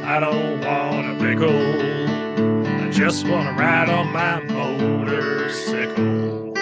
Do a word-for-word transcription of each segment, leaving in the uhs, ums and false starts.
I don't want a pickle. I just want to ride on my motorcycle.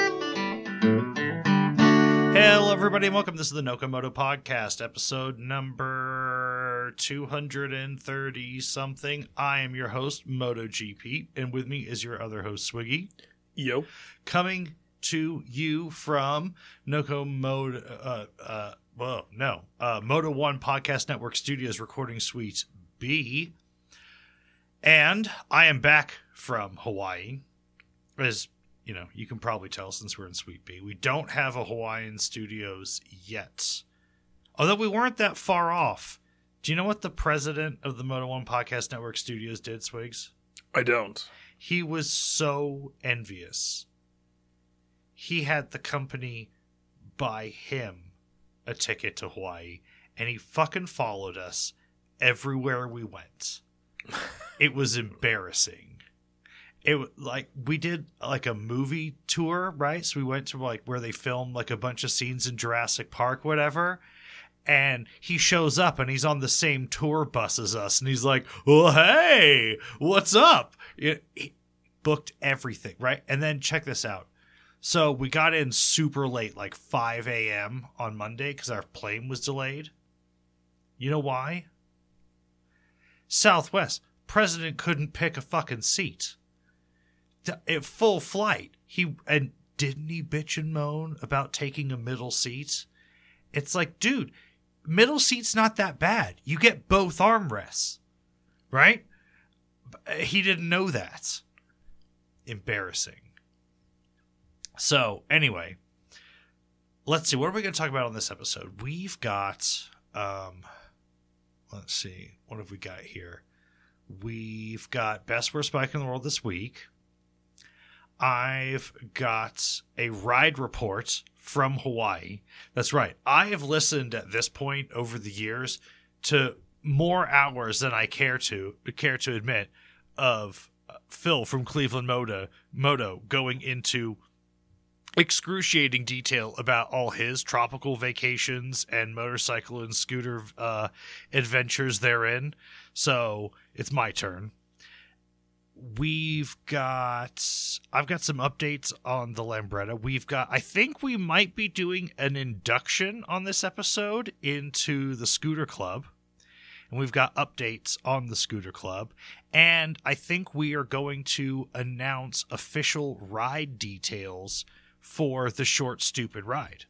Hello, everybody, and welcome. This is the Nokomoto Podcast, episode number two hundred thirty something. I am your host, MotoGP, and with me is your other host, Swiggy. Yo. Coming to you from Nokomoto, uh, uh, well, no, uh, Moto One Podcast Network Studios, recording suite B. And I am back from Hawaii, as you know, you can probably tell since we're in Suite B. We don't have a Hawaiian studios yet, although we weren't that far off. Do you know what the president of the Moto One Podcast Network Studios did, Swigs? I don't. He was so envious. He had the company buy him a ticket to Hawaii, and he fucking followed us everywhere we went. It was embarrassing. It like we did like a movie tour, right? So we went to like where they filmed like a bunch of scenes in Jurassic Park, whatever. And he shows up and he's on the same tour bus as us, and he's like, "Well, hey, what's up?" It, he booked everything, right? And then check this out. So we got in super late, like five a.m. on Monday because our plane was delayed. You know why? Southwest. President couldn't pick a fucking seat. At full flight. He and didn't he bitch and moan about taking a middle seat? It's like, dude, middle seat's not that bad. You get both armrests, right? He didn't know that. Embarrassing. So, anyway, let's see. What are we going to talk about on this episode? We've got, um, let's see. What have we got here? We've got Best Worst Bike in the World this week. I've got a ride report from Hawaii. That's right. I have listened at this point over the years to more hours than I care to care to admit of Phil from Cleveland Moto, Moto going into excruciating detail about all his tropical vacations and motorcycle and scooter uh, adventures therein. So it's my turn. We've got, I've got some updates on the Lambretta. We've got, I think we might be doing an induction on this episode into the Scooter Club. And we've got updates on the Scooter Club. And I think we are going to announce official ride details for the Short Stupid Ride.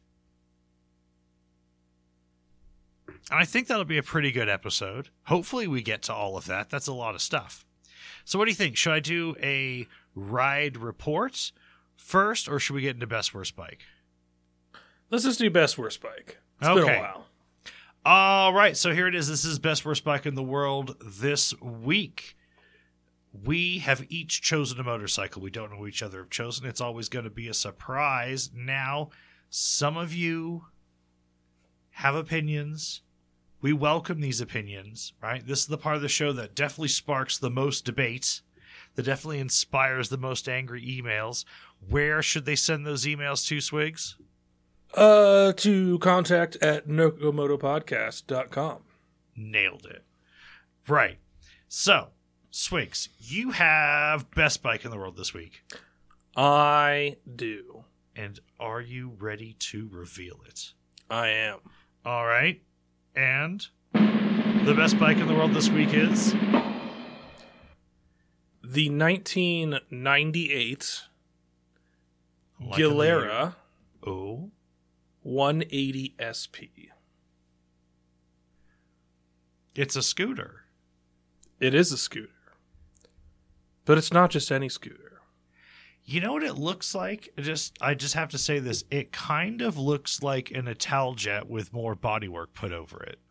And I think that'll be a pretty good episode. Hopefully we get to all of that. That's a lot of stuff. So what do you think? Should I do a ride report first, or should we get into Best Worst Bike? Let's just do Best Worst Bike. It's okay. been a while. All right, so here it is. This is Best Worst Bike in the World this week. We have each chosen a motorcycle. We don't know who each other have chosen. It's always going to be a surprise. Now, some of you have opinions. We welcome these opinions, right? This is the part of the show that definitely sparks the most debate, that definitely inspires the most angry emails. Where should they send those emails to, Swigs? Uh, to contact at nokomoto podcast dot com. Nailed it. Right. So, Swigs, you have Best Bike in the World this week. I do. And are you ready to reveal it? I am. All right. And the Best Bike in the World this week is? The nineteen ninety-eight Like Gilera Oh. one eighty S P. It's a scooter. It is a scooter. But it's not just any scooter. You know what it looks like? It just I just have to say this. It kind of looks like an Italjet with more bodywork put over it.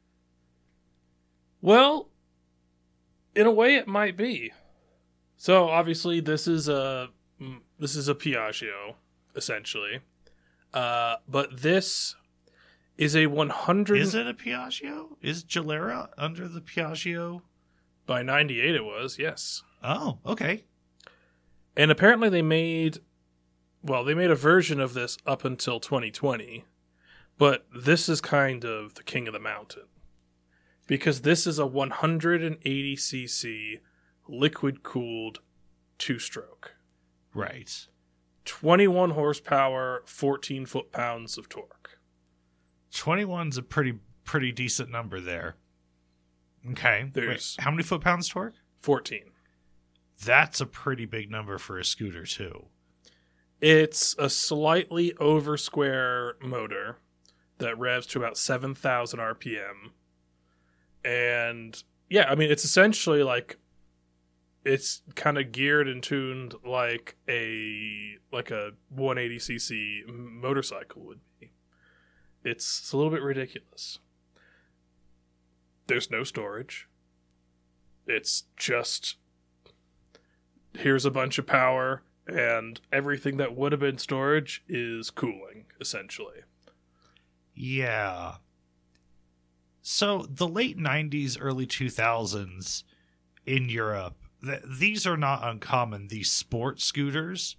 Well, in a way it might be. So obviously this is a this is a Piaggio, essentially. Uh, but this is a one hundred... Is it a Piaggio? Is Gilera under the Piaggio? By ninety-eight it was, yes. Oh, okay. And apparently they made, well, they made a version of this up until twenty twenty, but this is kind of the king of the mountain. Because this is a one hundred eighty c c liquid-cooled two-stroke. Right. twenty-one horsepower, fourteen foot-pounds of torque. twenty-one's a pretty pretty decent number there. Okay. There's Wait, how many foot-pounds torque? fourteen. That's a pretty big number for a scooter, too. It's a slightly over square motor that revs to about seven thousand R P M. And yeah, I mean, it's essentially like, it's kind of geared and tuned like a like a one hundred eighty c c motorcycle would be. It's, it's a little bit ridiculous. There's no storage. It's just, here's a bunch of power, and everything that would have been storage is cooling, essentially. Yeah. So the late nineties, early two thousands in Europe, th- these are not uncommon, these sport scooters.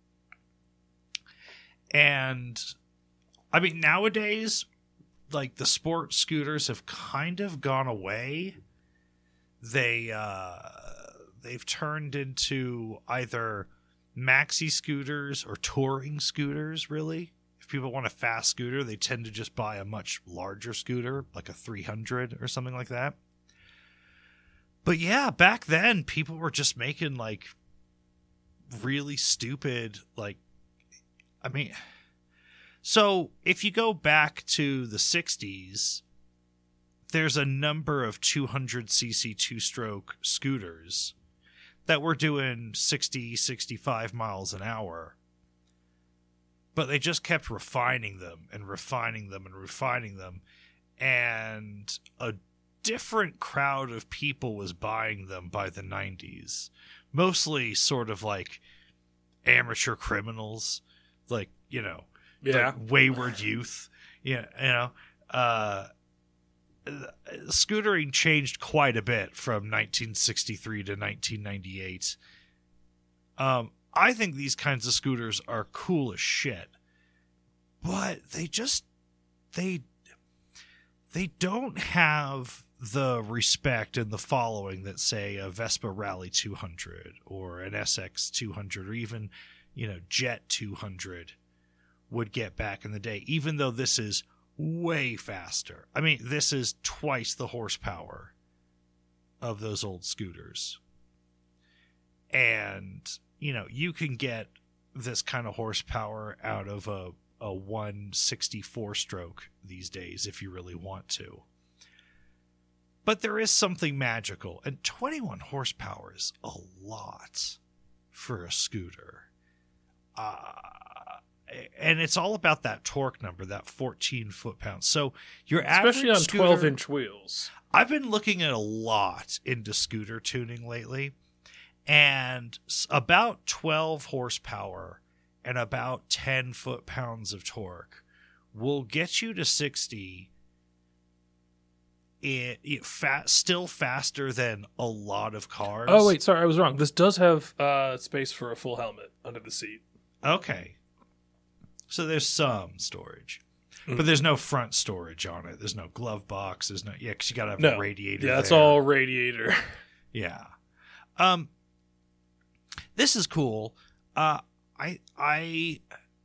And, I mean, nowadays, like, the sport scooters have kind of gone away. They, uh, they've turned into either maxi scooters or touring scooters, really. If people want a fast scooter, they tend to just buy a much larger scooter, like a three hundred or something like that. But yeah, back then, people were just making, like, really stupid, like, I mean, so if you go back to the sixties, there's a number of two hundred c c two-stroke scooters that were doing sixty, sixty-five miles an hour. But they just kept refining them and refining them and refining them. And a different crowd of people was buying them by the nineties. Mostly sort of like amateur criminals, like, you know, Yeah. like wayward youth. Yeah, you know, uh, scootering changed quite a bit from nineteen sixty-three to nineteen ninety-eight. Um, I think these kinds of scooters are cool as shit, but they just, they, they don't have the respect and the following that, say, a Vespa Rally two hundred or an S X two hundred or even, you know, Jet two hundred would get back in the day, even though this is way faster. I mean, this is twice the horsepower of those old scooters. And, you know, you can get this kind of horsepower out of a, a one sixty-four stroke these days if you really want to. But there is something magical, and twenty-one horsepower is a lot for a scooter. Uh, and it's all about that torque number, that fourteen foot-pounds. So your Especially on scooter, twelve-inch wheels. I've been looking at a lot into scooter tuning lately, and about twelve horsepower and about ten foot-pounds of torque will get you to sixty. It, it fa- still faster than a lot of cars. Oh, wait, sorry, I was wrong. This does have uh, space for a full helmet under the seat. Okay. So there's some storage. Mm. But there's no front storage on it. There's no glove box. There's no... Yeah, because you got to have No. a radiator Yeah, that's there. all radiator. Yeah. Um, this is cool. Uh, I... I...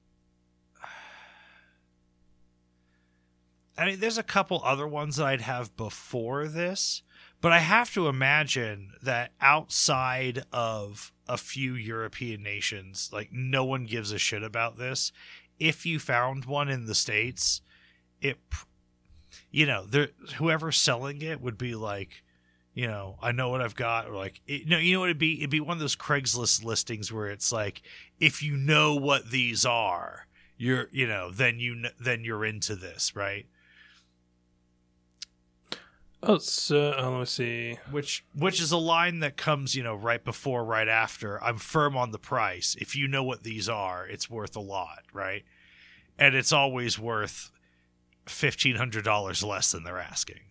I mean, there's a couple other ones that I'd have before this, but I have to imagine that outside of a few European nations, like, no one gives a shit about this. If you found one in the States, it, you know, there, whoever's selling it would be like, you know, I know what I've got, or like, it, no, you know what it'd be? It'd be one of those Craigslist listings where it's like, if you know what these are, you're, you know, then you, then you're into this, right? Oh, so uh, let me see. Which which is a line that comes, you know, right before, right after. I'm firm on the price. If you know what these are, it's worth a lot, right? And it's always worth fifteen hundred dollars less than they're asking.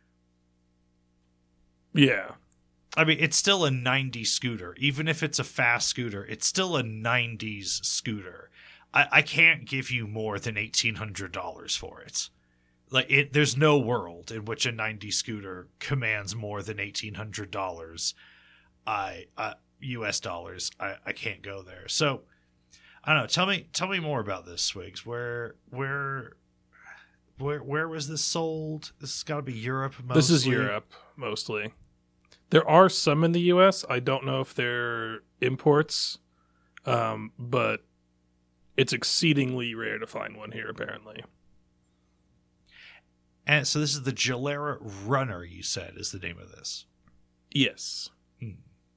Yeah. I mean, it's still a nineties scooter. Even if it's a fast scooter, it's still a nineties scooter. I, I can't give you more than eighteen hundred dollars for it. Like it, there's no world in which a ninety scooter commands more than eighteen hundred dollars. I, uh, U S dollars. I, I can't go there. So I don't know. Tell me, tell me more about this, Swigs. Where, where, where, where was this sold? This has got to be Europe. Mostly. This is Europe mostly. There are some in the U S. I don't know if they're imports, um, but it's exceedingly rare to find one here, apparently. And so this is the Gilera Runner, you said, is the name of this. Yes. Hmm.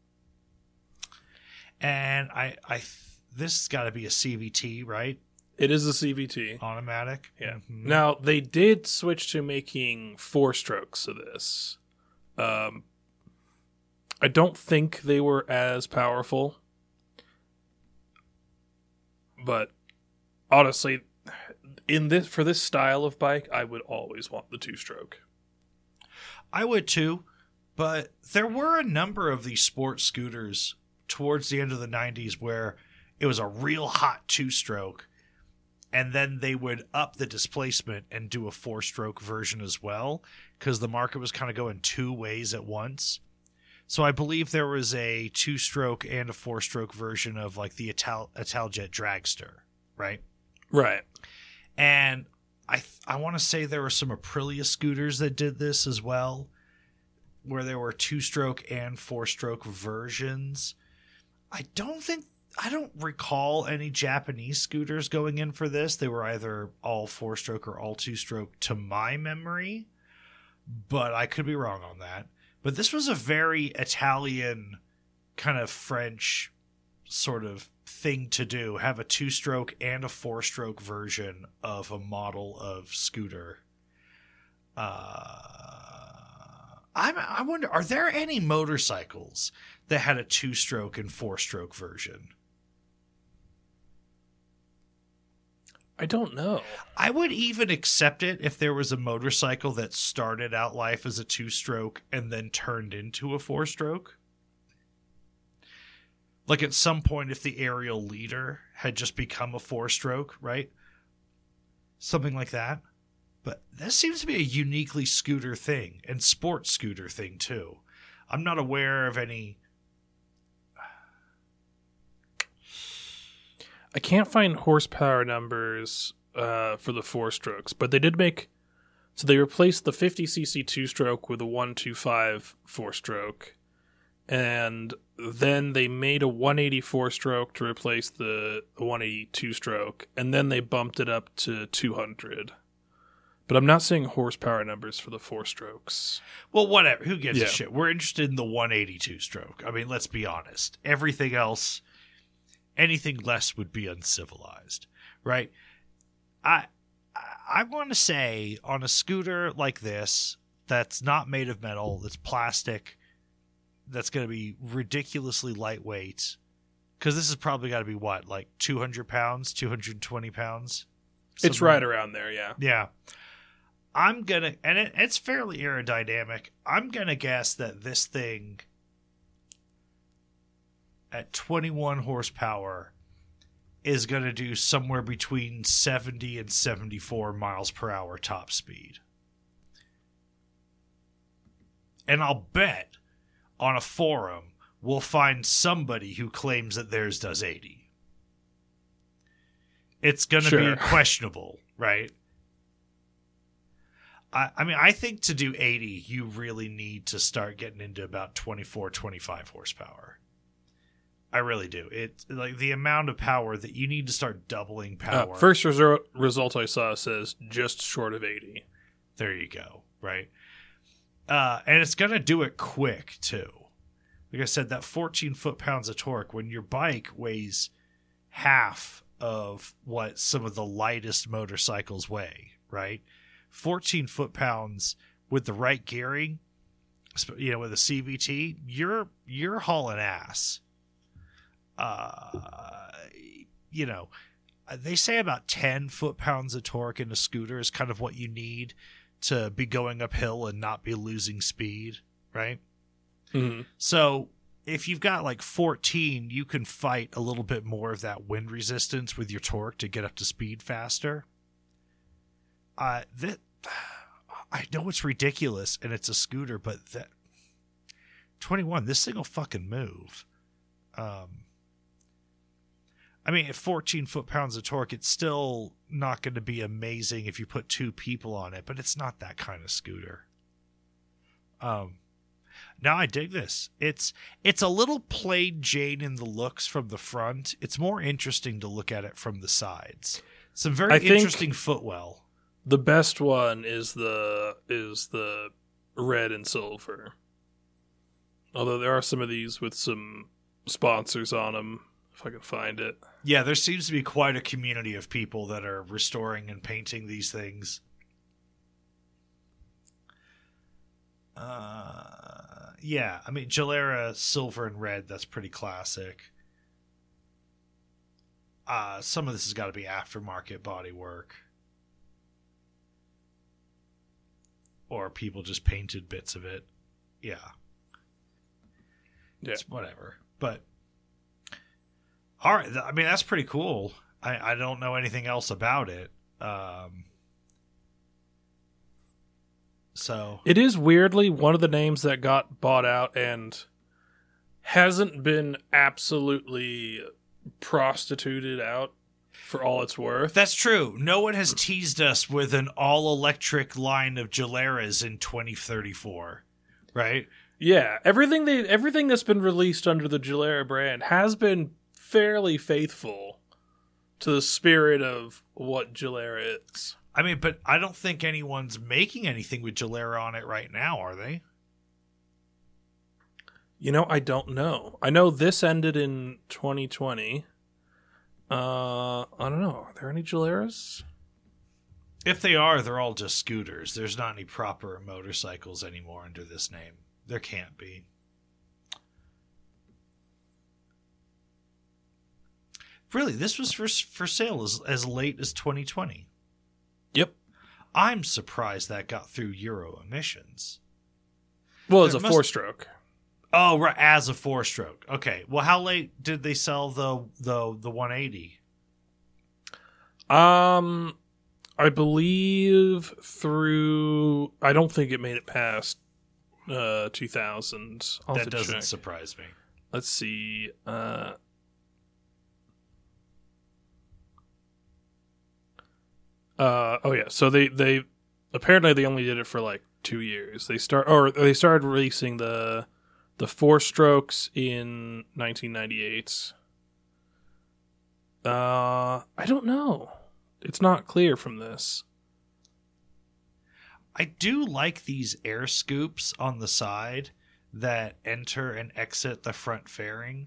And I, I, this has got to be a C V T, right? It is a C V T. Automatic. Yeah. Mm-hmm. Now, they did switch to making four strokes of this. Um, I don't think they were as powerful. But honestly, in this for this style of bike, I would always want the two-stroke. I would too, but there were a number of these sports scooters towards the end of the nineties where it was a real hot two-stroke, and then they would up the displacement and do a four-stroke version as well, because the market was kind of going two ways at once. So I believe there was a two-stroke and a four-stroke version of like the Ital- Italjet Dragster, right? Right. And I th- I want to say there were some Aprilia scooters that did this as well, where there were two-stroke and four-stroke versions. I don't think I don't recall any Japanese scooters going in for this. They were either all four-stroke or all two-stroke to my memory, but I could be wrong on that. But this was a very Italian, kind of French sort of thing to do, have a two-stroke and a four-stroke version of a model of scooter. Uh, I'm, I wonder, are there any motorcycles that had a two-stroke and four-stroke version? I don't know. I would even accept it if there was a motorcycle that started out life as a two-stroke and then turned into a four-stroke. Like at some point, if the aerial leader had just become a four-stroke, right? Something like that. But that seems to be a uniquely scooter thing, and sports scooter thing too. I'm not aware of any. I can't find horsepower numbers uh, for the four strokes, but they did make. So they replaced the fifty c c two stroke with a one twenty-five four stroke, and then they made a one eighty-four stroke to replace the one eighty-two stroke, and then they bumped it up to two hundred. But I'm not seeing horsepower numbers for the four strokes. Well, whatever. Who gives Yeah. a shit? We're interested in the one eighty-two stroke. I mean, let's be honest. Everything else, anything less would be uncivilized, right? I I want to say on a scooter like this that's not made of metal, that's plastic, that's going to be ridiculously lightweight, because this has probably got to be what, like two hundred pounds, two hundred twenty pounds? It's Something- right around there, yeah. Yeah. I'm going to, and it, it's fairly aerodynamic. I'm going to guess that this thing at twenty-one horsepower is going to do somewhere between seventy and seventy-four miles per hour top speed. And I'll bet on a forum we'll find somebody who claims that theirs does eighty. It's going to Sure. be questionable, right? I, I mean, I think to do eighty, you really need to start getting into about twenty-four, twenty-five horsepower. I really do. It like the amount of power that you need to start doubling power. Uh, first resu- result I saw says just short of eighty. There you go. Right. Uh, and it's going to do it quick too. Like I said, that fourteen foot pounds of torque, when your bike weighs half of what some of the lightest motorcycles weigh, right? fourteen foot pounds with the right gearing, you know, with a C V T, you're, you're hauling ass. Uh, you know, they say about ten foot pounds of torque in a scooter is kind of what you need to be going uphill and not be losing speed, right? Mm-hmm. So if you've got like fourteen, you can fight a little bit more of that wind resistance with your torque to get up to speed faster. Uh, th- I know it's ridiculous and it's a scooter, but that twenty-one, this thing will fucking move. Um, I mean, at fourteen foot-pounds of torque, it's still not going to be amazing if you put two people on it, but it's not that kind of scooter. Um, now I dig this. It's it's a little plain Jane in the looks from the front. It's more interesting to look at it from the sides. Some very I think interesting footwell. The best one is the is the red and silver. Although there are some of these with some sponsors on them, if I can find it. Yeah, there seems to be quite a community of people that are restoring and painting these things. Uh, yeah, I mean, Gilera silver and red, that's pretty classic. Uh, some of this has got to be aftermarket bodywork. Or people just painted bits of it. Yeah. Yeah. It's whatever. But, all right. I mean, that's pretty cool. I, I don't know anything else about it. Um, so. It is weirdly one of the names that got bought out and hasn't been absolutely prostituted out for all it's worth. That's true. No one has teased us with an all-electric line of Gileras in twenty thirty-four, right? Yeah, everything they everything that's been released under the Gilera brand has been fairly faithful to the spirit of what Gilera is. I mean, but I don't think anyone's making anything with Gilera on it right now, are they? You know, I don't know. I know this ended in twenty twenty. Uh, I don't know. Are there any Gileras? If they are, they're all just scooters. There's not any proper motorcycles anymore under this name. There can't be. Really, this was for for sale as, as late as twenty twenty. Yep. I'm surprised that got through Euro emissions. Well, it's There a must- four-stroke. Oh, right, as a four-stroke. Okay. Well, how late did they sell the the the one eighty? Um, I believe through. I don't think it made it past uh two thousand. I'll have That to doesn't check. surprise me. Let's see. Uh, uh oh yeah. So they they apparently they only did it for like two years. They start or they started releasing the the four strokes in nineteen ninety-eight. Uh, I don't know. It's not clear from this. I do like these air scoops on the side that enter and exit the front fairing.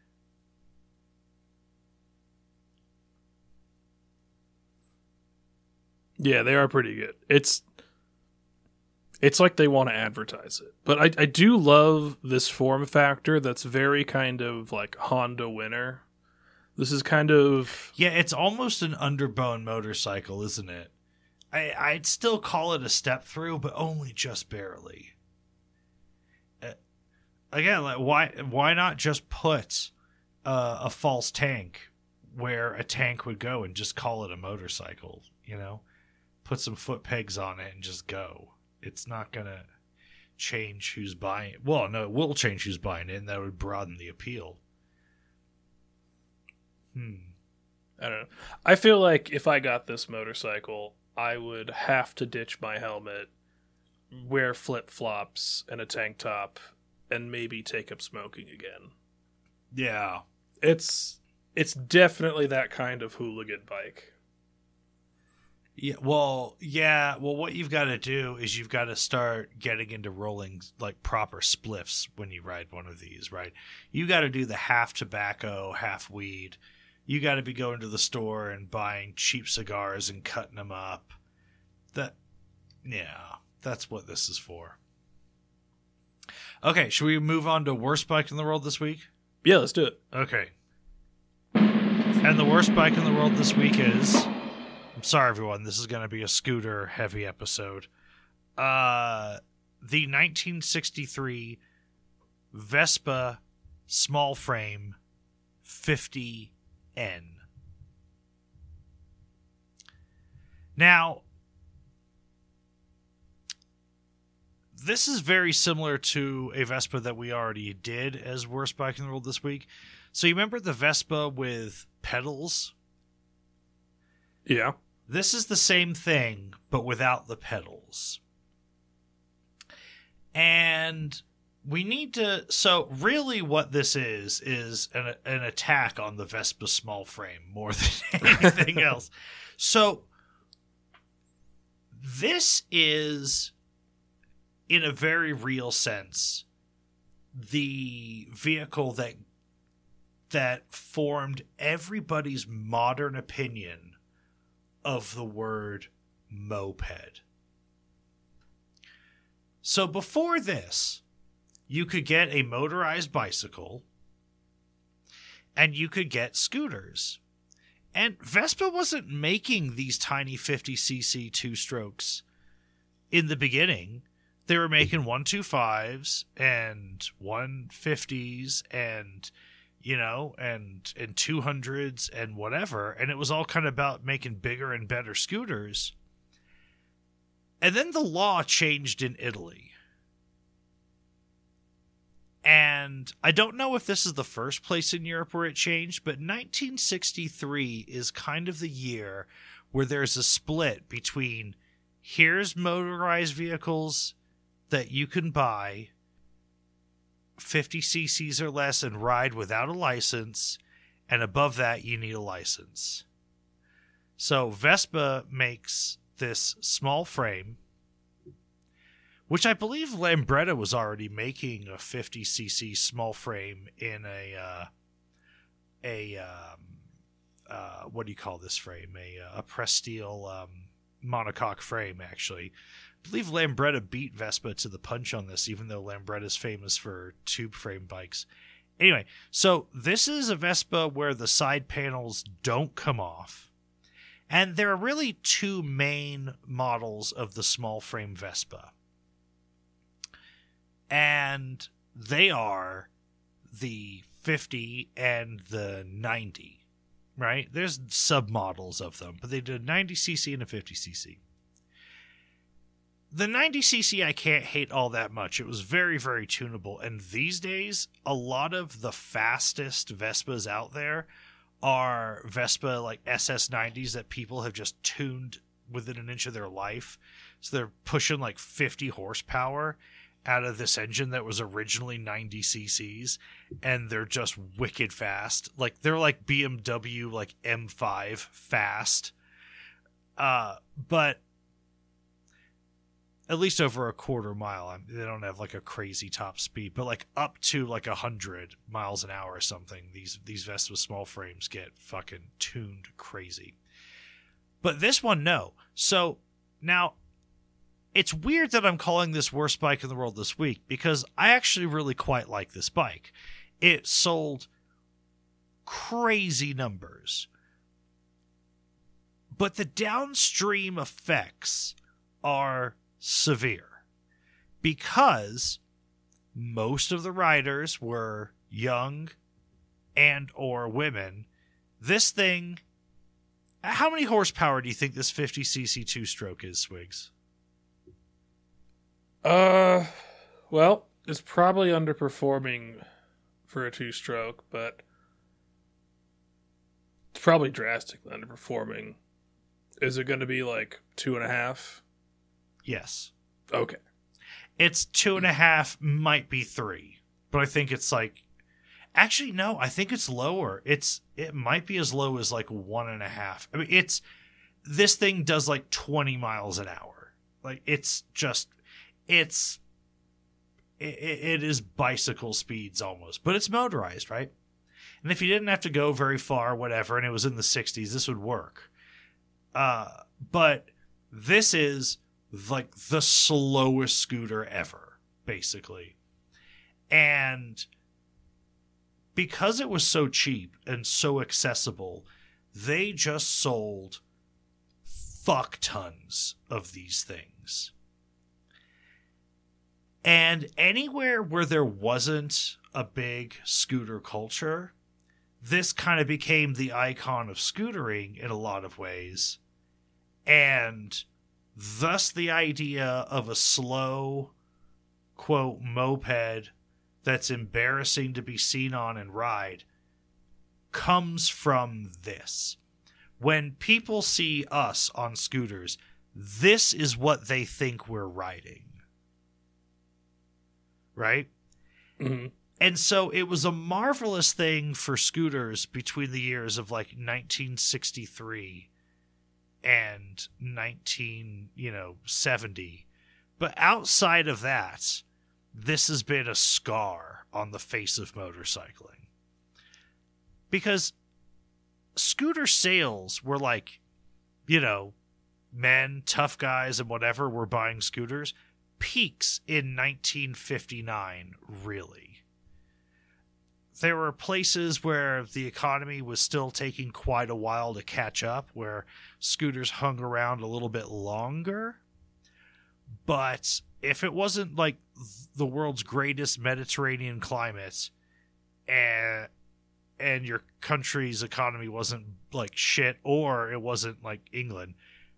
Yeah, they are pretty good. It's it's like they want to advertise it. But I, I do love this form factor that's very kind of like Honda Winter. This is kind of... Yeah, it's almost an underbone motorcycle, isn't it? I, I'd still call it a step through, but only just barely. Uh, again, like why why not just put uh, a false tank where a tank would go and just call it a motorcycle? You know, put some foot pegs on it and just go. It's not gonna change who's buying it. Well, no, it will change who's buying it, and that would broaden the appeal. Hmm. I don't know. I feel like if I got this motorcycle, I would have to ditch my helmet, wear flip-flops and a tank top, and maybe take up smoking again. Yeah. It's it's definitely that kind of hooligan bike. Yeah, well, yeah, well, what you've got to do is you've got to start getting into rolling like proper spliffs when you ride one of these, right? You got to do the half tobacco, half weed. You got to be going to the store and buying cheap cigars and cutting them up. That, yeah, that's what this is for. Okay, should we move on to worst bike in the world this week? Yeah, let's do it. Okay. And the worst bike in the world this week is... I'm sorry, everyone. This is going to be a scooter-heavy episode. Uh, the nineteen sixty-three Vespa small frame fifty N. Now, this is very similar to a Vespa that we already did as Worst Bike in the World this week. So you remember the Vespa with pedals? Yeah. This is the same thing, but without the pedals. And we need to... So really what this is, is an, an attack on the Vespa small frame more than anything else. So this is, in a very real sense, the vehicle that that formed everybody's modern opinion of the word moped. So before this, you could get a motorized bicycle and you could get scooters. And Vespa wasn't making these tiny fifty c c two-strokes in the beginning. They were making one twenty-fives and one fifties and, you know, and and two hundreds and whatever. And it was all kind of about making bigger and better scooters. And then the law changed in Italy. And I don't know if this is the first place in Europe where it changed, but nineteen sixty-three is kind of the year where there's a split between here's motorized vehicles that you can buy fifty c c's or less and ride without a license, and above that you need a license. So Vespa makes this small frame, which I believe Lambretta was already making a fifty c c small frame in a uh, a um, uh, what do you call this frame? A a press steel um, monocoque frame, actually. I believe Lambretta beat Vespa to the punch on this, even though Lambretta's famous for tube frame bikes. Anyway, so this is a Vespa where the side panels don't come off. And there are really two main models of the small frame Vespa. And they are the fifty and the ninety, right? There's submodels of them, but they did a ninety c c and a fifty c c. The ninety c c I can't hate all that much. It was very, very tunable. And these days, a lot of the fastest Vespas out there are Vespa like S S nineties that people have just tuned within an inch of their life. So they're pushing like fifty horsepower out of this engine that was originally ninety c c's, and they're just wicked fast. Like they're like B M W like M five fast. Uh, but at least over a quarter mile. I mean, they don't have like a crazy top speed, but like up to like a hundred miles an hour or something. These these Vespa small frames get fucking tuned crazy. But this one, no. So now it's weird that I'm calling this worst bike in the world this week, because I actually really quite like this bike. It sold crazy numbers, but the downstream effects are severe because most of the riders were young and or women. This thing, how many horsepower do you think this fifty c c two-stroke is, Swigs? Uh, well, it's probably underperforming for a two-stroke, but it's probably drastically underperforming. Is it going to be like two and a half? Yes. Okay. It's two and a half, might be three, but I think it's like, actually, no, I think it's lower. It's, it might be as low as like one and a half. I mean, it's, this thing does like twenty miles an hour. Like it's just, it's, it, it is bicycle speeds almost, but it's motorized, right? And if you didn't have to go very far, whatever, and it was in the sixties, this would work. Uh, but this is like the slowest scooter ever, basically. And because it was so cheap and so accessible, they just sold fuck tons of these things. And anywhere where there wasn't a big scooter culture, this kind of became the icon of scootering in a lot of ways. And thus the idea of a slow, quote moped that's embarrassing to be seen on and ride comes from this. When people see us on scooters, this is what they think we're riding. Right? Mm-hmm. And so it was a marvelous thing for scooters between the years of like nineteen sixty-three and nineteen, you know, seventy. But outside of that, this has been a scar on the face of motorcycling. Because scooter sales were like, you know, men, tough guys, and whatever were buying scooters. Peaks in nineteen fifty-nine, really. There were places where the economy was still taking quite a while to catch up, where scooters hung around a little bit longer. But if it wasn't like the world's greatest Mediterranean climate and and your country's economy wasn't like shit, or it wasn't like England,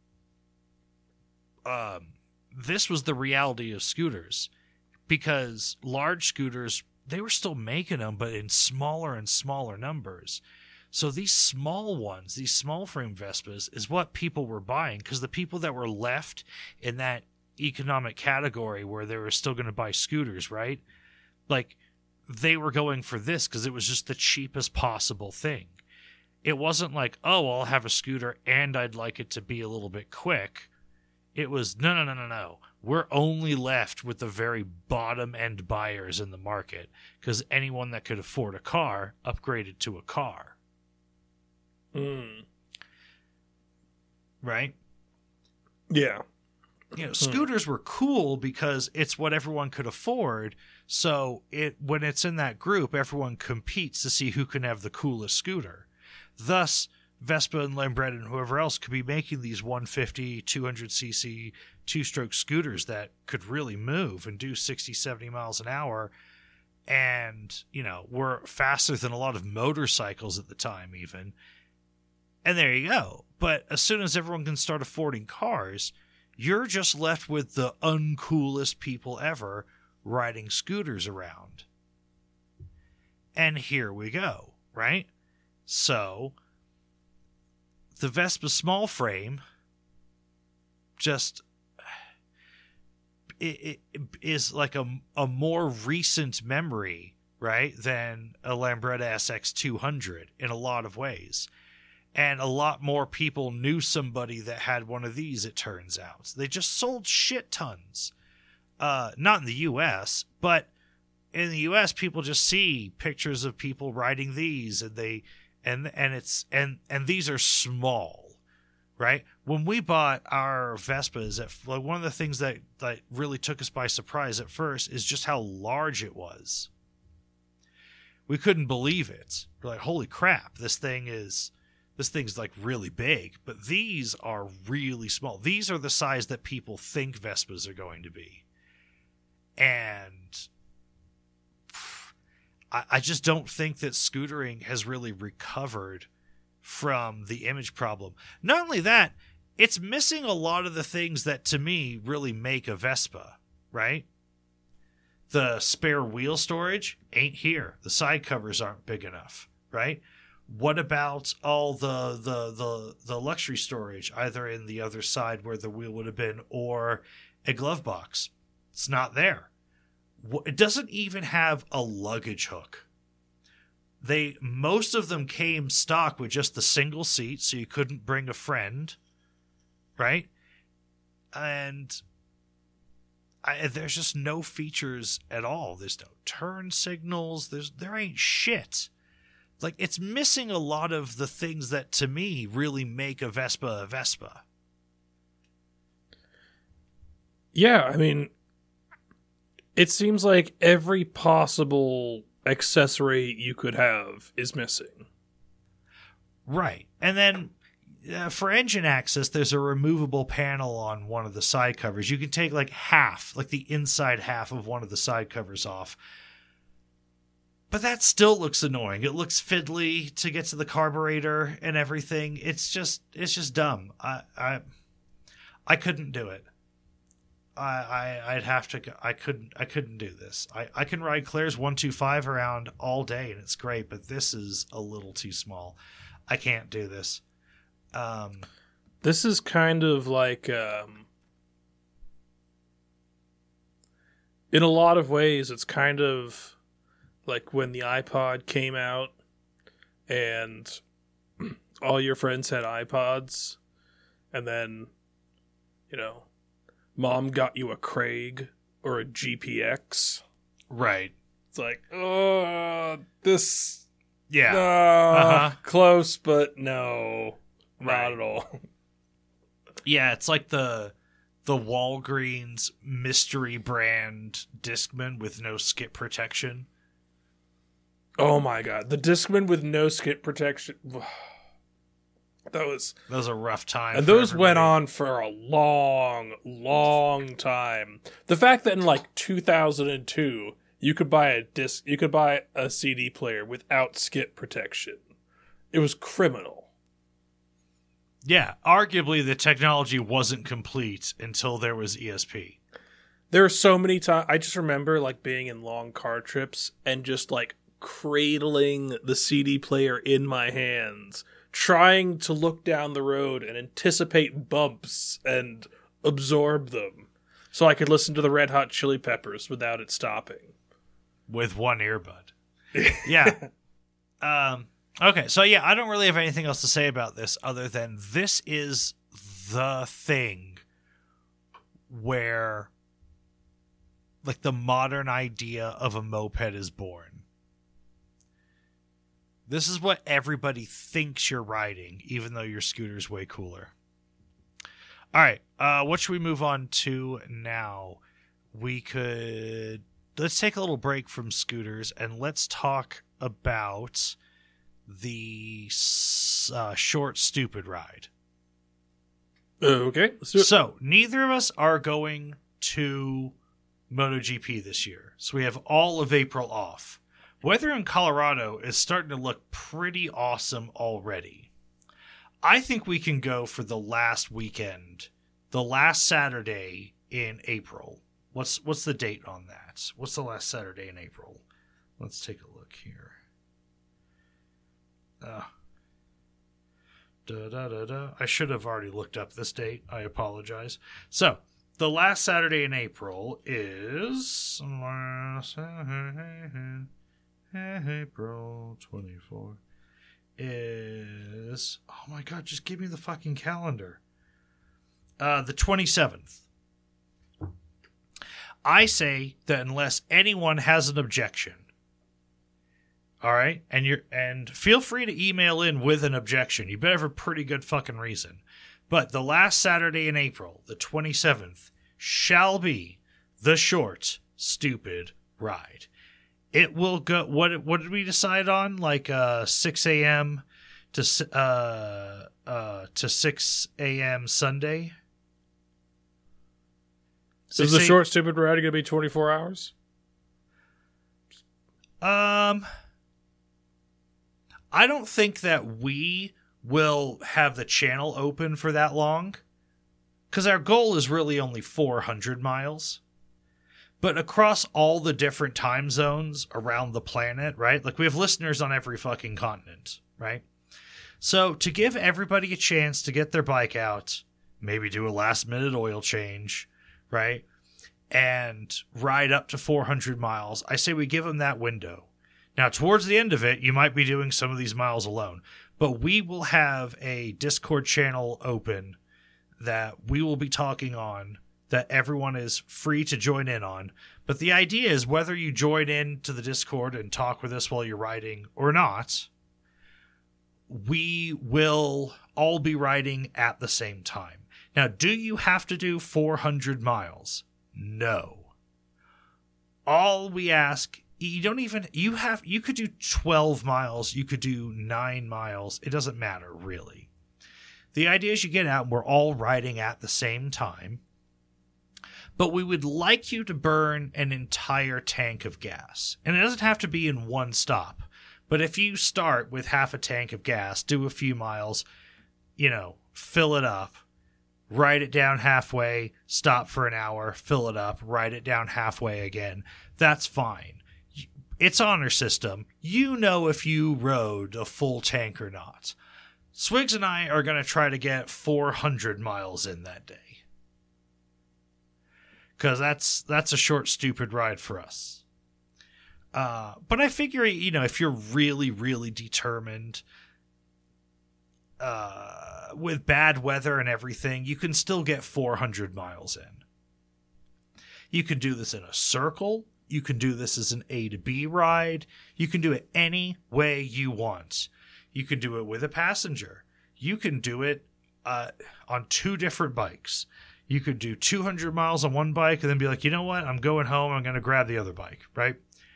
um, this was the reality of scooters. Because large scooters, they were still making them, but in smaller and smaller numbers. So these small ones, these small frame Vespas, is what people were buying, because the people that were left in that economic category where they were still going to buy scooters, right? Like, they were going for this because it was just the cheapest possible thing. It wasn't like, oh, I'll have a scooter and I'd like it to be a little bit quick. It was, no, no, no, no, no. We're only left with the very bottom end buyers in the market, because anyone that could afford a car upgraded to a car. Mm. Right? Yeah. You know, scooters were cool because it's what everyone could afford. So it when it's in that group, everyone competes to see who can have the coolest scooter. Thus, Vespa and Lambretta and whoever else could be making these one fifty, two hundred c c two-stroke scooters that could really move and do sixty, seventy miles an hour, and, you know, were faster than a lot of motorcycles at the time even. And there you go. But as soon as everyone can start affording cars, you're just left with the uncoolest people ever riding scooters around. And here we go, right? So the Vespa small frame just it, it is like a, a more recent memory, right, than a Lambretta S X two hundred in a lot of ways. And a lot more people knew somebody that had one of these, it turns out. They just sold shit tons. Uh, not in the U S, but in the U S, people just see pictures of people riding these, and they and and it's and and these are small, right? When we bought our Vespas, at, like, one of the things that that really took us by surprise at first is just how large it was. We couldn't believe it. We're like, holy crap, this thing is this thing's like really big. But these are really small. These are the size that people think Vespas are going to be. And I, I just don't think that scootering has really recovered from the image problem. Not only that, it's missing a lot of the things that, to me, really make a Vespa, right? The spare wheel storage ain't here. The side covers aren't big enough, right? What about all the, the, the, the luxury storage, either in the other side where the wheel would have been or a glove box? It's not there. It doesn't even have a luggage hook. They most of them came stock with just the single seat, so you couldn't bring a friend, right? And I, there's just no features at all. There's no turn signals. There's there ain't shit. Like, it's missing a lot of the things that, to me, really make a Vespa a Vespa. Yeah, I mean, it seems like every possible accessory you could have is missing. Right. And then uh, for engine access, there's a removable panel on one of the side covers. You can take like half, like the inside half of one of the side covers off. But that still looks annoying. It looks fiddly to get to the carburetor and everything. It's just it's just dumb. I I I couldn't do it. I, I I'd have to. I couldn't. I couldn't do this. I, I can ride Claire's one two five around all day, and it's great. But this is a little too small. I can't do this. Um, this is kind of like, um, in a lot of ways, it's kind of like when the iPod came out, and all your friends had iPods, and then, you know, Mom got you a Craig or a G P X. Right. It's like, oh, this... Yeah. No, uh-huh. Close, but no. Not Right. at all. Yeah, it's like the the Walgreens mystery brand Discman with no skip protection. Oh my god. The Discman with no skip protection. That was... That was a rough time. And for those everybody. went on for a long, long time. The fact that in like two thousand two, you could buy a disc, you could buy a C D player without skip protection. It was criminal. Yeah, arguably the technology wasn't complete until there was E S P. There are so many times, I just remember like being in long car trips and just like cradling the C D player in my hands, trying to look down the road and anticipate bumps and absorb them so I could listen to the Red Hot Chili Peppers without it stopping. With one earbud. Yeah. um, okay, so yeah, I don't really have anything else to say about this other than this is the thing where, like, the modern idea of a moped is born. This is what everybody thinks you're riding, even though your scooter's way cooler. All right, uh, what should we move on to now? We could... Let's take a little break from scooters and let's talk about the uh, short, stupid ride. Okay, let's do it. So, neither of us are going to MotoGP this year. So we have all of April off. Weather in Colorado is starting to look pretty awesome already. I think we can go for the last weekend, the last Saturday in April. What's what's the date on that? What's the last Saturday in April? Let's take a look here. Uh, da, da, da, da. I should have already looked up this date. I apologize. So, the last Saturday in April is April twenty-fourth. Is oh my god, just give me the fucking calendar. Uh, the twenty-seventh. I say that unless anyone has an objection, all right, and you're and feel free to email in with an objection. You better have a pretty good fucking reason. But the last Saturday in April, the twenty-seventh, shall be the short, stupid ride. It will go. What what did we decide on? Like uh, six a.m. to uh uh to six a.m. Sunday. Is the short, stupid ride going to be twenty-four hours? Um, I don't think that we will have the channel open for that long, because our goal is really only four hundred miles. But across all the different time zones around the planet, right? Like, we have listeners on every fucking continent, right? So to give everybody a chance to get their bike out, maybe do a last minute oil change, right? And ride up to four hundred miles. I say we give them that window. Now, towards the end of it, you might be doing some of these miles alone, but we will have a Discord channel open that we will be talking on that everyone is free to join in on. But the idea is whether you join in to the Discord and talk with us while you're riding or not, we will all be riding at the same time. Now, do you have to do four hundred miles? No. All we ask, you don't even, you have, you could do twelve miles, you could do nine miles. It doesn't matter, really. The idea is you get out and we're all riding at the same time, but we would like you to burn an entire tank of gas. And it doesn't have to be in one stop, but if you start with half a tank of gas, do a few miles, you know, fill it up, ride it down halfway, stop for an hour, fill it up, ride it down halfway again. That's fine. It's honor system. You know if you rode a full tank or not. Swigs and I are going to try to get four hundred miles in that day. Because that's, that's a short, stupid ride for us. Uh, but I figure, you know, if you're really, really determined, uh, with bad weather and everything, you can still get four hundred miles in. You can do this in a circle. You can do this as an A to B ride. You can do it any way you want. You can do it with a passenger. You can do it uh, on two different bikes. You could do two hundred miles on one bike and then be like, you know what? I'm going home. I'm going to grab the other bike, right?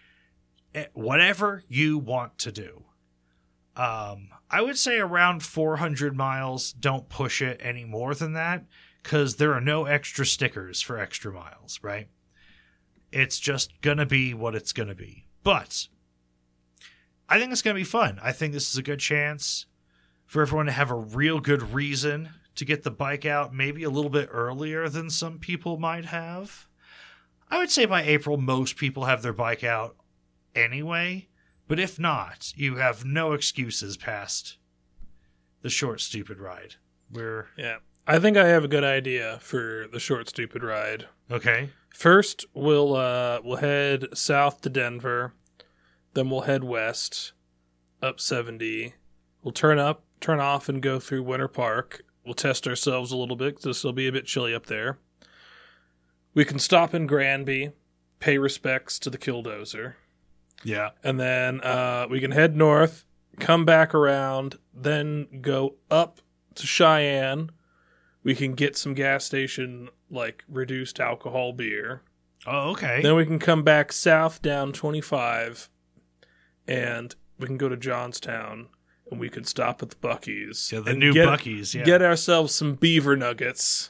Whatever you want to do. Um, I would say around four hundred miles. Don't push it any more than that because there are no extra stickers for extra miles, right? It's just going to be what it's going to be. But I think it's going to be fun. I think this is a good chance for everyone to have a real good reason to get the bike out maybe a little bit earlier than some people might have. I would say by April, most people have their bike out anyway. But if not, you have no excuses past the short, stupid ride. We're Yeah. I think I have a good idea for the short, stupid ride. Okay. First, we'll uh, we'll head south to Denver. Then we'll head west, up seventy. We'll turn up, turn off, and go through Winter Park. We'll test ourselves a little bit because this will be a bit chilly up there. We can stop in Granby, pay respects to the Killdozer. Yeah. And then uh, we can head north, come back around, then go up to Cheyenne. We can get some gas station, like, reduced alcohol beer. Oh, okay. Then we can come back south down twenty-five, and we can go to Johnstown, and we can stop at the Buc-ee's. Yeah, the and new get, Buc-ee's, yeah. Get ourselves some beaver nuggets.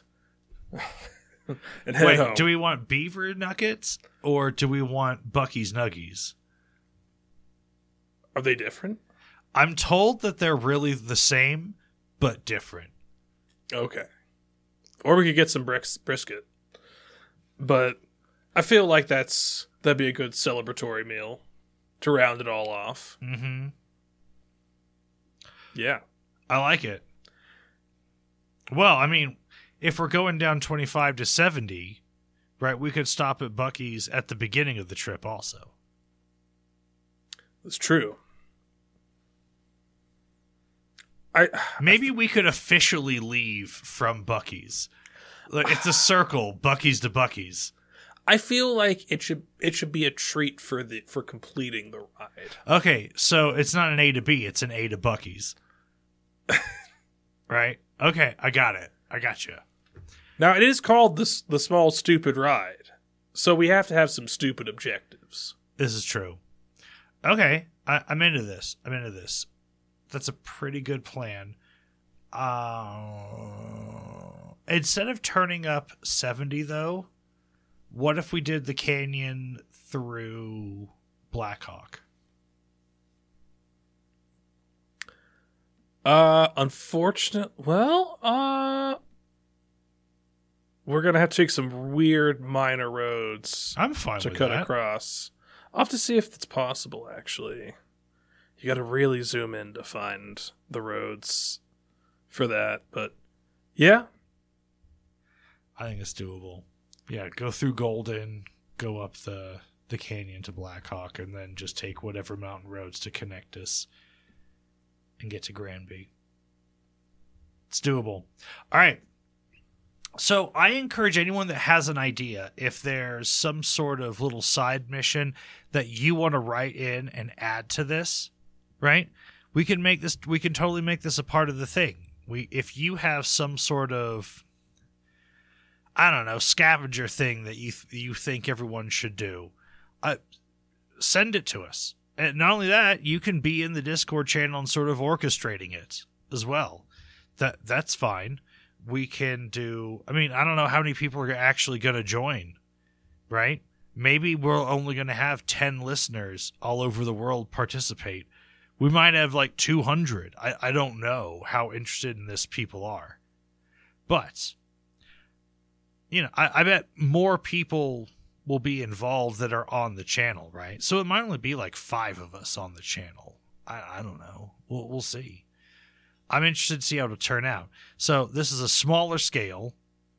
and head Wait, home. do we want beaver nuggets or do we want Buc-ee's nuggies? Are they different? I'm told that they're really the same, but different. Okay. Or we could get some bris- brisket. But I feel like that's that'd be a good celebratory meal to round it all off. Mm-hmm. Yeah. I like it. Well, I mean, if we're going down twenty-five to seventy, right, we could stop at Buc-ee's at the beginning of the trip also. It's true. I Maybe we could officially leave from Buc-ee's. Like, it's a circle, Buc-ee's to Buc-ee's. I feel like it should it should be a treat for the for completing the ride. Okay, so it's not an A to B, it's an A to Buc-ee's. Right? Okay, I got it. I got you. Now it is called the the small stupid ride, so we have to have some stupid objectives. This is true. Okay, I, I'm into this. I'm into this. That's a pretty good plan. Uh, instead of turning up seventy, though, what if we did the canyon through Blackhawk? Uh, unfortunate. Well, uh, we're gonna have to take some weird minor roads I'm fine to with cut that. across. I'll have to see if it's possible. Actually, you got to really zoom in to find the roads for that. But yeah, I think it's doable. Yeah, go through Golden, go up the the canyon to Blackhawk, and then just take whatever mountain roads to connect us and get to Granby. It's doable. All right. So I encourage anyone that has an idea, if there's some sort of little side mission that you want to write in and add to this, right? We can make this, we can totally make this a part of the thing. We, if you have some sort of, I don't know, scavenger thing that you, you think everyone should do, uh, send it to us. And not only that, you can be in the Discord channel and sort of orchestrating it as well. That that's fine. We can do, I mean, I don't know how many people are actually going to join, right? Maybe we're only going to have ten listeners all over the world participate. We might have like two hundred. I, I don't know how interested in this people are. But you know, I, I bet more people will be involved that are on the channel, right? So it might only be like five of us on the channel. I, I don't know. We'll, we'll see. I'm interested to see how it'll turn out. So this is a smaller scale,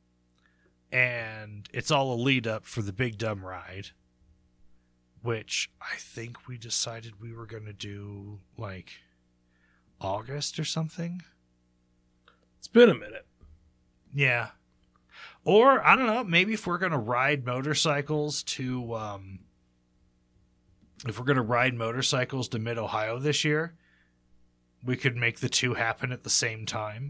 and it's all a lead up for the Big Dumb Ride, which I think we decided we were going to do like August or something. It's been a minute. Yeah. Or, I don't know, maybe if we're going to ride motorcycles to, um, if we're going to ride motorcycles to Mid-Ohio this year, we could make the two happen at the same time.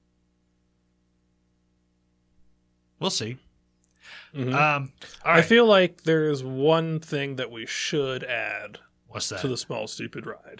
We'll see. Mm-hmm. Um, all right. I feel like there's one thing that we should add. What's that? To the Small Stupid Ride.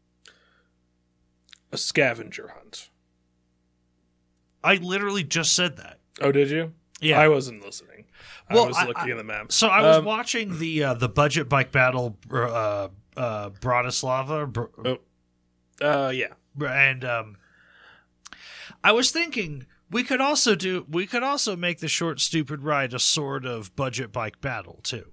A scavenger hunt. I literally just said that. Oh, did you? Yeah. I wasn't listening. Well, I was I, looking I, at the map. So I was um, watching the uh, the budget bike battle, uh, uh, Bratislava, Br- oh, uh, yeah, and um, I was thinking we could also do we could also make the Short Stupid Ride a sort of budget bike battle too.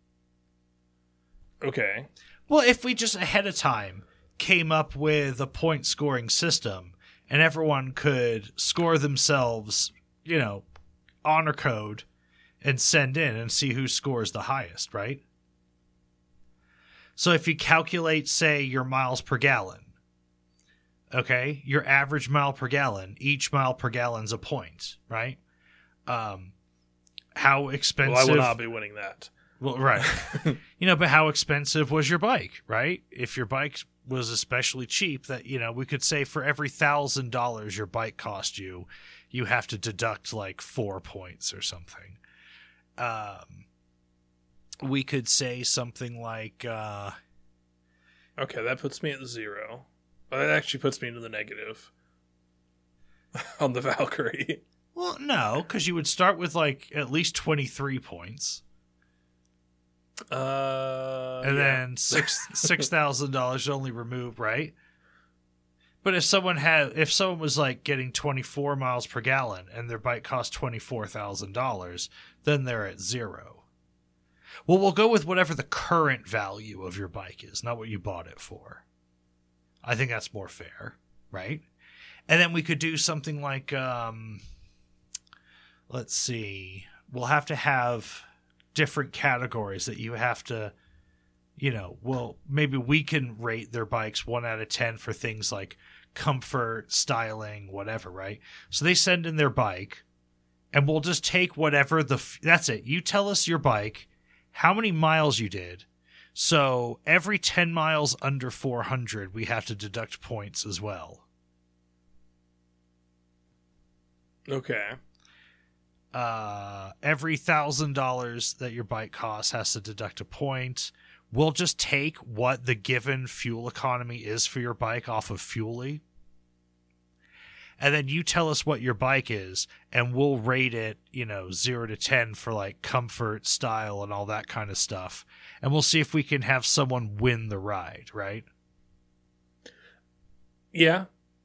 Okay. Well, if we just ahead of time came up with a point scoring system and everyone could score themselves, you know, honor code and send in and see who scores the highest, right? So if you calculate, say, your miles per gallon, okay, your average mile per gallon, each mile per gallon's a point, right? Um, how expensive... Well, I will not be winning that. Well, right. You know, but how expensive was your bike, right? If your bike was especially cheap, that, you know, we could say for every thousand dollars your bike cost you, you have to deduct like four points or something. Um, we could say something like, uh, okay, that puts me at zero. Well, that actually puts me into the negative on the Valkyrie. Well, no, because you would start with like at least twenty-three points. Uh, and yeah. then six six thousand dollars only removed, right? But if someone had, if someone was like getting twenty four miles per gallon and their bike cost twenty four thousand dollars, then they're at zero. Well, we'll go with whatever the current value of your bike is, not what you bought it for. I think that's more fair, right? And then we could do something like, um, let's see, we'll have to have different categories that you have to, you know, well, maybe we can rate their bikes one out of ten for things like comfort, styling, whatever, right? So they send in their bike, and we'll just take whatever the, that's it. You tell us your bike, how many miles you did. So every ten miles under four hundred, we have to deduct points as well. Okay. Uh, every thousand dollars that your bike costs has to deduct a point. We'll just take what the given fuel economy is for your bike off of Fuely. And then you tell us what your bike is, and we'll rate it, you know, zero to ten for like comfort, style, and all that kind of stuff. And we'll see if we can have someone win the ride, right? Yeah.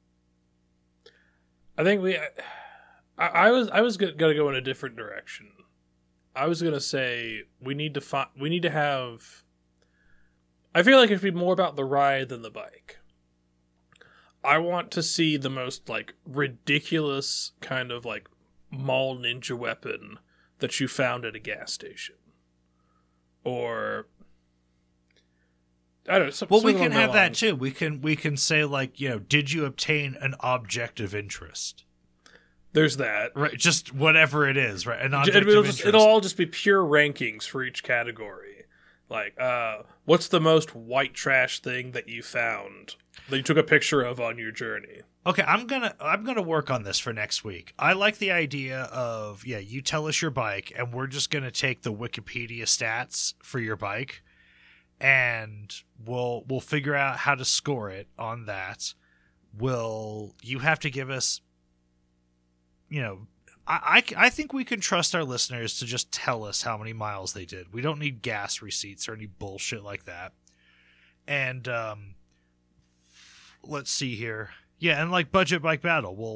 I think we... I, I was I was going to go in a different direction. I was going to say we need to find, we need to have... I feel like it'd be more about the ride than the bike. I want to see the most, like, ridiculous kind of, like, mall ninja weapon that you found at a gas station. Or... I don't know. Some, well, we can have that, too. We can, we can say, like, you know, did you obtain an object of interest? There's that. Right, just whatever it is, right? An object it'll, of just, interest. it'll all just be pure rankings for each category. Like, uh, what's the most white trash thing that you found that you took a picture of on your journey? Okay, I'm gonna I'm gonna work on this for next week. I like the idea of, yeah, you tell us your bike, and we're just gonna take the Wikipedia stats for your bike, and we'll we'll figure out how to score it on that. Will you have to give us, you know, I, I, I think we can trust our listeners to just tell us how many miles they did. We don't need gas receipts or any bullshit like that. And um, let's see here. Yeah, and like Budget Bike Battle, we'll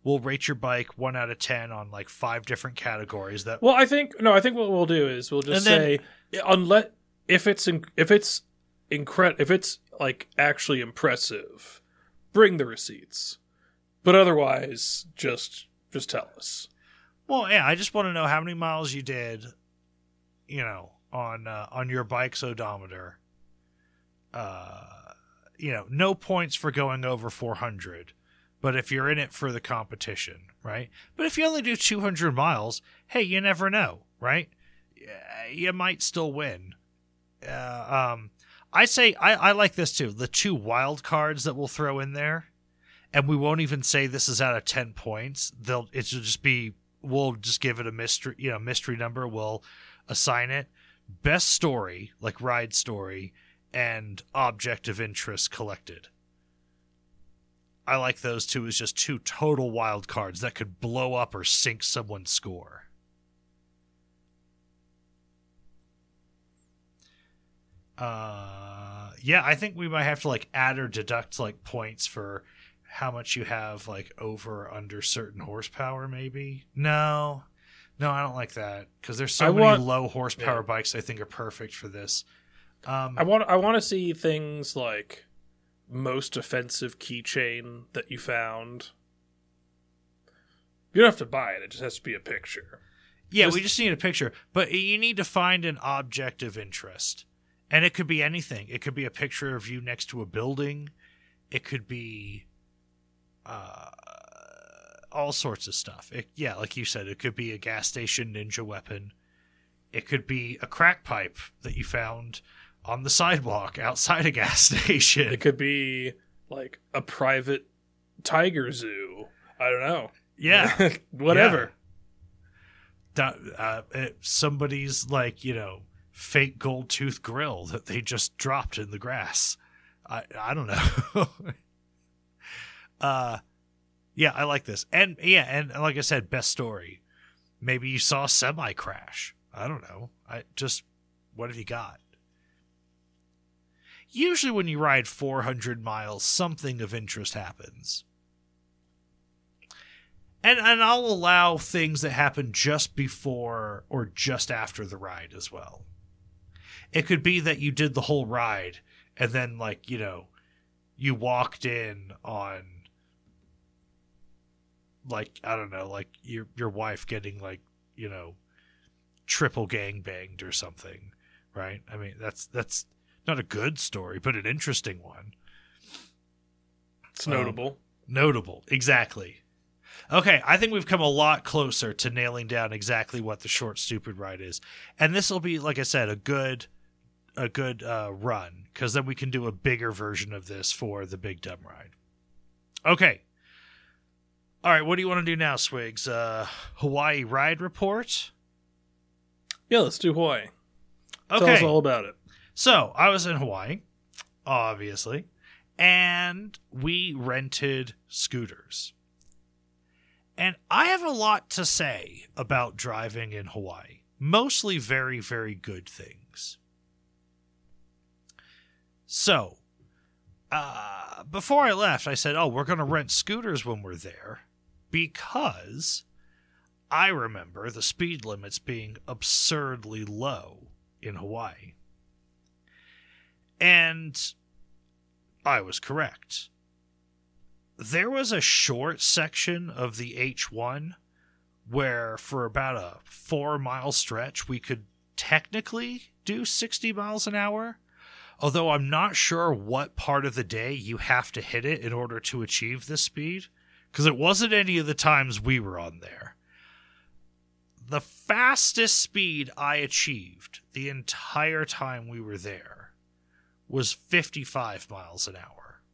we'll rate your bike one out of ten on like five different categories. That Well, I think no. I think what we'll do is we'll just And say unless if it's in, if it's incre- if it's like actually impressive, bring the receipts. But otherwise, just just tell us. Well, yeah, I just want to know how many miles you did, you know, on uh, on your bike's odometer. Uh, you know, no points for going over four hundred, but if you're in it for the competition, right? But if you only do two hundred miles, hey, you never know, right? You might still win. Uh, um, I say I, I like this too. The two wild cards that we'll throw in there, and we won't even say this is out of ten points. They'll it'll just be. We'll just give it a mystery, you know, mystery number. We'll assign it best story, like ride story, and object of interest collected. I like those two as just two total wild cards that could blow up or sink someone's score. Uh, yeah, I think we might have to like add or deduct like points for how much you have like over or under certain horsepower, maybe. No, no, I don't like that because there's so I many want, low horsepower yeah. bikes I think are perfect for this. Um, I want I want to see things like most offensive keychain that you found. You don't have to buy it; it just has to be a picture. Yeah, just, we just need a picture, but you need to find an object of interest, and it could be anything. It could be a picture of you next to a building. It could be uh, all sorts of stuff. It, yeah, like you said, it could be a gas station ninja weapon. It could be a crack pipe that you found on the sidewalk outside a gas station. It could be like a private tiger zoo. I don't know. Yeah. Whatever. Yeah. Uh, it, somebody's like, you know, fake gold tooth grill that they just dropped in the grass. I I don't know. uh, yeah, I like this. And yeah, and like I said, best story. Maybe you saw a semi crash. I don't know. I just, what have you got? Usually when you ride four hundred miles, something of interest happens. And and I'll allow things that happen just before or just after the ride as well. It could be that you did the whole ride and then, like, you know, you walked in on, like, I don't know, like your your wife getting, like, you know, triple gangbanged or something, right? I mean, that's that's not a good story, but an interesting one. It's notable. Um, notable, exactly. Okay, I think we've come a lot closer to nailing down exactly what the short stupid ride is, and this will be, like I said, a good, a good uh, run, because then we can do a bigger version of this for the big dumb ride. Okay. All right, what do you want to do now, Swigs? Uh, Hawaii ride report? Yeah, let's do Hawaii. Okay. Tell us all about it. So, I was in Hawaii, obviously, and we rented scooters. And I have a lot to say about driving in Hawaii. Mostly very, very good things. So, uh, before I left, I said, oh, we're going to rent scooters when we're there, because I remember the speed limits being absurdly low in Hawaii. And I was correct. There was a short section of the H one where for about a four mile stretch we could technically do sixty miles an hour, although I'm not sure what part of the day you have to hit it in order to achieve this speed, because it wasn't any of the times we were on there. The fastest speed I achieved the entire time we were there was fifty-five miles an hour.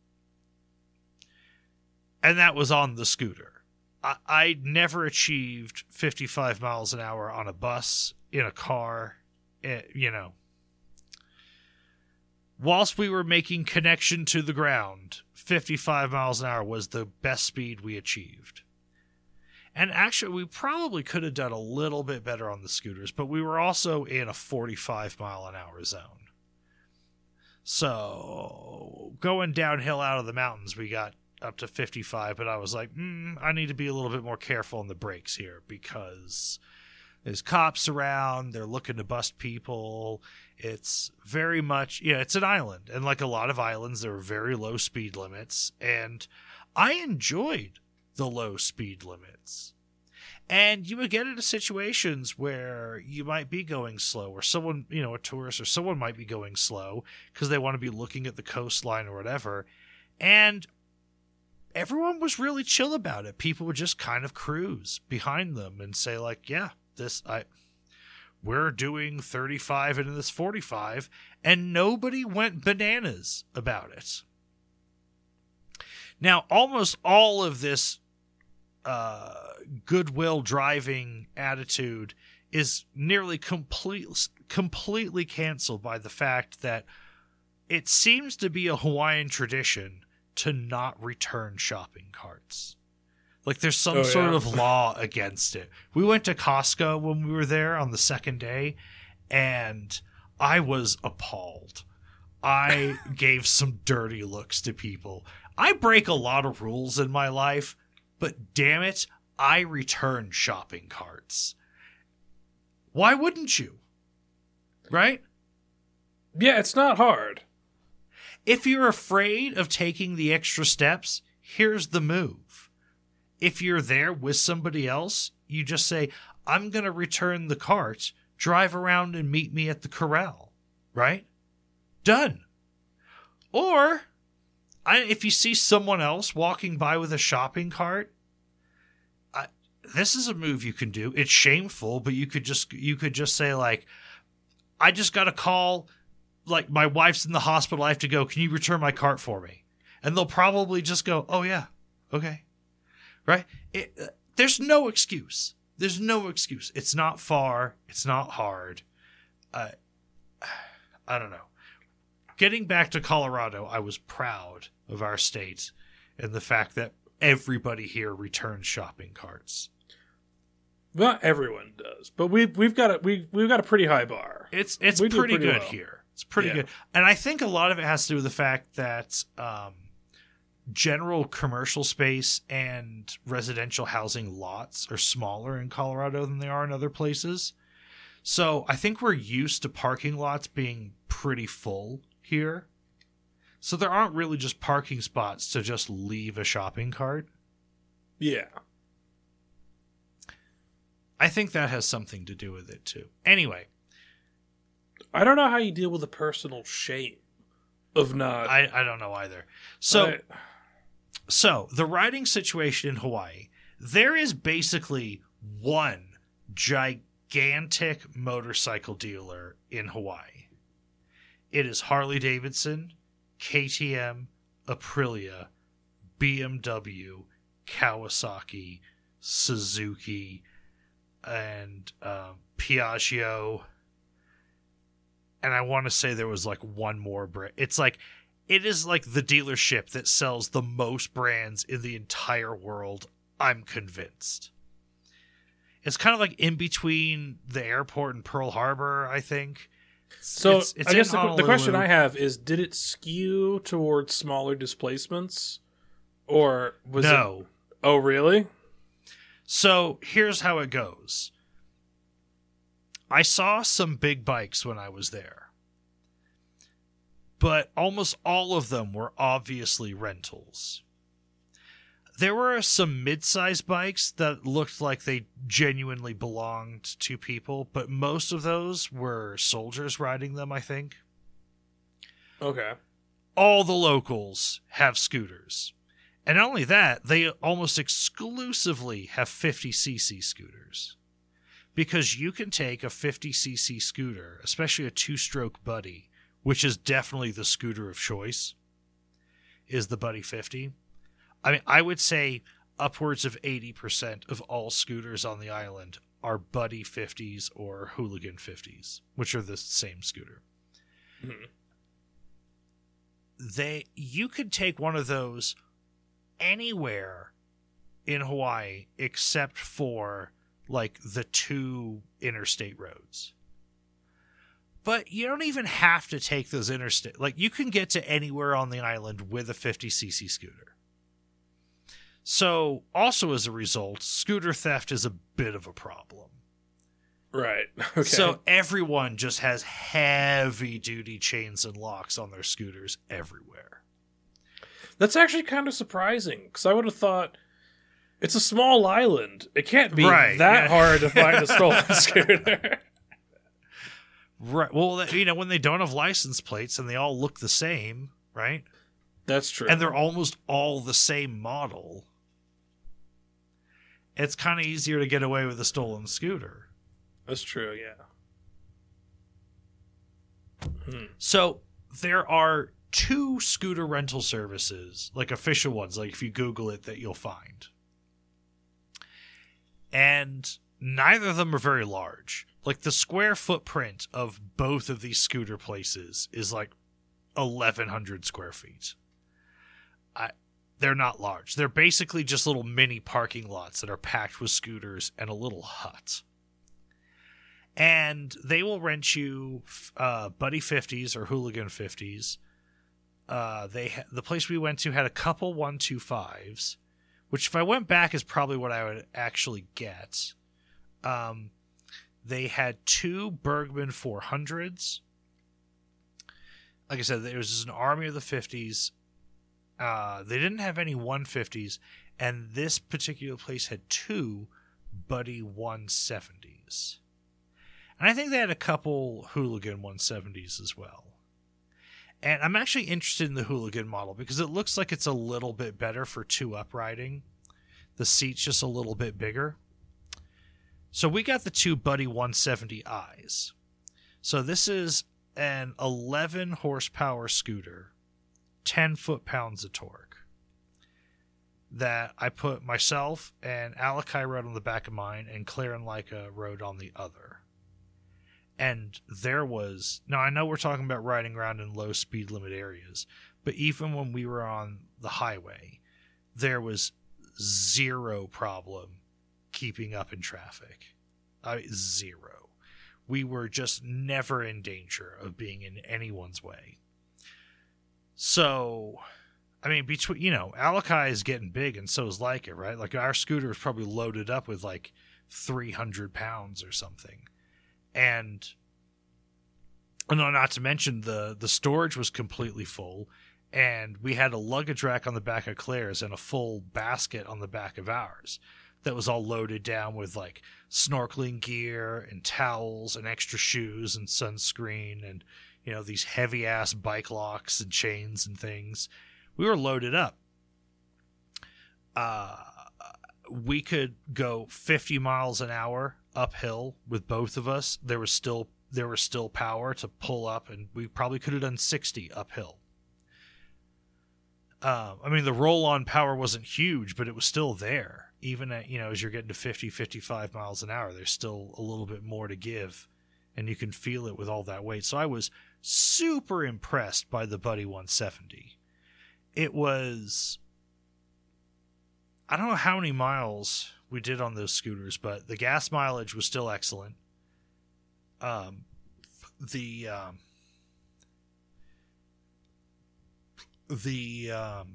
And that was on the scooter. I, I never achieved fifty-five miles an hour on a bus, in a car, it, you know. Whilst we were making connection to the ground, fifty-five miles an hour was the best speed we achieved. And actually, we probably could have done a little bit better on the scooters, but we were also in a forty-five mile an hour zone. So, going downhill out of the mountains, we got up to fifty-five, but I was like, mm, I need to be a little bit more careful on the brakes here because there's cops around. They're looking to bust people. It's very much, yeah, it's an island. And like a lot of islands, there are very low speed limits. And I enjoyed the low speed limits. And you would get into situations where you might be going slow, or someone, you know, a tourist or someone might be going slow because they want to be looking at the coastline or whatever. And everyone was really chill about it. People would just kind of cruise behind them and say, like, yeah, this, I, we're doing thirty-five into this forty-five, and nobody went bananas about it. Now, almost all of this uh, goodwill driving attitude is nearly complete, completely canceled by the fact that it seems to be a Hawaiian tradition to not return shopping carts. Like there's some oh, sort yeah. of law against it. We went to Costco when we were there on the second day, and I was appalled. I gave some dirty looks to people. I break a lot of rules in my life, but damn it, I return shopping carts. Why wouldn't you? Right? Yeah, it's not hard. If you're afraid of taking the extra steps, here's the move. If you're there with somebody else, you just say, I'm going to return the cart, drive around and meet me at the corral. Right? Done. Or, I, if you see someone else walking by with a shopping cart, I, this is a move you can do. It's shameful, but you could just you could just say, like, I just got a call, like, my wife's in the hospital, I have to go. Can you return my cart for me? And they'll probably just go, oh, yeah, okay. Right? It, uh, there's no excuse. There's no excuse. It's not far. It's not hard. Uh, I don't know. Getting back to Colorado, I was proud of our state and the fact that everybody here returns shopping carts. Not everyone does, but we've we've got a we we've got a pretty high bar. It's it's We do pretty, pretty good well. here. It's pretty Yeah. good, and I think a lot of it has to do with the fact that um, general commercial space and residential housing lots are smaller in Colorado than they are in other places. So I think we're used to parking lots being pretty full here. So there aren't really just parking spots to just leave a shopping cart. Yeah. I think that has something to do with it too. Anyway, I don't know how you deal with the personal shame of not. I, I don't know either. So I- so the riding situation in Hawaii, there is basically one gigantic motorcycle dealer in Hawaii. It is Harley Davidson, K T M, Aprilia, B M W, Kawasaki, Suzuki, and uh, Piaggio. And I want to say there was like one more brand. It's like, it is like the dealership that sells the most brands in the entire world, I'm convinced. It's kind of like in between the airport and Pearl Harbor, I think. so it's, it's I in guess the, the question Honolulu. I have is: did it skew towards smaller displacements, or was it? No. Oh, really? So here's how it goes. I saw some big bikes when I was there, but almost all of them were obviously rentals. There were some mid-sized bikes that looked like they genuinely belonged to people, but most of those were soldiers riding them, I think. Okay. All the locals have scooters. And not only that, they almost exclusively have fifty c c scooters. Because you can take a fifty c c scooter, especially a two-stroke Buddy, which is definitely the scooter of choice, is the Buddy fifty. I mean, I would say upwards of eighty percent of all scooters on the island are Buddy fifties or Hooligan fifties, which are the same scooter. Mhm. They, you could take one of those anywhere in Hawaii except for like the two interstate roads. But you don't even have to take those interstate. Like, you can get to anywhere on the island with a fifty c c scooter. So, also as a result, scooter theft is a bit of a problem. Right. Okay. So everyone just has heavy-duty chains and locks on their scooters everywhere. That's actually kind of surprising, because I would have thought it's a small island. It can't be right, that yeah. hard to find a stolen scooter. Right. Well, you know, when they don't have license plates and they all look the same, right? That's true. And they're almost all the same model, it's kind of easier to get away with a stolen scooter. That's true, yeah. Hmm. So there are two scooter rental services, like official ones, like if you Google it, that you'll find. And neither of them are very large. Like the square footprint of both of these scooter places is like eleven hundred square feet. I, they're not large. They're basically just little mini parking lots that are packed with scooters and a little hut. And they will rent you uh, Buddy fifties or Hooligan fifties. Uh, they ha- the place we went to had a couple one twenty-fives, which if I went back is probably what I would actually get. Um, they had two Bergman four hundreds. Like I said, there was just an army of the fifties. Uh, they didn't have any one fifties, and this particular place had two Buddy one seventies. And I think they had a couple Hooligan one seventies as well. And I'm actually interested in the Hooligan model because it looks like it's a little bit better for two-up riding. The seat's just a little bit bigger. So we got the two Buddy one seventy I's. So this is an eleven horsepower scooter, ten foot-pounds of torque, that I put myself and Alakai rode on the back of mine and Claire and Leica rode on the other. And there was... Now, I know we're talking about riding around in low speed limit areas, but even when we were on the highway, there was zero problem keeping up in traffic. I mean, zero. We were just never in danger of being in anyone's way. So, I mean, between, you know, Alakai is getting big and so is Leica, right? Like, our scooter is probably loaded up with like three hundred pounds or something. And no, not to mention the, the storage was completely full, and we had a luggage rack on the back of Claire's and a full basket on the back of ours that was all loaded down with like snorkeling gear and towels and extra shoes and sunscreen and, you know, these heavy ass bike locks and chains and things. We were loaded up. Uh, we could go fifty miles an hour uphill with both of us. There was still there was still power to pull up, and we probably could have done sixty uphill. Uh, I mean, the roll-on power wasn't huge, but it was still there. Even at, you know, as you're getting to fifty, fifty-five miles an hour, there's still a little bit more to give, and you can feel it with all that weight. So I was super impressed by the Buddy one seventy. It was... I don't know how many miles we did on those scooters, but the gas mileage was still excellent. Um, the um, the um,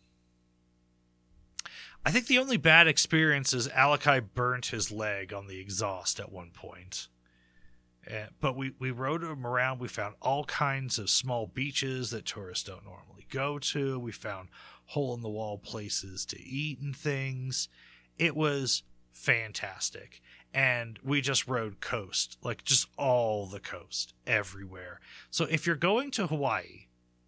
I think the only bad experience is Alakai burnt his leg on the exhaust at one point. Uh, but we, we rode him around. We found all kinds of small beaches that tourists don't normally go to. We found hole-in-the-wall places to eat and things. It was fantastic. And we just rode coast, like just all the coast, everywhere. So if you're going to Hawaii,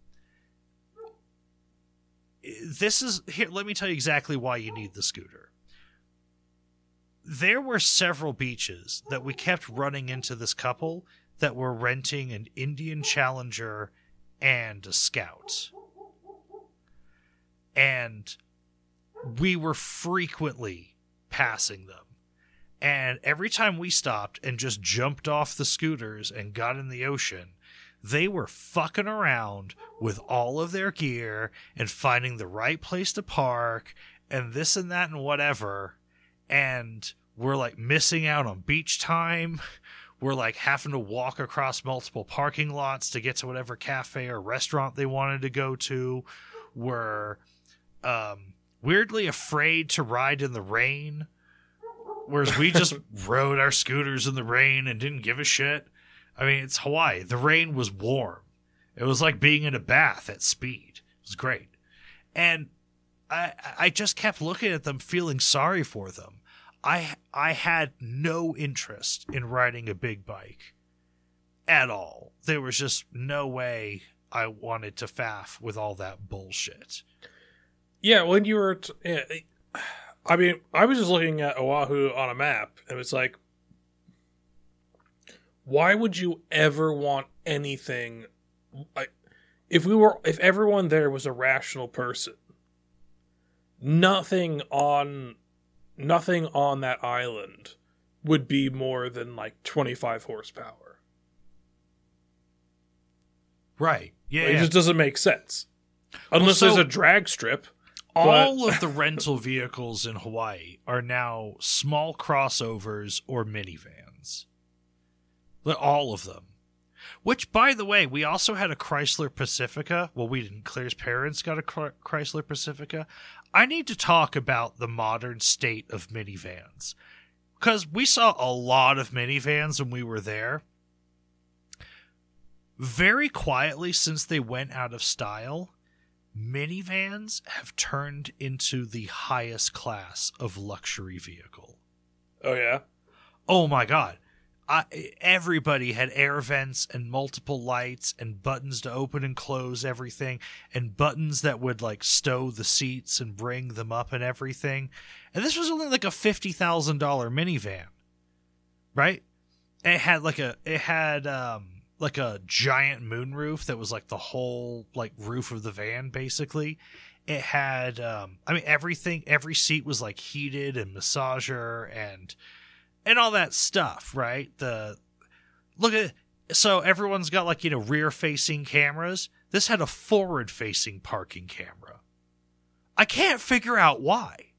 this is... Here, let me tell you exactly why you need the scooter. There were several beaches that we kept running into this couple that were renting an Indian Challenger and a Scout. And we were frequently passing them. And every time we stopped and just jumped off the scooters and got in the ocean, they were fucking around with all of their gear and finding the right place to park and this and that and whatever. And we're like missing out on beach time. We're like having to walk across multiple parking lots to get to whatever cafe or restaurant they wanted to go to. We're, um, weirdly afraid to ride in the rain, whereas we just rode our scooters in the rain and didn't give a shit. I mean, it's Hawaii. The rain was warm. It was like being in a bath at speed. It was great. And I I just kept looking at them, feeling sorry for them. I I had no interest in riding a big bike at all. There was just no way I wanted to faff with all that bullshit. Yeah, when you were... T- yeah, I mean, I was just looking at Oahu on a map, and it's like, why would you ever want anything... Like, if we were, if everyone there was a rational person, nothing on, nothing on that island would be more than like twenty-five horsepower. Right. Yeah. It yeah. just doesn't make sense. Unless well, so there's a drag strip. All but... of the rental vehicles in Hawaii are now small crossovers or minivans. All of them. Which, by the way, we also had a Chrysler Pacifica. Well, we didn't. Claire's parents got a Chrysler Pacifica. I need to talk about the modern state of minivans. Because we saw a lot of minivans when we were there. Very quietly, since they went out of style, minivans have turned into the highest class of luxury vehicle. Oh, yeah? Oh, my God. I, everybody had air vents and multiple lights and buttons to open and close everything and buttons that would like stow the seats and bring them up and everything. And this was only like a fifty thousand dollars minivan, right? And it had like a, it had um, like a giant moonroof that was like the whole like roof of the van basically. It had, um, I mean, everything, every seat was like heated and massager and And all that stuff, right? The look at so everyone's got like, you know, rear-facing cameras. This had a forward-facing parking camera. I can't figure out why.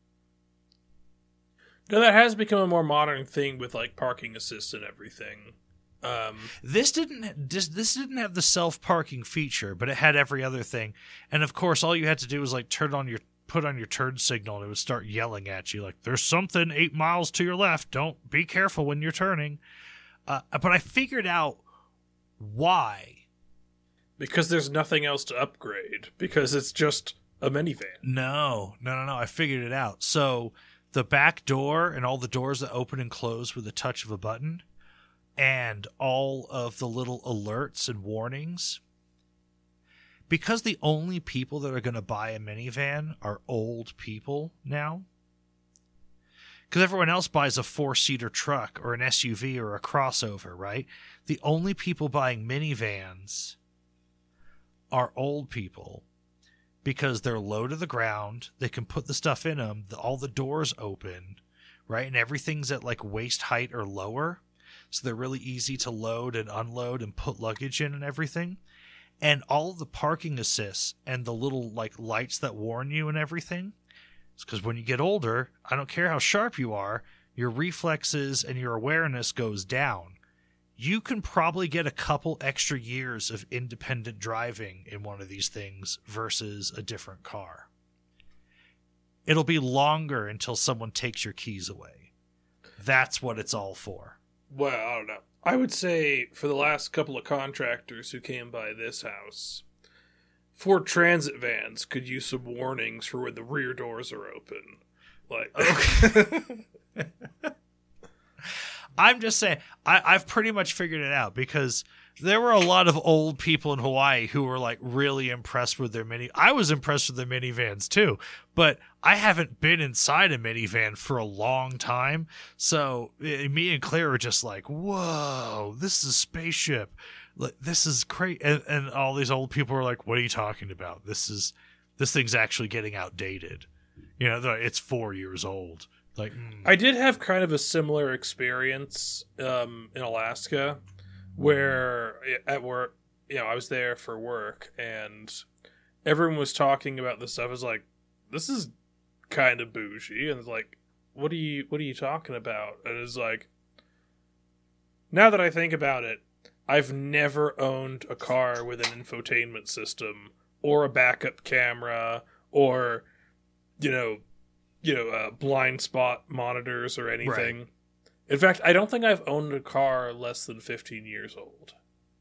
No, that has become a more modern thing with like parking assist and everything. Um, this didn't this, this didn't have the self-parking feature, but it had every other thing. And of course, all you had to do was like turn on your put on your turn signal and it would start yelling at you like, there's something eight miles to your left. Don't be careful when you're turning. Uh, but I figured out why. Because there's nothing else to upgrade. Because it's just a minivan. No, no, no, no. I figured it out. So the back door and all the doors that open and close with the touch of a button and all of the little alerts and warnings, because the only people that are going to buy a minivan are old people now, because everyone else buys a four-seater truck or an S U V or a crossover, right? The only people buying minivans are old people because they're low to the ground. They can put the stuff in them. All the doors open, right? And everything's at like waist height or lower. So they're really easy to load and unload and put luggage in and everything. And all of the parking assists and the little like lights that warn you and everything. It's because when you get older, I don't care how sharp you are, your reflexes and your awareness goes down. You can probably get a couple extra years of independent driving in one of these things versus a different car. It'll be longer until someone takes your keys away. That's what it's all for. Well, I don't know. I would say for the last couple of contractors who came by this house, Ford Transit vans could use some warnings for when the rear doors are open. Like, okay. I'm just saying, I, I've pretty much figured it out because there were a lot of old people in Hawaii who were like really impressed with their mini. I was impressed with their minivans too, but I haven't been inside a minivan for a long time. So eh, me and Claire were just like, whoa, this is a spaceship. Like, this is great. And, and all these old people were like, what are you talking about? This is, this thing's actually getting outdated. You know, it's four years old. Like, mm. I did have kind of a similar experience um, in Alaska where at work, you know, I was there for work and everyone was talking about this stuff. I was like, this is kind of bougie. And it's like, what are you, what are you talking about? And it's like, now that I think about it, I've never owned a car with an infotainment system or a backup camera or, you know, you know, uh, blind spot monitors or anything. Right. In fact, I don't think I've owned a car less than fifteen years old.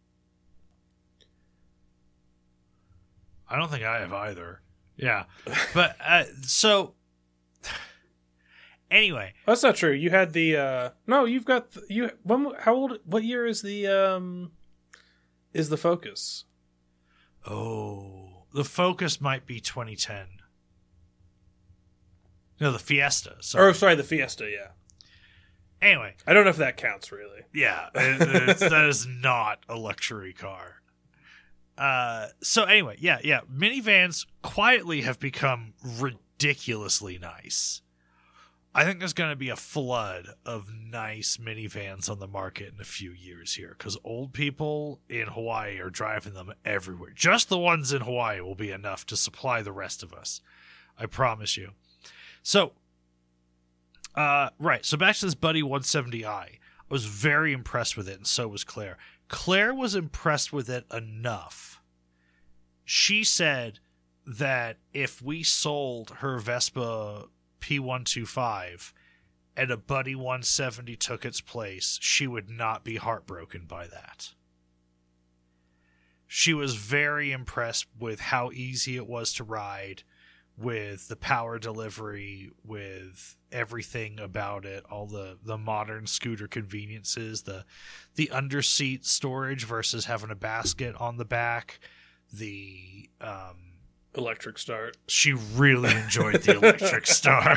I don't think I have either. Yeah. But, uh, so, anyway. That's not true. You had the, uh, no, you've got, the, you, when, how old, what year is the, um, is the Focus? Oh, the Focus might be twenty ten. No, the Fiesta. Sorry. Or, sorry, the Fiesta, yeah. Anyway. I don't know if that counts, really. Yeah, it, it's, that is not a luxury car. Uh, so anyway, yeah, yeah. Minivans quietly have become ridiculously nice. I think there's going to be a flood of nice minivans on the market in a few years here because old people in Hawaii are driving them everywhere. Just the ones in Hawaii will be enough to supply the rest of us. I promise you. So, uh, right. So back to this Buddy one seventy i. I was very impressed with it, and so was Claire. Claire was impressed with it enough. She said that if we sold her Vespa P one twenty-five and a Buddy one seventy took its place, she would not be heartbroken by that. She was very impressed with how easy it was to ride, with the power delivery, with everything about it, all the, the modern scooter conveniences, the the underseat storage versus having a basket on the back, the um, electric start. She really enjoyed the electric start.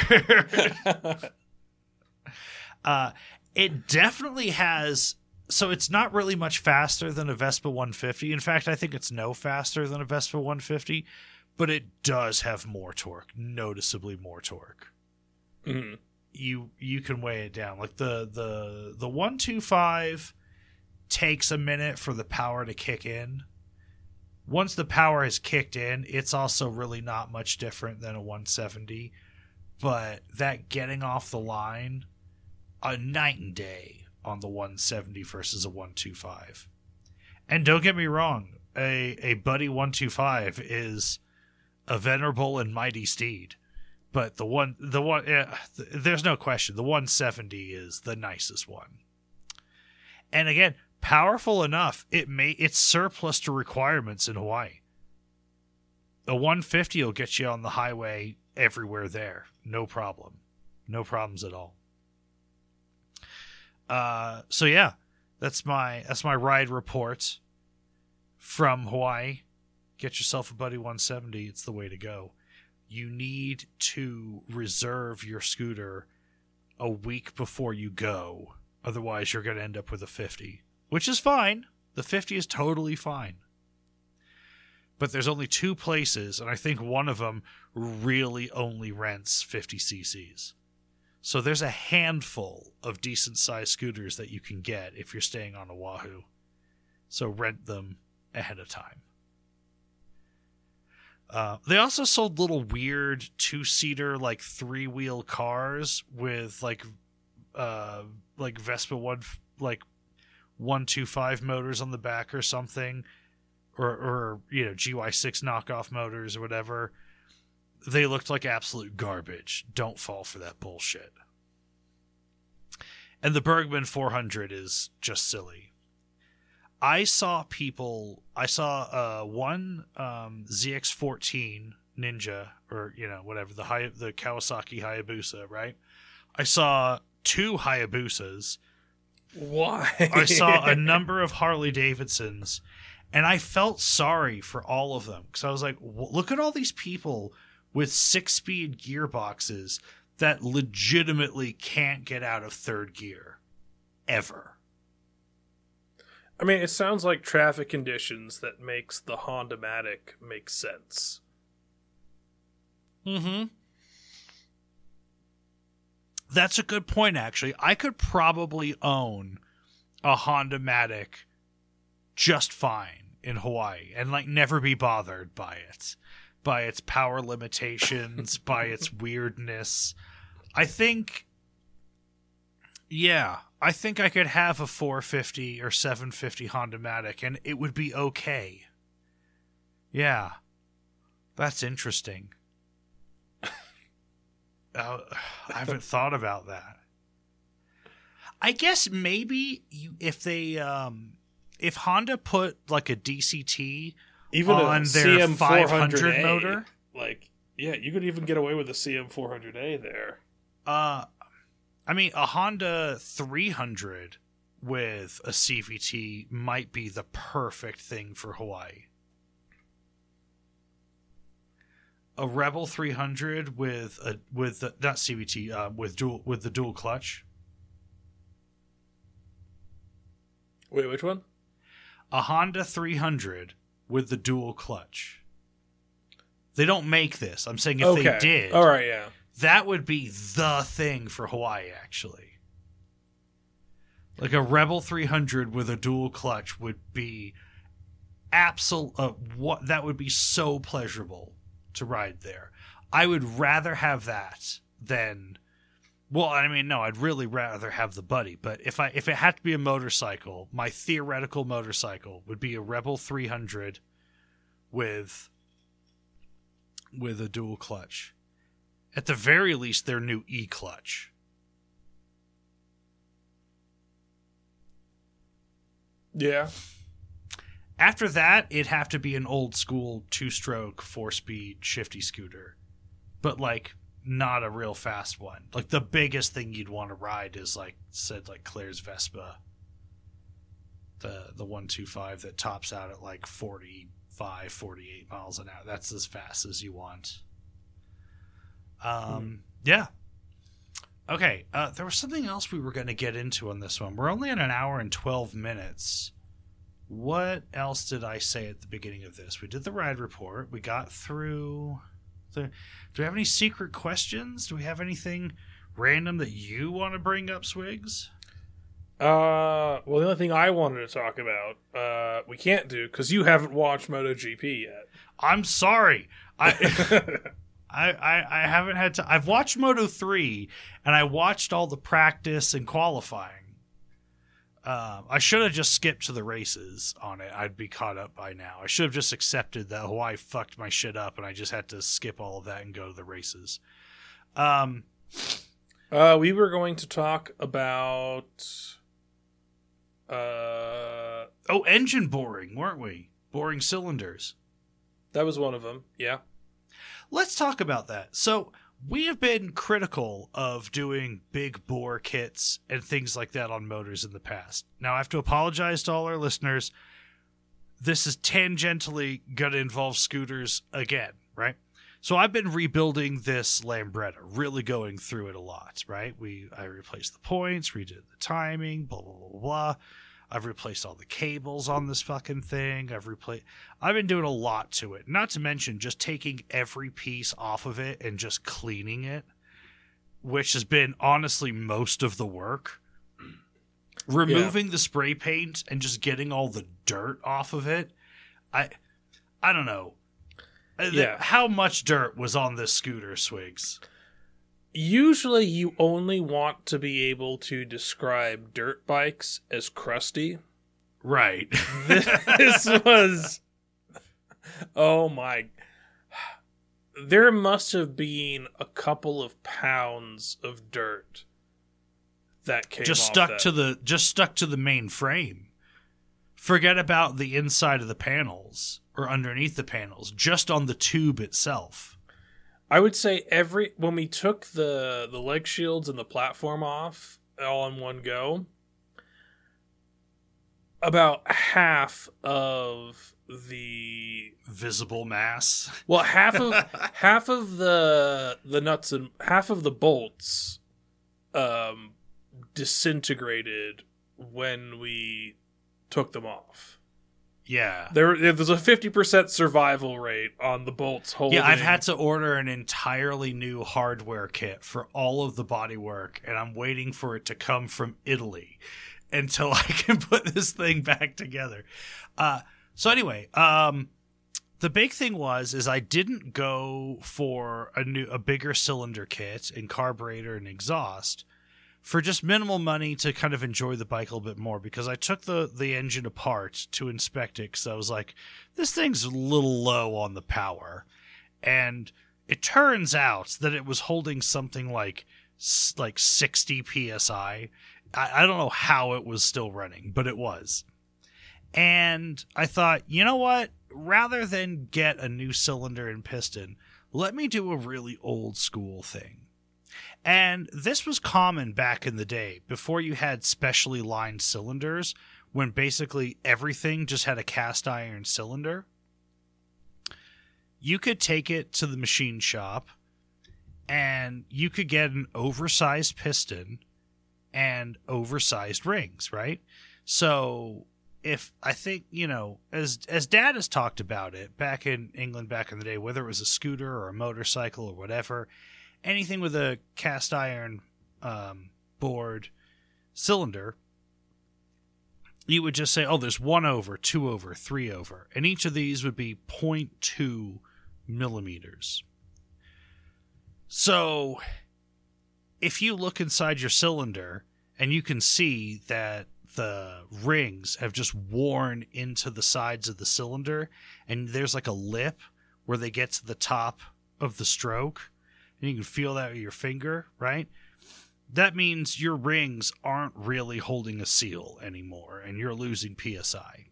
uh, it definitely has. So it's not really much faster than a Vespa one fifty. In fact, I think it's no faster than a Vespa one fifty. But it does have more torque, noticeably more torque. Mm-hmm. You you can weigh it down. Like the the the one twenty-five takes a minute for the power to kick in. Once the power has kicked in, it's also really not much different than a one seventy. But that getting off the line, a night and day on the one seventy versus a one twenty-five. And don't get me wrong, a a Buddy one twenty-five is a venerable and mighty steed, but the one, the one, uh, th- there's no question, the one seventy is the nicest one. And again, powerful enough, it may it's surplus to requirements in Hawaii. A one fifty will get you on the highway everywhere there, no problem, no problems at all. Uh, so yeah, that's my that's my ride report from Hawaii. Get yourself a Buddy one seventy. It's the way to go. You need to reserve your scooter a week before you go. Otherwise, you're going to end up with a fifty, which is fine. The fifty is totally fine. But there's only two places, and I think one of them really only rents fifty c c's. So there's a handful of decent-sized scooters that you can get if you're staying on Oahu. So rent them ahead of time. Uh, they also sold little weird two-seater, like three-wheel cars with like, uh, like Vespa one, like one twenty-five motors on the back or something, or or you know G Y six knockoff motors or whatever. They looked like absolute garbage. Don't fall for that bullshit. And the Bergman four hundred is just silly. I saw people, I saw uh, one um, Z X fourteen Ninja, or, you know, whatever, the Hay- the Kawasaki Hayabusa, right? I saw two Hayabusas. Why? I saw a number of Harley Davidsons, and I felt sorry for all of them. Because I was like, look at all these people with six-speed gearboxes that legitimately can't get out of third gear. Ever. I mean, it sounds like traffic conditions that makes the Honda-matic make sense. Mm-hmm. That's a good point, actually. I could probably own a Honda-matic just fine in Hawaii and, like, never be bothered by it. By its power limitations, by its weirdness. I think... Yeah, I think I could have a four fifty or seven fifty Honda-matic and it would be okay. Yeah. That's interesting. uh, I haven't thought about that. I guess maybe you, if they um, if Honda put like a D C T even on a their C M five hundred A, motor, like yeah, you could even get away with a C M four hundred A there. Uh, I mean, a Honda three hundred with a C V T might be the perfect thing for Hawaii. A Rebel three hundred with a with the, not C V T uh, with dual with the dual clutch. Wait, which one? A Honda three hundred with the dual clutch. They don't make this. I'm saying if okay. they did, all right, yeah, that would be the thing for Hawaii. Actually, like a Rebel three hundred with a dual clutch would be absolute. Uh, what that would be so pleasurable to ride there. I would rather have that than, well, I mean, no, I'd really rather have the Buddy. But if I if it had to be a motorcycle, my theoretical motorcycle would be a Rebel three hundred with with a dual clutch. At the very least, their new E-clutch. yeah. After that, it'd have to be an old school two-stroke, four-speed, shifty scooter. But, like, not a real fast one. Like, the biggest thing you'd want to ride is, like, said, like, Claire's Vespa. The the one twenty-five that tops out at, like, forty-five, forty-eight miles an hour. That's as fast as you want. Um, hmm. Yeah. Okay, uh, there was something else we were going to get into on this one. We're only at an hour and twelve minutes. What else did I say at the beginning of this? We did the ride report. We got through the... Do we have any secret questions? Do we have anything random that you want to bring up, Swigs? Uh, well, the only thing I wanted to talk about, uh, we can't do, because you haven't watched MotoGP yet. I'm sorry. I... I, I, I haven't had to... I've watched Moto three, and I watched all the practice and qualifying. Uh, I should have just skipped to the races on it. I'd be caught up by now. I should have just accepted that Hawaii fucked my shit up, and I just had to skip all of that and go to the races. Um, uh, we were going to talk about... Uh, oh, engine boring, weren't we? Boring cylinders. That was one of them, yeah. Let's talk about that. So... we have been critical of doing big bore kits and things like that on motors in the past. Now, I have to apologize to all our listeners. This is tangentially going to involve scooters again, right? So I've been rebuilding this Lambretta, really going through it a lot, right? We I replaced the points, redid the timing, blah, blah, blah, blah. I've replaced all the cables on this fucking thing. I've replaced. I've been doing a lot to it. Not to mention just taking every piece off of it and just cleaning it, which has been honestly most of the work. Removing yeah. the spray paint and just getting all the dirt off of it. I, I don't know. Yeah. How much dirt was on this scooter, Swigs? Usually you only want to be able to describe dirt bikes as crusty. Right. This was... Oh my... There must have been a couple of pounds of dirt that came just off stuck that. to the just stuck to the main frame. Forget about the inside of the panels or underneath the panels, just on the tube itself. I would say every when we took the the leg shields and the platform off all in one go, about half of the visible mass. Well, half of half of the the nuts and half of the bolts um disintegrated when we took them off. Yeah. There there's a fifty percent survival rate on the bolts holding. Yeah, I've had to order an entirely new hardware kit for all of the bodywork, and I'm waiting for it to come from Italy until I can put this thing back together. Uh, so anyway, um, the big thing was is I didn't go for a new a bigger cylinder kit and carburetor and exhaust for just minimal money to kind of enjoy the bike a little bit more, because I took the, the engine apart to inspect it because I was like, this thing's a little low on the power. And it turns out that it was holding something like like sixty P S I. I, I don't know how it was still running, but it was. And I thought, you know what? Rather than get a new cylinder and piston, let me do a really old school thing. And this was common back in the day, before you had specially lined cylinders, when basically everything just had a cast iron cylinder. You could take it to the machine shop, and you could get an oversized piston and oversized rings, right? So if I think, you know, as as Dad has talked about it back in England back in the day, whether it was a scooter or a motorcycle or whatever, anything with a cast iron um, board cylinder, you would just say, oh, there's one over, two over, three over. And each of these would be zero point two millimeters. So if you look inside your cylinder and you can see that the rings have just worn into the sides of the cylinder, and there's like a lip where they get to the top of the stroke, and you can feel that with your finger, right? That means your rings aren't really holding a seal anymore, and you're losing P S I.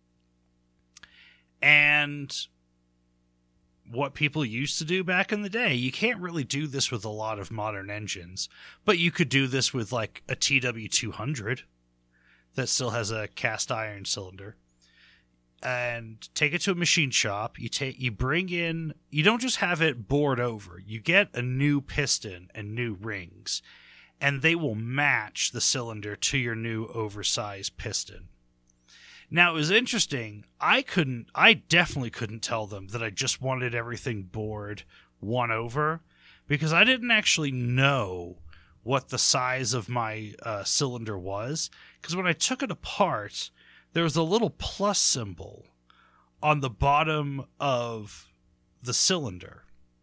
And what people used to do back in the day, you can't really do this with a lot of modern engines, but you could do this with like a T W two hundred that still has a cast iron cylinder. And take it to a machine shop. You take, you bring in, you don't just have it bored over. You get a new piston and new rings, and they will match the cylinder to your new oversized piston. Now, it was interesting. I couldn't, I definitely couldn't tell them that I just wanted everything bored one over, because I didn't actually know what the size of my uh, cylinder was. Because when I took it apart, there was a little plus symbol on the bottom of the cylinder.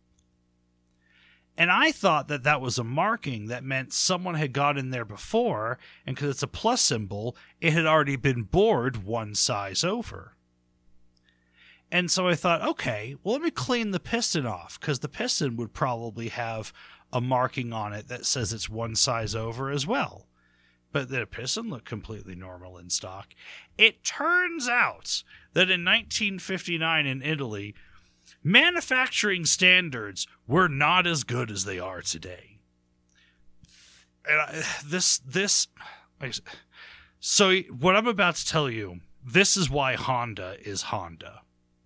And I thought that that was a marking that meant someone had got in there before, and because it's a plus symbol, it had already been bored one size over. And so I thought, okay, well, let me clean the piston off, because the piston would probably have a marking on it that says it's one size over as well. But the piston looked completely normal in stock. It turns out that in nineteen fifty-nine in Italy, manufacturing standards were not as good as they are today. And I, this, this, I, so what I'm about to tell you, this is why Honda is Honda.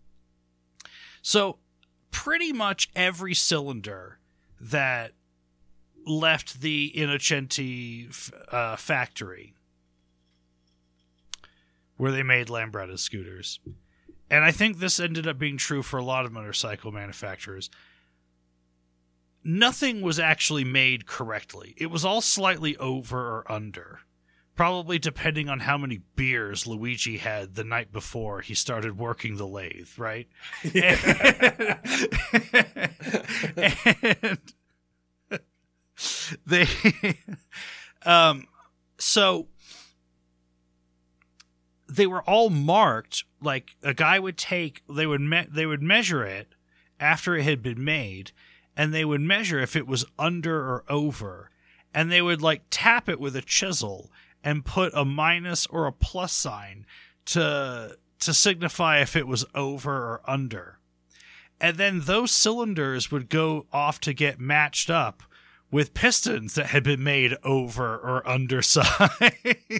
So pretty much every cylinder that left the Innocenti uh, factory where they made Lambretta scooters, and I think this ended up being true for a lot of motorcycle manufacturers, nothing was actually made correctly. It was all slightly over or under, probably depending on how many beers Luigi had the night before he started working the lathe, right? Yeah. and, and they um so they were all marked. Like, a guy would take, they would me- they would measure it after it had been made, and they would measure if it was under or over, and they would like tap it with a chisel and put a minus or a plus sign to to signify if it was over or under. And then those cylinders would go off to get matched up with pistons that had been made over or undersized.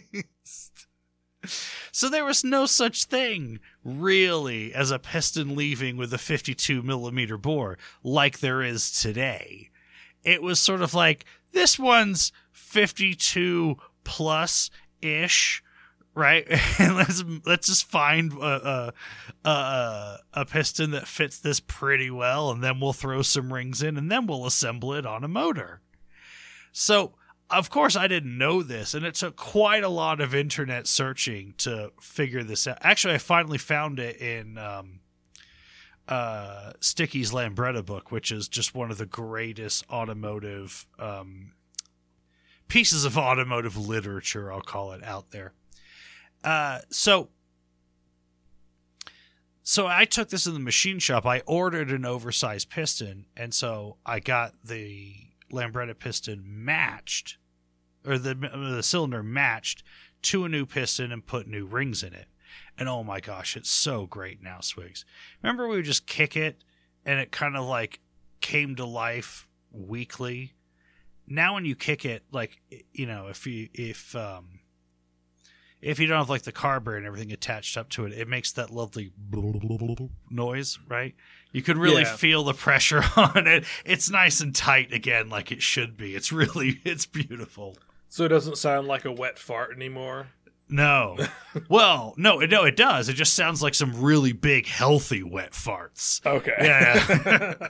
So there was no such thing, really, as a piston leaving with a fifty-two millimeter bore like there is today. It was sort of like, this one's fifty-two plus-ish, right? And let's let's just find a, a, a, a piston that fits this pretty well, and then we'll throw some rings in, and then we'll assemble it on a motor. So, of course, I didn't know this, and it took quite a lot of internet searching to figure this out. Actually, I finally found it in um, uh, Sticky's Lambretta book, which is just one of the greatest automotive um, pieces of automotive literature, I'll call it, out there. Uh, so, so I took this in the machine shop. I ordered an oversized piston, and so I got the Lambretta piston matched, or the the cylinder matched to a new piston and put new rings in it. And oh my gosh, it's so great now, Swigs. Remember we would just kick it and it kind of like came to life weakly? Now when you kick it, like, you know, if you if um if you don't have like the carburetor and everything attached up to it, it makes that lovely noise, right? You can really Yeah. feel the pressure on it. It's nice and tight again, like it should be. It's really, it's beautiful. So it doesn't sound like a wet fart anymore. No. Well, no, no, it does. It just sounds like some really big, healthy wet farts. Okay. Yeah.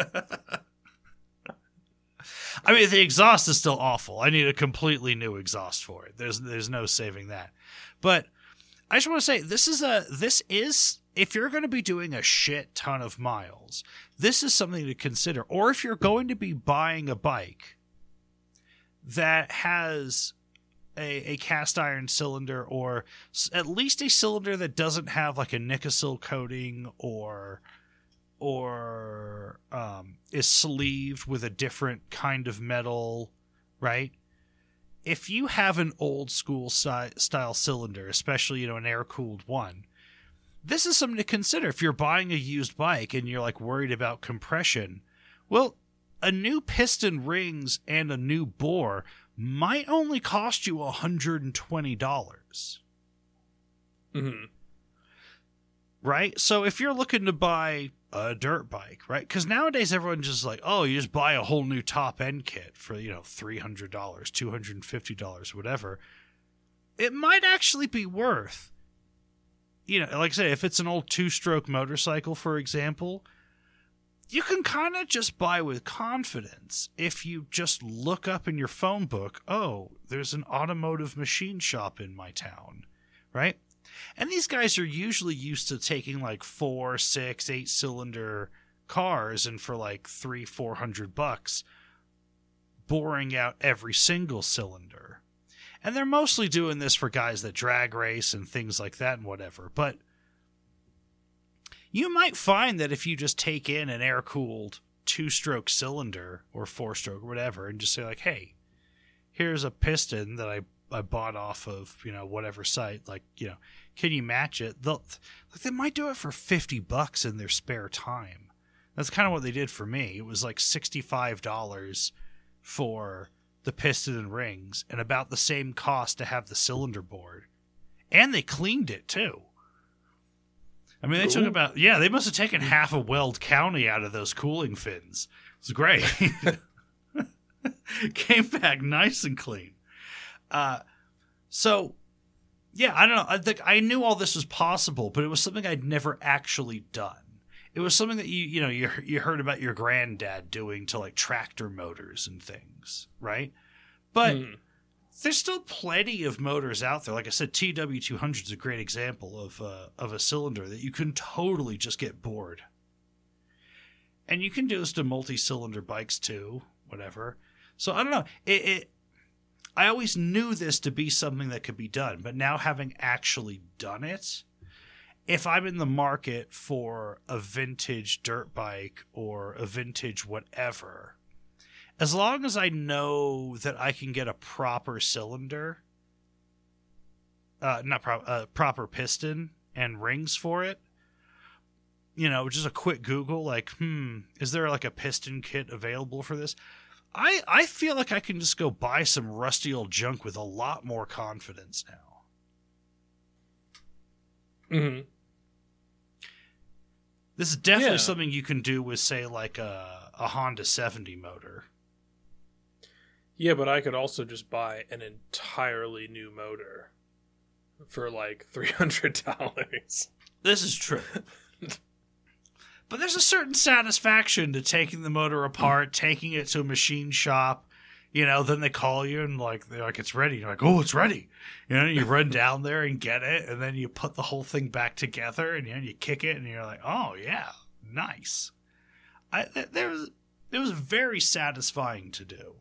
I mean, the exhaust is still awful. I need a completely new exhaust for it. There's there's no saving that. But I just want to say this is a this is if you're going to be doing a shit ton of miles, this is something to consider. Or if you're going to be buying a bike that has a, a cast iron cylinder, or at least a cylinder that doesn't have like a Nikasil coating, or or um, is sleeved with a different kind of metal, right? If you have an old school si- style cylinder, especially, you know, an air-cooled one, this is something to consider. If you're buying a used bike and you're like worried about compression, well, a new piston, rings, and a new bore might only cost you one hundred twenty dollars. Mm-hmm. Right? So if you're looking to buy a dirt bike, right? Because nowadays everyone's just like, oh, you just buy a whole new top end kit for, you know, three hundred dollars, two hundred fifty dollars, whatever. It might actually be worth, you know, like I say, if it's an old two-stroke motorcycle, for example, you can kind of just buy with confidence if you just look up in your phone book, oh, there's an automotive machine shop in my town, right? And these guys are usually used to taking like four, six, eight cylinder cars, and for like three, four hundred bucks, boring out every single cylinder. And they're mostly doing this for guys that drag race and things like that and whatever. But you might find that if you just take in an air-cooled two-stroke cylinder or four-stroke or whatever, and just say like, hey, here's a piston that I I bought off of, you know, whatever site, like, you know, can you match it? They'll, like, they might do it for fifty bucks in their spare time. That's kind of what they did for me. It was like sixty-five dollars for the piston and rings, and about the same cost to have the cylinder board. And they cleaned it, too. I mean, they Ooh. took about, yeah, they must have taken half of Weld County out of those cooling fins. It was great. Came back nice and clean. Uh, so, yeah, I don't know. I think I knew all this was possible, but it was something I'd never actually done. It was something that you, you know, you you heard about your granddad doing to like tractor motors and things, right? But Mm. there's still plenty of motors out there. Like I said, T W two hundred is a great example of uh, of a cylinder that you can totally just get bored. And you can do this to multi-cylinder bikes too, whatever. So I don't know. It. it I always knew this to be something that could be done, but now having actually done it, if I'm in the market for a vintage dirt bike or a vintage whatever, as long as I know that I can get a proper cylinder, uh, not pro- uh, proper piston and rings for it, you know, just a quick Google, like, hmm, is there like a piston kit available for this? I, I feel like I can just go buy some rusty old junk with a lot more confidence now. Mm-hmm. This is definitely Yeah. something you can do with, say, like a, a Honda seventy motor. Yeah, but I could also just buy an entirely new motor for like three hundred dollars. This is true. But there's a certain satisfaction to taking the motor apart, taking it to a machine shop. You know, then they call you and like they're like, it's ready. You're like, oh, it's ready. You know, you run down there and get it, and then you put the whole thing back together, and you know, you kick it, and you're like, oh yeah, nice. I th- there was it was very satisfying to do.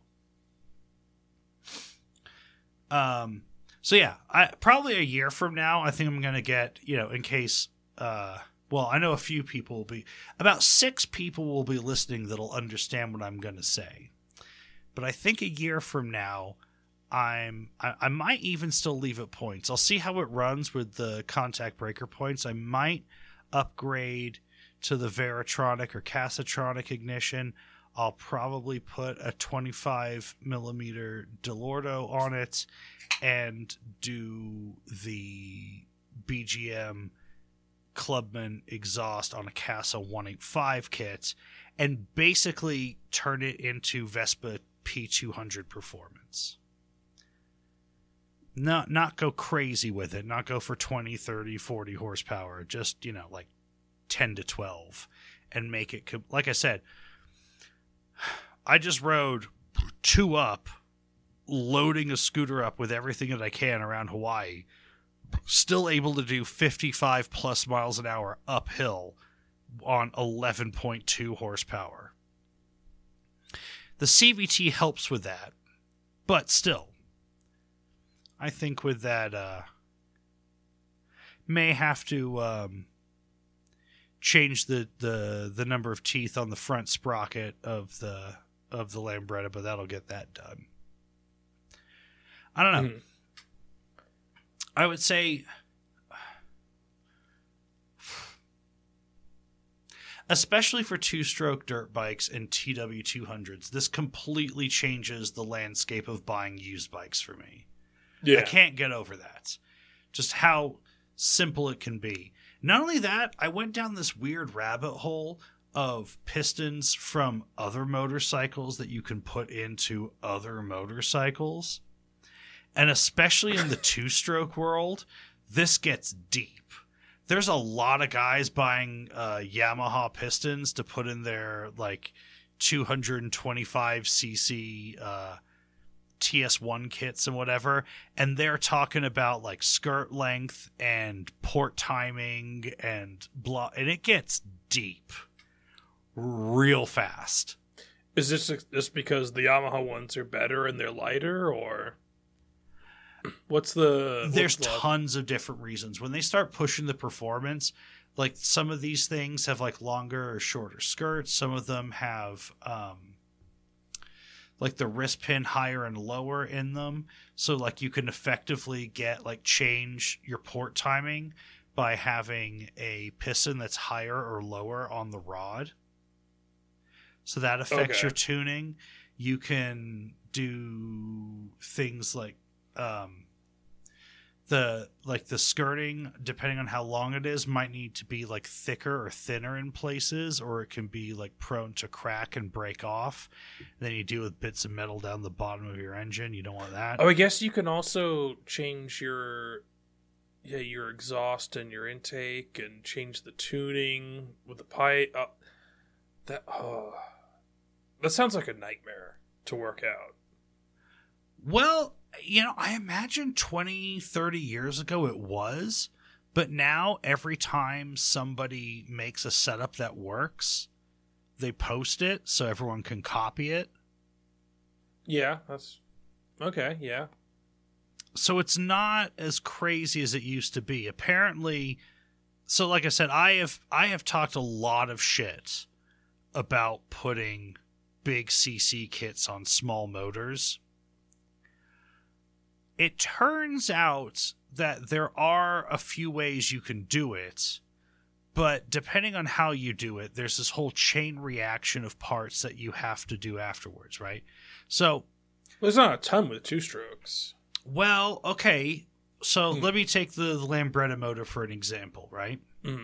Um. So yeah, I probably a year from now, I think I'm gonna get, you know, in case uh well, I know a few people will be, about six people will be listening that'll understand what I'm going to say. But I think a year from now, I'm I, I might even still leave it points. I'll see how it runs with the contact breaker points. I might upgrade to the Varitronic or Casatronic ignition. I'll probably put a twenty-five millimeter Delorto on it and do the B G M Clubman exhaust on a Casa one eighty-five kit and basically turn it into Vespa P two hundred performance. Not, not go crazy with it, not go for twenty, thirty, forty horsepower, just, you know, like ten to twelve and make it, like I said, I just rode two up, loading a scooter up with everything that I can around Hawaii, still able to do fifty-five plus miles an hour uphill on eleven point two horsepower. The C V T helps with that, but still, I think with that, uh, may have to um, change the, the the number of teeth on the front sprocket of the of the Lambretta, but that'll get that done. I don't know. Mm-hmm. I would say, especially for two-stroke dirt bikes and T W two hundreds, this completely changes the landscape of buying used bikes for me. Yeah. I can't get over that. Just how simple it can be. Not only that, I went down this weird rabbit hole of pistons from other motorcycles that you can put into other motorcycles. And especially in the two-stroke world, this gets deep. There's a lot of guys buying uh, Yamaha pistons to put in their like two twenty-five c c uh, T S one kits and whatever, and they're talking about like skirt length and port timing and blah, and it gets deep real fast. Is this just because the Yamaha ones are better and they're lighter, or what's the what's there's the... tons of different reasons. When they start pushing the performance, like some of these things have like longer or shorter skirts, some of them have um like the wrist pin higher and lower in them. So like you can effectively get like change your port timing by having a piston that's higher or lower on the rod. So that affects okay. your tuning. You can do things like um, the like the skirting, depending on how long it is, might need to be like thicker or thinner in places, or it can be like prone to crack and break off. And then you deal with bits of metal down the bottom of your engine. You don't want that. Oh, I guess you can also change your yeah your exhaust and your intake and change the tuning with the pipe. Uh, that oh, that sounds like a nightmare to work out. Well, you know, I imagine twenty, thirty years ago it was, but now every time somebody makes a setup that works, they post it so everyone can copy it. Yeah, that's okay, yeah. So it's not as crazy as it used to be. Apparently, so like I said, I have I have talked a lot of shit about putting big C C kits on small motors. It turns out that there are a few ways you can do it, but depending on how you do it, there's this whole chain reaction of parts that you have to do afterwards, right? So, well, there's not a ton with two strokes. Well, okay. So mm. let me take the, the Lambretta motor for an example, right? Mm-hmm.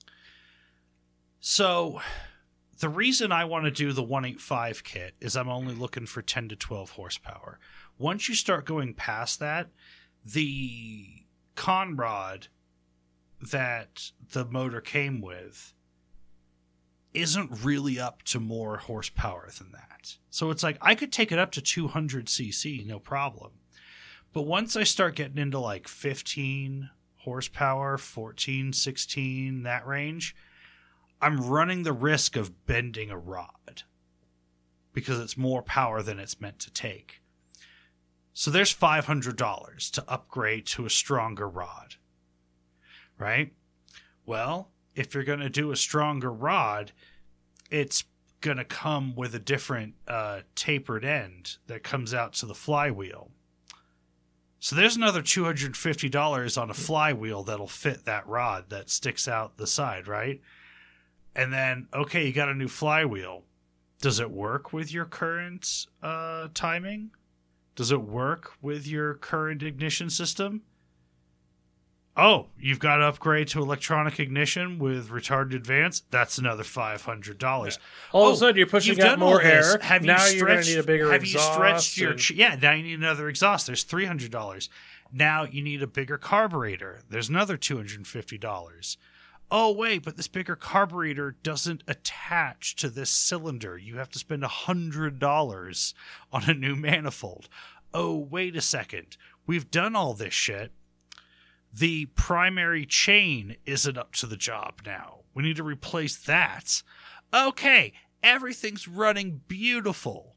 So the reason I want to do the one eighty-five kit is I'm only looking for ten to twelve horsepower. Once you start going past that, the conrod that the motor came with isn't really up to more horsepower than that. So it's like I could take it up to two hundred c c, no problem. But once I start getting into like fifteen horsepower, fourteen, sixteen, that range, I'm running the risk of bending a rod because it's more power than it's meant to take. So there's five hundred dollars to upgrade to a stronger rod, right? Well, if you're going to do a stronger rod, it's going to come with a different uh, tapered end that comes out to the flywheel. So there's another two hundred fifty dollars on a flywheel that'll fit that rod that sticks out the side, right? And then, okay, you got a new flywheel. Does it work with your current uh, timing? Does it work with your current ignition system? Oh, you've got to upgrade to electronic ignition with retarded advance? That's another five hundred dollars. Yeah. All oh, of a sudden, you're pushing out more air. Have now you you're going to need a bigger have exhaust. You stretched your and... ch- yeah, now you need another exhaust. There's three hundred dollars. Now you need a bigger carburetor. There's another two hundred fifty dollars. Oh, wait, but this bigger carburetor doesn't attach to this cylinder. You have to spend one hundred dollars on a new manifold. Oh, wait a second. We've done all this shit. The primary chain isn't up to the job now. We need to replace that. Okay, everything's running beautiful.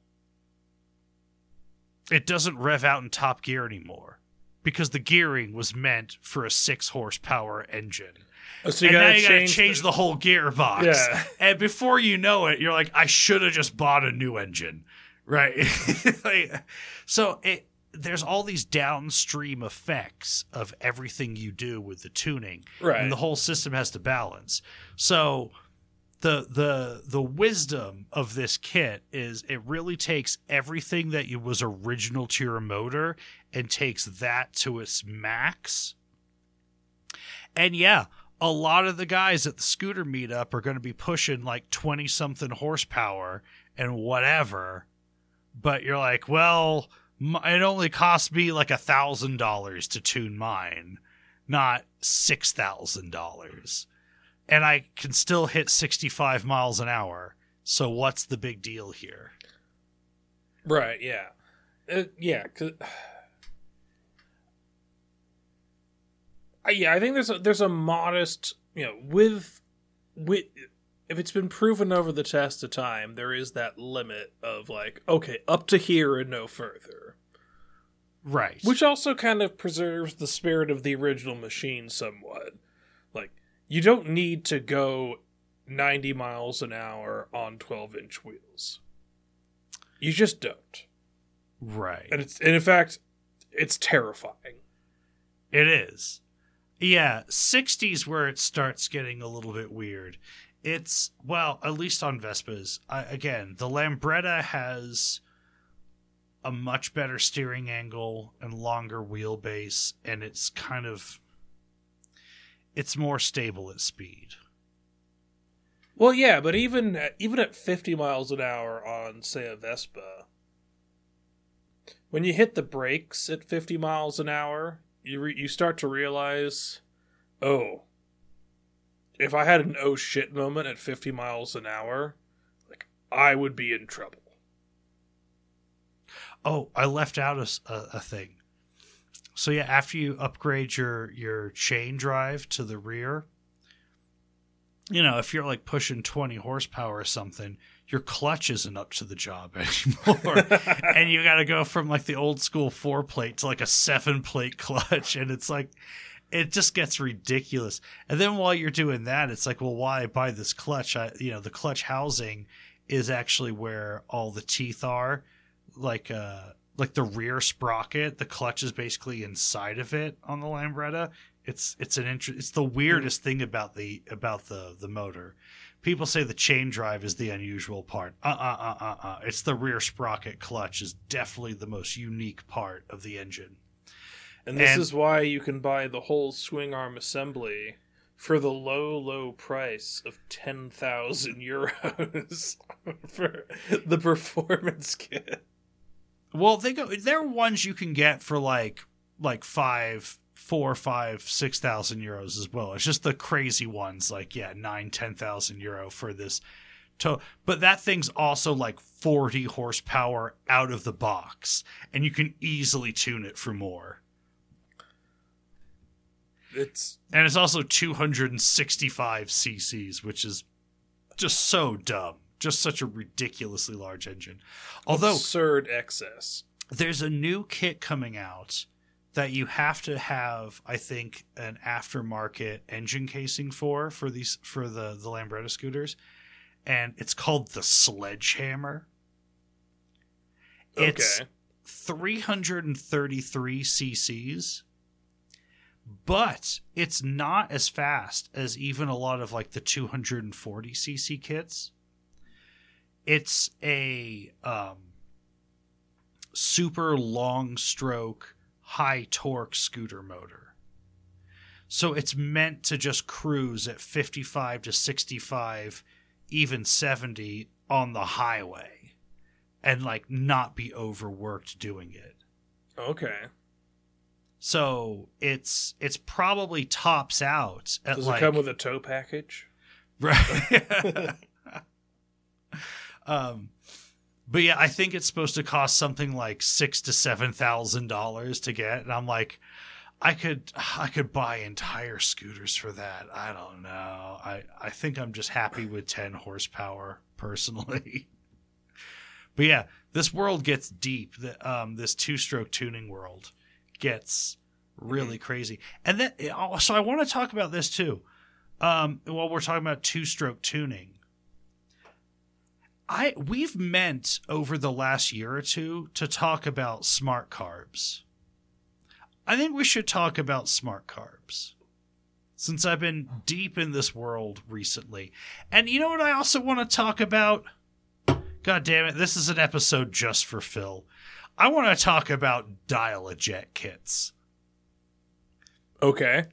It doesn't rev out in top gear anymore because the gearing was meant for a six horsepower engine. Oh, so you and gotta now you gotta change, change the... the whole gearbox. Yeah. And before you know it, you're like, I should have just bought a new engine. Right? Like, so it, there's all these downstream effects of everything you do with the tuning. Right. And the whole system has to balance. So the the the wisdom of this kit is it really takes everything that you was original to your motor and takes that to its max. And yeah, a lot of the guys at the scooter meetup are going to be pushing like twenty something horsepower and whatever. But you're like, well, it only cost me like a thousand dollars to tune mine, not six thousand dollars. And I can still hit sixty-five miles an hour. So what's the big deal here? Right, yeah. Uh, yeah, cause... uh, yeah, I think there's a, there's a modest, you know, with, with, if it's been proven over the test of time, there is that limit of like, okay, up to here and no further. Right. Which also kind of preserves the spirit of the original machine somewhat. Like, you don't need to go ninety miles an hour on twelve inch wheels. You just don't. Right. And it's, and in fact, it's terrifying. It is. Yeah, sixties where it starts getting a little bit weird. It's, well, at least on Vespas. I, again, the Lambretta has a much better steering angle and longer wheelbase, and it's kind of, it's more stable at speed. Well, yeah, but even even at fifty miles an hour on, say, a Vespa, when you hit the brakes at fifty miles an hour, you re- you start to realize, oh, if I had an oh shit moment at fifty miles an hour, like, I would be in trouble. Oh, I left out a, a, a thing. So yeah, after you upgrade your, your chain drive to the rear, you know, if you're like pushing twenty horsepower or something, your clutch isn't up to the job anymore. And you got to go from like the old school four plate to like a seven plate clutch. And it's like, it just gets ridiculous. And then while you're doing that, it's like, well, why buy this clutch? I, you know, the clutch housing is actually where all the teeth are. Like, uh, like the rear sprocket, the clutch is basically inside of it on the Lambretta. It's it's an int- it's the weirdest thing about the about the the motor. People say the chain drive is the unusual part. Uh uh uh uh uh. It's the rear sprocket clutch is definitely the most unique part of the engine. And this and, is why you can buy the whole swing arm assembly for the low, low price of ten thousand euros for the performance kit. Well, they go. There are ones you can get for like like five, four, five, six thousand euros as well. It's just the crazy ones, like yeah, nine, ten thousand euro for this. To, but that thing's also like forty horsepower out of the box, and you can easily tune it for more. It's and it's also two hundred sixty-five cc's, which is just so dumb. Just such a ridiculously large engine. Although absurd excess. There's a new kit coming out that you have to have, I think, an aftermarket engine casing for for these for the the Lambretta scooters, and it's called the Sledgehammer. It's Okay. three hundred thirty-three cc's, but it's not as fast as even a lot of like the two hundred forty cc kits. It's a um, super long stroke, high torque scooter motor. So it's meant to just cruise at fifty-five to sixty-five, even seventy on the highway and like not be overworked doing it. Okay. So it's it's probably tops out at Does like it come with a tow package? right. um But yeah, I think it's supposed to cost something like six to seven thousand dollars to get, and I'm like, I could, I could buy entire scooters for that. I don't know. I, I think I'm just happy with ten horsepower personally. But yeah, this world gets deep. The, um, this two-stroke tuning world gets really crazy, and then so I want to talk about this too. Um, while we're talking about two-stroke tuning. I we've meant over the last year or two to talk about smart carbs. I think we should talk about smart carbs since I've been deep in this world recently. And you know what I also want to talk about? God damn it, this is an episode just for Phil. I want to talk about Dial-A-Jet kits. Okay.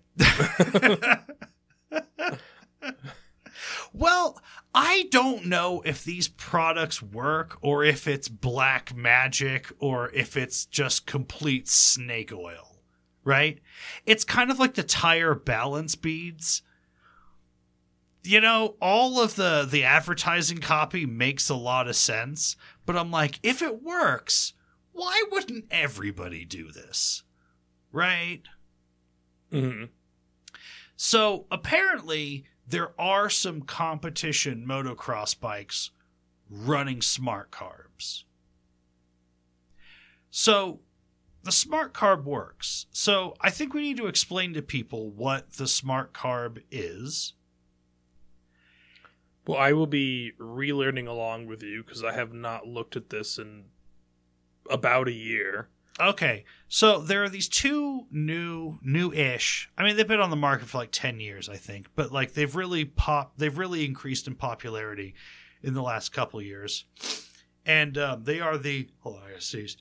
Well, I don't know if these products work or if it's black magic or if it's just complete snake oil, right? It's kind of like the tire balance beads. You know, all of the, the advertising copy makes a lot of sense, but I'm like, if it works, why wouldn't everybody do this? Right? Mm-hmm. So apparently there are some competition motocross bikes running smart carbs. So the smart carb works. So I think we need to explain to people what the smart carb is. Well, I will be relearning along with you because I have not looked at this in about a year. Okay, so there are these two new, new-ish. I mean, they've been on the market for like ten years, I think, but like they've really pop, they've really increased in popularity in the last couple of years, and um, they are the. Hold on, I gotta sneeze.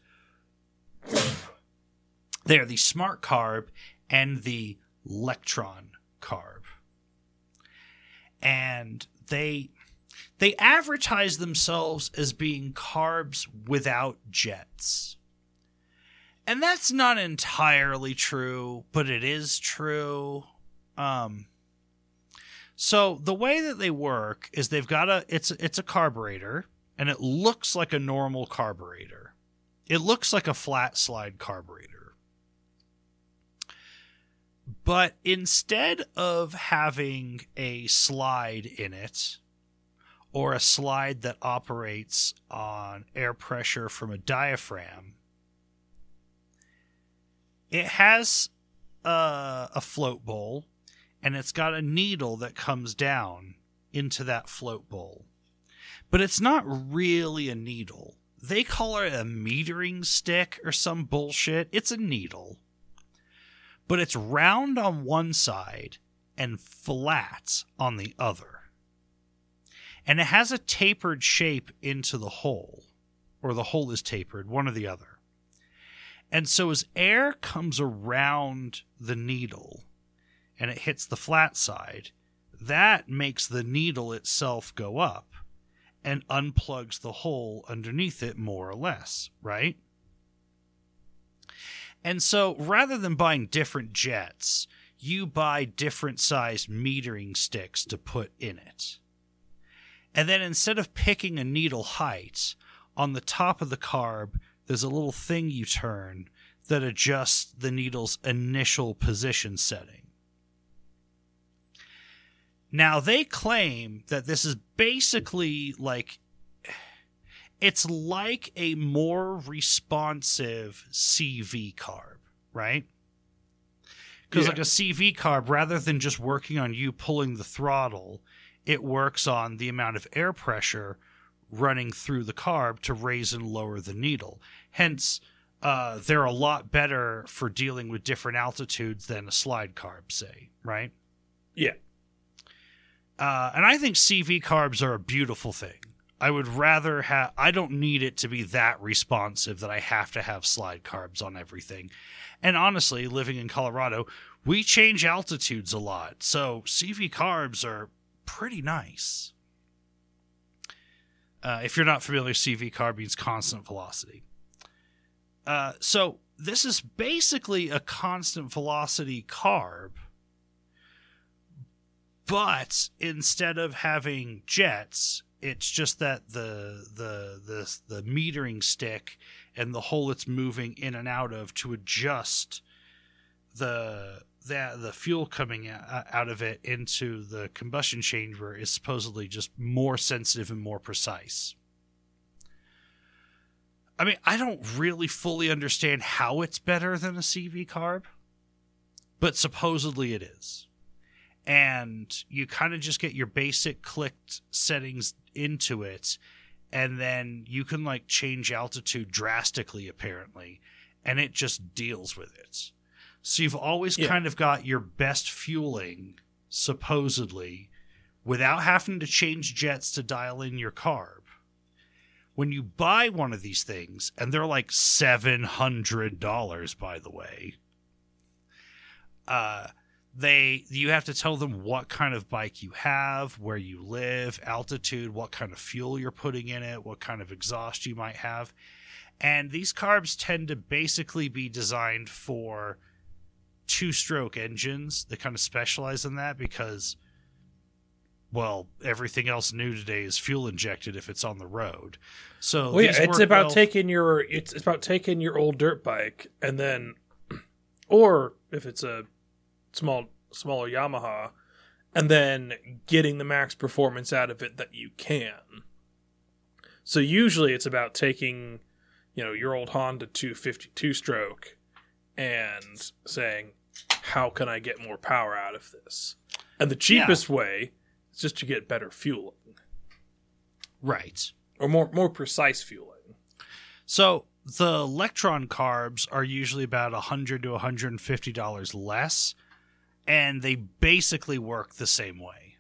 They are the Smart Carb and the Lectron Carb, and they they advertise themselves as being carbs without jets. And that's not entirely true, but it is true. Um, so the way that they work is they've got a it's it's a carburetor, and it looks like a normal carburetor. It looks like a flat slide carburetor. But instead of having a slide in it, or a slide that operates on air pressure from a diaphragm, it has a, a float bowl, and it's got a needle that comes down into that float bowl. But it's not really a needle. They call it a metering stick or some bullshit. It's a needle. But it's round on one side and flat on the other. And it has a tapered shape into the hole. Or the hole is tapered, one or the other. And so as air comes around the needle and it hits the flat side, that makes the needle itself go up and unplugs the hole underneath it more or less, right? And so rather than buying different jets, you buy different sized metering sticks to put in it. And then instead of picking a needle height, on the top of the carb, there's a little thing you turn that adjusts the needle's initial position setting. Now, they claim that this is basically like, it's like a more responsive C V carb, right? Because Yeah. like a C V carb, rather than just working on you pulling the throttle, it works on the amount of air pressure running through the carb to raise and lower the needle. Hence, uh, they're a lot better for dealing with different altitudes than a slide carb, say, right? Yeah. Uh, and I think C V carbs are a beautiful thing. I would rather have, I don't need it to be that responsive that I have to have slide carbs on everything. And honestly, living in Colorado, we change altitudes a lot. So C V carbs are pretty nice. Uh, if you're not familiar, C V carb means constant velocity. Uh, so this is basically a constant velocity carb, but instead of having jets, it's just that the the the the metering stick and the hole it's moving in and out of to adjust the the the fuel coming out of it into the combustion chamber is supposedly just more sensitive and more precise. I mean, I don't really fully understand how it's better than a C V carb, but supposedly it is. And you kind of just get your basic clicked settings into it, and then you can like change altitude drastically, apparently, and it just deals with it. So you've always Yeah. kind of got your best fueling, supposedly, without having to change jets to dial in your carb. When you buy one of these things, and they're like seven hundred dollars, by the way, uh, they you have to tell them what kind of bike you have, where you live, altitude, what kind of fuel you're putting in it, what kind of exhaust you might have. And these carbs tend to basically be designed for two-stroke engines that kind of specialize in that because, well, everything else new today is fuel injected if it's on the road. So Well, yeah, these it's work about well- taking your it's, it's about taking your old dirt bike and then, or if it's a small smaller Yamaha, and then getting the max performance out of it that you can. So usually it's about taking, you know, your old Honda two fifty-two stroke and saying, how can I get more power out of this? And the cheapest yeah. way is just to get better fueling. Right. Or more more precise fueling. So the Electron carbs are usually about one hundred to one hundred fifty dollars less, and they basically work the same way.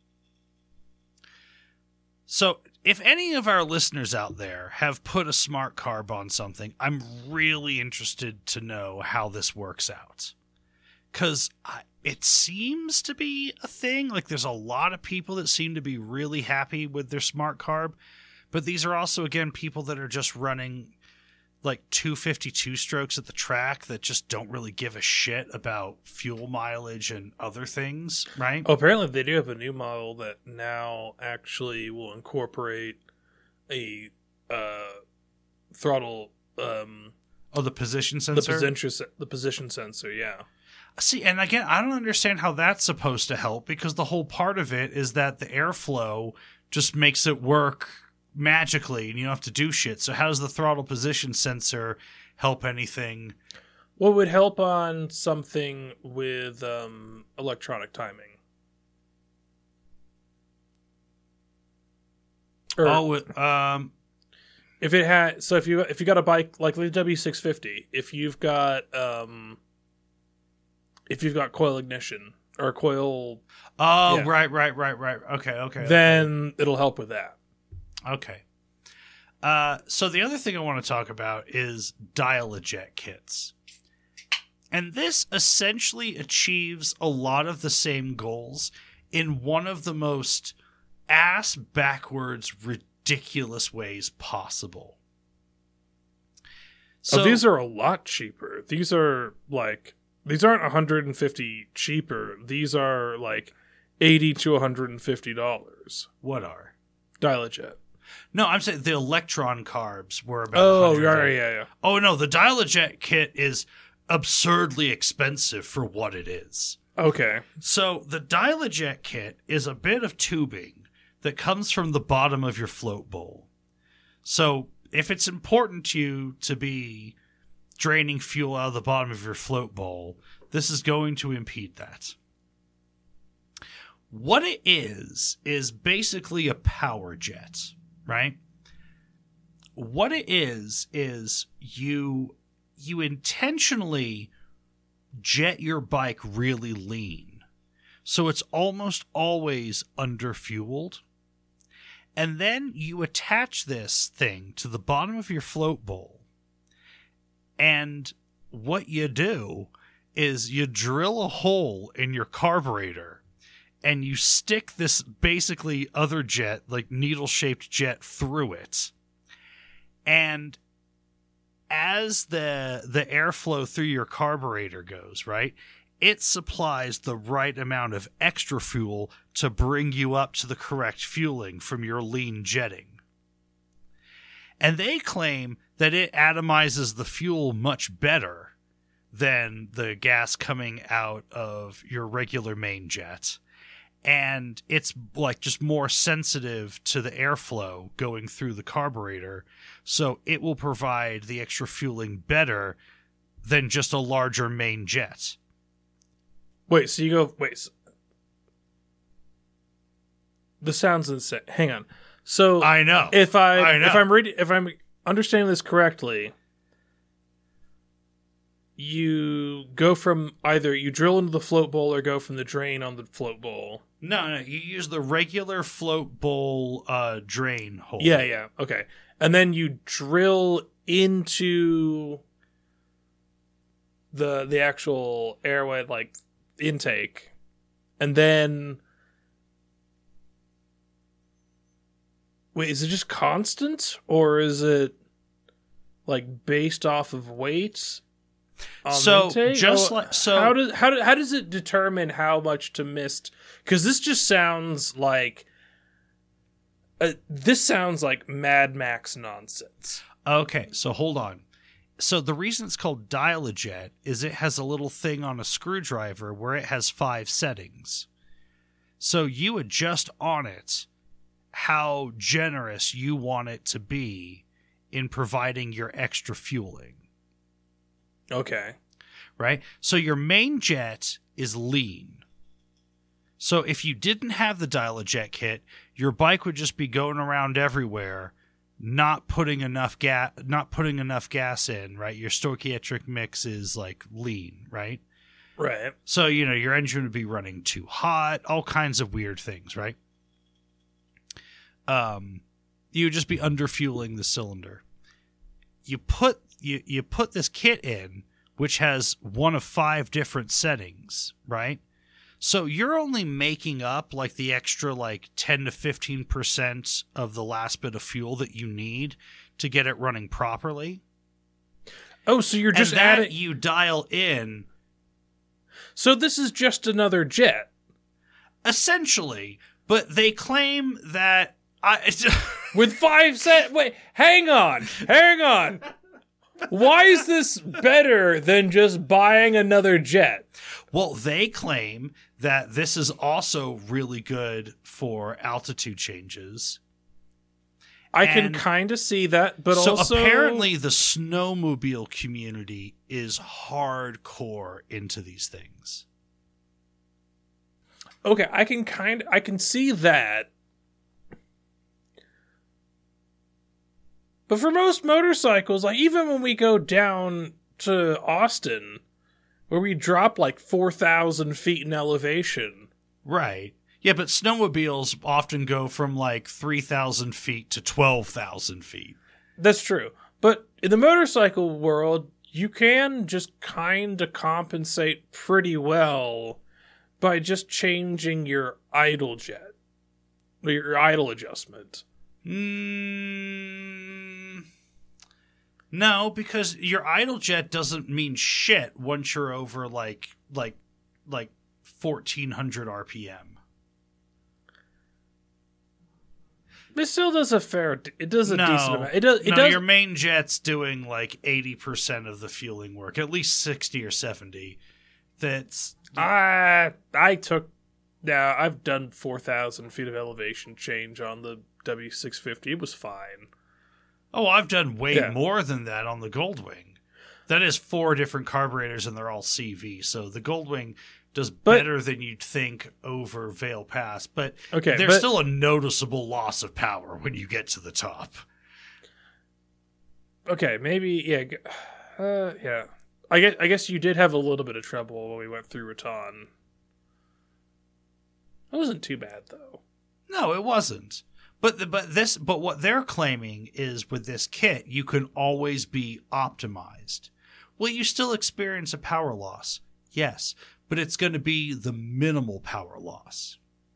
So if any of our listeners out there have put a smart carb on something, I'm really interested to know how this works out. Because it seems to be a thing. Like, there's a lot of people that seem to be really happy with their smart carb. But these are also, again, people that are just running like two fifty-two strokes at the track that just don't really give a shit about fuel mileage and other things, right? Oh, apparently they do have a new model that now actually will incorporate a uh, throttle. Um, oh, the position sensor? The position, the position sensor, yeah. See, and again, I don't understand how that's supposed to help, because the whole part of it is that the airflow just makes it work magically and you don't have to do shit. So how does the throttle position sensor help anything? What would help on something with um, electronic timing? Or, oh, um, if it had, so if you if you got a bike like the W six fifty, if you've got um, if you've got coil ignition or coil, oh yeah, right, right, right, right, okay, okay, then okay. it'll help with that. Okay. Uh, so the other thing I want to talk about is dial-eject kits. And this essentially achieves a lot of the same goals in one of the most ass-backwards, ridiculous ways possible. So oh, these are a lot cheaper. These are like, these aren't one hundred fifty cheaper. These are like eighty to one hundred fifty dollars. What are? Dial-eject. No, I'm saying the Electron carbs were about Oh, one hundred. yeah, yeah, yeah. Oh, no, the dial-eject kit is absurdly expensive for what it is. Okay. So the dial-eject kit is a bit of tubing that comes from the bottom of your float bowl. So if it's important to you to be draining fuel out of the bottom of your float bowl, this is going to impede that. What it is, is basically a power jet, right? What it is, is you you intentionally jet your bike really lean. So it's almost always underfueled. And then you attach this thing to the bottom of your float bowl. And what you do is you drill a hole in your carburetor and you stick this basically other jet, like needle-shaped jet, through it. And as the the airflow through your carburetor goes, right, it supplies the right amount of extra fuel to bring you up to the correct fueling from your lean jetting. And they claim that it atomizes the fuel much better than the gas coming out of your regular main jet. And it's like just more sensitive to the airflow going through the carburetor, so it will provide the extra fueling better than just a larger main jet. Wait, so you go, wait. So, this sounds insane. Hang on. So I know. If I, I know. if I'm reading, if I'm understanding this correctly, you go from either you drill into the float bowl or go from the drain on the float bowl. No, no, you use the regular float bowl uh, drain hole. Yeah, yeah, okay. And then you drill into the the actual airway, like, intake. And then... Wait, is it just constant? Or is it, like, based off of weight? On so intake? just oh, like so how does how do, how does it determine how much to mist? Because this just sounds like uh, this sounds like Mad Max nonsense. Okay, so hold on. So the reason it's called Dial-A-Jet is it has a little thing on a screwdriver where it has five settings. So you adjust on it how generous you want it to be in providing your extra fueling. Okay. Right? So your main jet is lean. So if you didn't have the Dial-A-Jet kit, your bike would just be going around everywhere, not putting enough gas, not putting enough gas in, right? Your stoichiometric mix is like lean, right? Right. So, you know, your engine would be running too hot, all kinds of weird things, right? Um, you would just be underfueling the cylinder. You put you you put this kit in, which has one of five different settings, right? So you're only making up like the extra like ten to fifteen percent of the last bit of fuel that you need to get it running properly. Oh, so you're just and that adding... you dial in. So this is just another jet. Essentially, but they claim that I with five set. Wait, hang on, hang on. Why is this better than just buying another jet? Well, they claim that this is also really good for altitude changes. I and can kind of see that, but so also... apparently the snowmobile community is hardcore into these things. Okay, I can kind of, I can see that. But for most motorcycles, like even when we go down to Austin, where we drop like four thousand feet in elevation. Right. Yeah, but snowmobiles often go from like three thousand feet to twelve thousand feet. That's true. But in the motorcycle world, you can just kind of compensate pretty well by just changing your idle jet. Or your idle adjustment. Mm, no, because your idle jet doesn't mean shit once you're over like like like fourteen hundred R P M. It still does a fair. It does a no, decent amount. It does. It no, does. your main jet's doing like eighty percent of the fueling work, at least sixty or seventy. That's I I took. Now I've done four thousand feet of elevation change on the W six fifty. It was fine. Oh, I've done way Yeah. more than that on the Goldwing. That is four different carburetors, and they're all C V. So the Goldwing does But- better than you'd think over Vale Pass, but Okay, there's but- still a noticeable loss of power when you get to the top. Okay, maybe yeah, g- uh, yeah. I guess I guess you did have a little bit of trouble when we went through Raton. It wasn't too bad though. No, it wasn't. But the, but this but what they're claiming is with this kit, you can always be optimized. Will you still experience a power loss? Yes, but it's going to be the minimal power loss.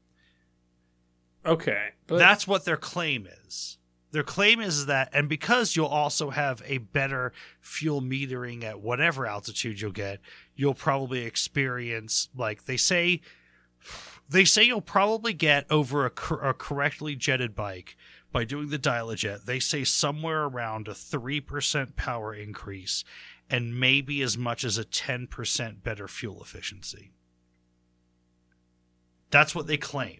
Okay, but That's what their claim is. Their claim is that, and because you'll also have a better fuel metering at whatever altitude you'll get, you'll probably experience, like they say, they say you'll probably get over a, cor- a correctly jetted bike by doing the dial-a-jet. They say somewhere around a three percent power increase and maybe as much as a ten percent better fuel efficiency. That's what they claim.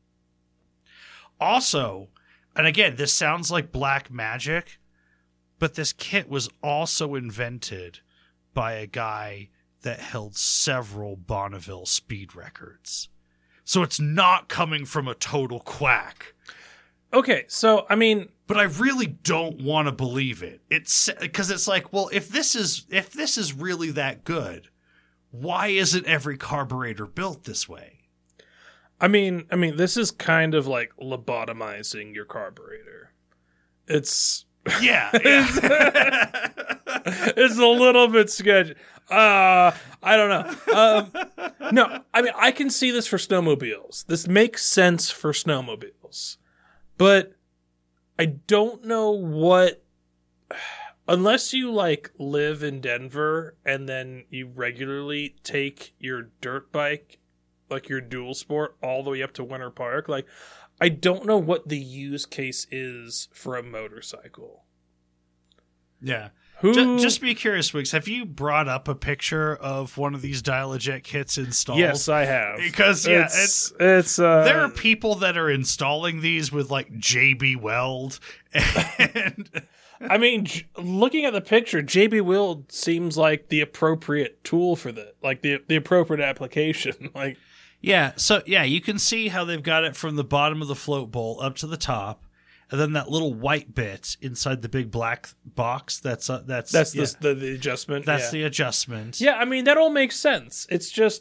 Also, and again, this sounds like black magic, but this kit was also invented by a guy that held several Bonneville speed records. So it's not coming from a total quack. okay. So I mean, But I really don't want to believe it. It's because it's like, well, if this is if this is really that good, why isn't every carburetor built this way? I mean, I mean, this is kind of like lobotomizing your carburetor. It's Yeah. yeah. it's a little bit sketchy. Uh, I don't know. Um, no, I mean, I can see this for snowmobiles. This makes sense for snowmobiles. But I don't know what... Unless you, like, live in Denver and then you regularly take your dirt bike, like your dual sport, all the way up to Winter Park, like, I don't know what the use case is for a motorcycle. yeah. Who... Just, just be curious, Wiggs. Have you brought up a picture of one of these dial-a-jet kits installed? Yes, I have. Because yeah, it's it's, it's uh, there are people that are installing these with like J B Weld, and I mean, j- looking at the picture, J B Weld seems like the appropriate tool for that, like the the appropriate application. Like, yeah, so yeah, you can see how they've got it from the bottom of the float bowl up to the top, and then that little white bit inside the big black box. That's uh, that's that's yeah, the, the the adjustment. that's yeah. the adjustment. Yeah, I mean that all makes sense. It's just,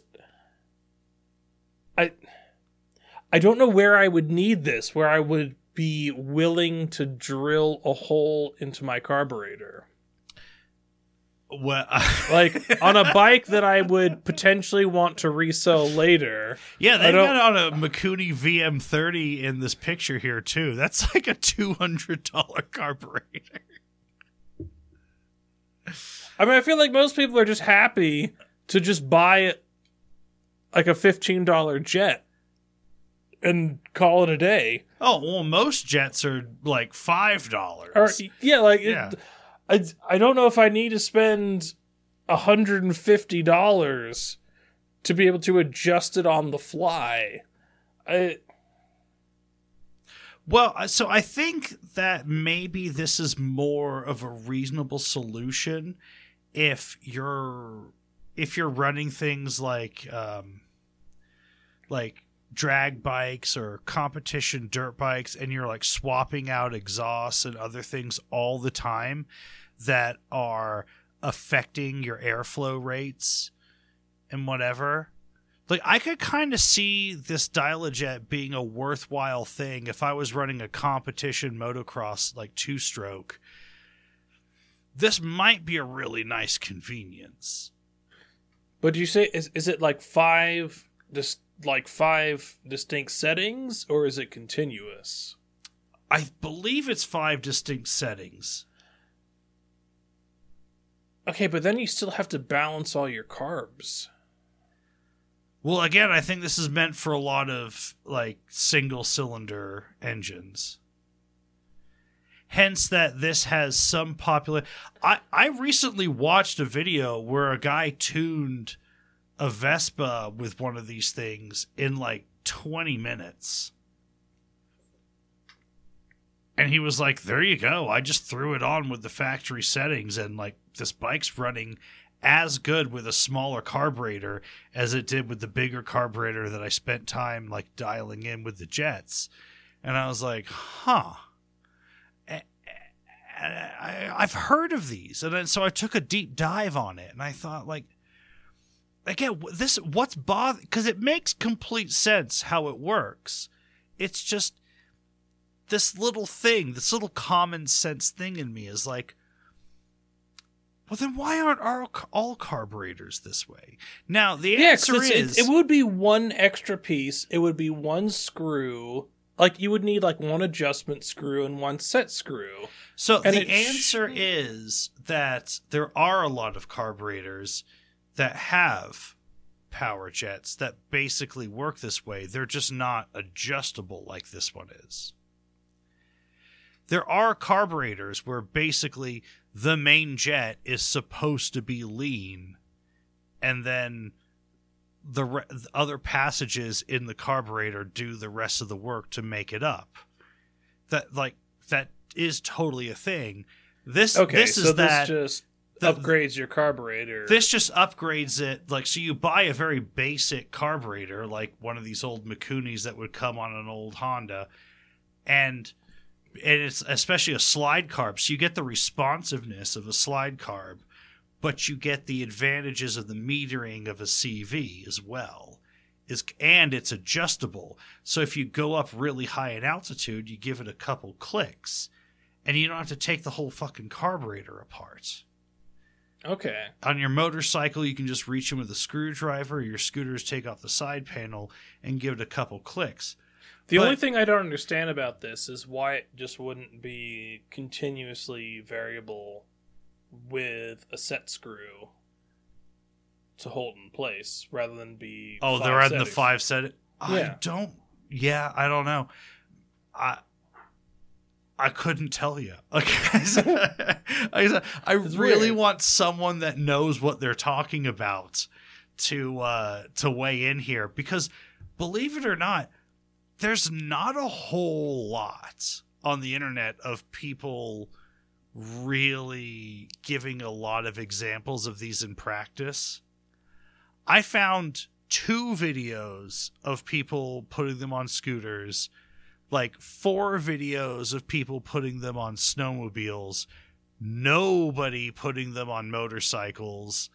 I, I don't know where I would need this. Where I would be willing to drill a hole into my carburetor. Well, Like on a bike that I would potentially want to resell later. yeah, I they've don't- got it on a Mikuni V M thirty in this picture here too. That's like a two hundred dollar carburetor. I mean, I feel like most people are just happy to just buy like a fifteen dollar jet and call it a day. Oh well, most jets are like five dollars. Or yeah, like Yeah. It, I I don't know if I need to spend one hundred fifty dollars to be able to adjust it on the fly. I Well, I- so I think that maybe this is more of a reasonable solution if you're if you're running things like um, like drag bikes or competition dirt bikes, and you're like swapping out exhausts and other things all the time that are affecting your airflow rates and whatever. Like, I could kind of see this dial-a-jet being a worthwhile thing if I was running a competition motocross, like, two-stroke. This might be a really nice convenience. But do you say is is it like five dis, like five distinct settings, or is it continuous? I believe it's five distinct settings. Okay, but then you still have to balance all your carbs. Well, again, I think this is meant for a lot of, like, single-cylinder engines. Hence that this has some popular... I, I recently watched a video where a guy tuned a Vespa with one of these things in, like, twenty minutes. And he was like, there you go. I just threw it on with the factory settings, and like this bike's running as good with a smaller carburetor as it did with the bigger carburetor that I spent time like dialing in with the Jets. And I was like, huh. I, I've heard of these. And then so I took a deep dive on it, and I thought, like, again, this what's bother because it makes complete sense how it works. It's just this little thing, this little common sense thing in me is like, well, then why aren't all, all carburetors this way? Now, the yeah, answer is... It, it would be one extra piece. It would be one screw. Like, you would need, like, one adjustment screw and one set screw. So and the answer sh- is that there are a lot of carburetors that have power jets that basically work this way. They're just not adjustable like this one is. There are carburetors where basically the main jet is supposed to be lean, and then the, re- the other passages in the carburetor do the rest of the work to make it up. That like that is totally a thing. This okay, this is so that this just the, upgrades your carburetor. This just upgrades it. Like, so you buy a very basic carburetor, like one of these old Mikunis that would come on an old Honda, and and it's especially a slide carb, so you get the responsiveness of a slide carb, but you get the advantages of the metering of a C V as well. Is and it's adjustable. So if you go up really high in altitude, you give it a couple clicks, and you don't have to take the whole fucking carburetor apart. Okay. On your motorcycle, you can just reach in with a screwdriver, or your scooters take off the side panel and give it a couple clicks. The but, only thing I don't understand about this is why it just wouldn't be continuously variable with a set screw to hold in place rather than be oh they're at the five set. I yeah. don't. Yeah, I don't know. I I couldn't tell you. Okay, I, I really weird. want someone that knows what they're talking about to uh, to weigh in here, because believe it or not, there's not a whole lot on the internet of people really giving a lot of examples of these in practice. I found two videos of people putting them on scooters, like four videos of people putting them on snowmobiles, nobody putting them on motorcycles.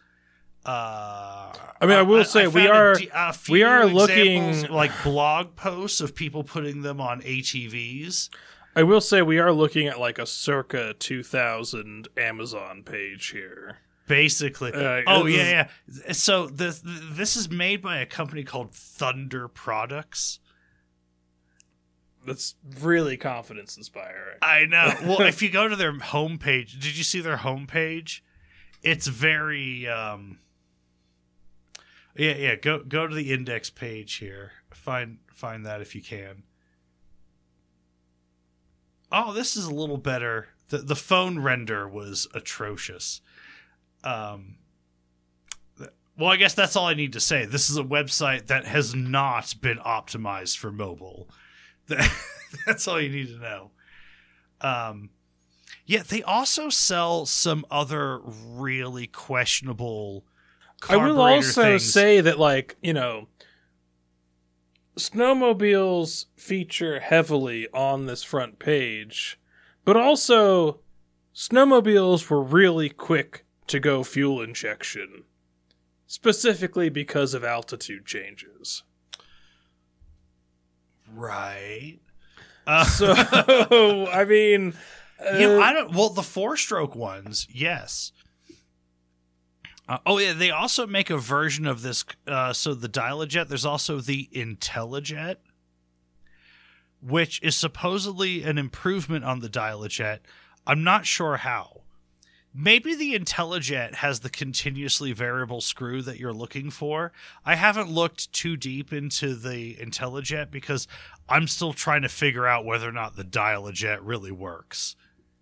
Uh, I mean, I will I, say I we are a, a we are looking like blog posts of people putting them on A T Vs. I will say we are looking at like a circa two thousand Amazon page here. Basically. Uh, oh, yeah, yeah. So this, this is made by a company called Thunder Products. That's really confidence inspiring. I know. Well, if you go to their homepage, did you see their homepage? It's very... Um, yeah, yeah. Go go to the index page here. Find find that if you can. Oh, this is a little better. The the phone render was atrocious. Um, well, I guess that's all I need to say. This is a website that has not been optimized for mobile. That's all you need to know. Um, yeah, they also sell some other really questionable I will also things. say that, like, you know, snowmobiles feature heavily on this front page, but also snowmobiles were really quick to go fuel injection, specifically because of altitude changes. Right. Uh, so, I mean... Uh, you know, I don't... Well, the four-stroke ones, yes. Uh, oh, yeah, they also make a version of this. Uh, so the Dial-A-Jet, there's also the IntelliJet, which is supposedly an improvement on the Dial-A-Jet. I'm not sure how. Maybe the IntelliJet has the continuously variable screw that you're looking for. I haven't looked too deep into the IntelliJet because I'm still trying to figure out whether or not the Dial-A-Jet really works.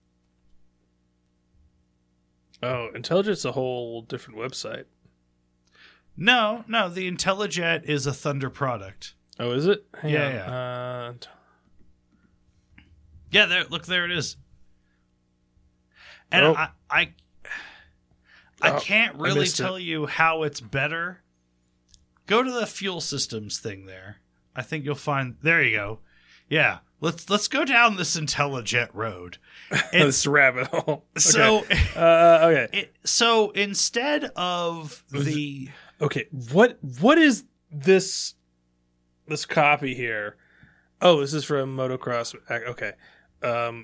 Oh, IntelliJet's a whole different website. No, no, the IntelliJet is a Thunder product. Oh, is it? Hang yeah, on. yeah. Uh, Yeah, there. Look, there it is. And Oh. I, I, I Oh, can't I really missed tell it. you how it's better. Go to the fuel systems thing there. I think you'll find. There you go. Yeah, let's let's go down this IntelliJet road. This rabbit hole. Okay. So, uh, okay, it, so instead of the okay. What what is this this copy here? Oh, this is from Motocross. Okay, um,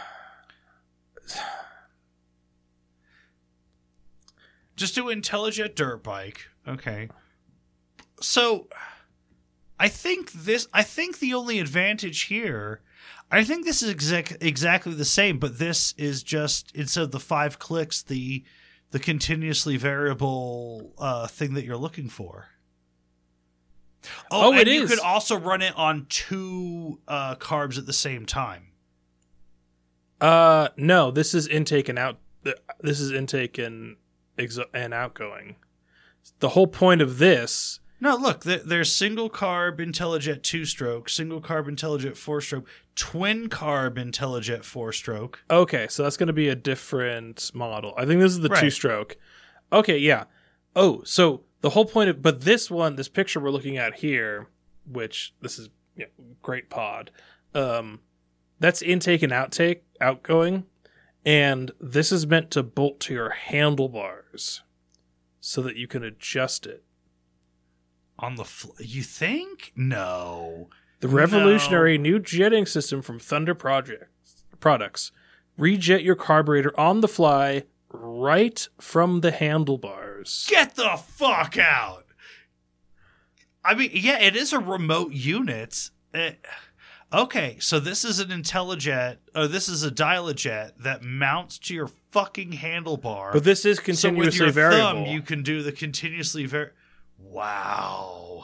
just do IntelliJet dirt bike. Okay. So I think this I think the only advantage here, I think this is exact, exactly the same, but this is just instead of the five clicks, the the continuously variable uh, thing that you're looking for. Oh, Oh, and it you is. could also run it on two uh, carbs at the same time. uh, no, this is intake and out. This is intake and exo- and outgoing. The whole point of this. No, look, there, there's single carb IntelliJet two stroke, single carb IntelliJet four stroke, twin carb IntelliJet four stroke. Okay, so that's going to be a different model. I think this is the Right. two stroke. Okay, yeah. Oh, so the whole point of, but this one, this picture we're looking at here, which this is yeah, great pod. Um, that's intake and outtake, outgoing, and this is meant to bolt to your handlebars so that you can adjust it. On the fl- you think? No. The revolutionary new jetting system from Thunder Projects Products. Rejet your carburetor on the fly right from the handlebars. Get the fuck out. I mean, yeah, it is a remote unit. Eh, okay, so this is an IntelliJet, or this is a Dial-A-Jet that mounts to your fucking handlebar. But this is so continuously with your variable. thumb, you can do the continuously var. Wow.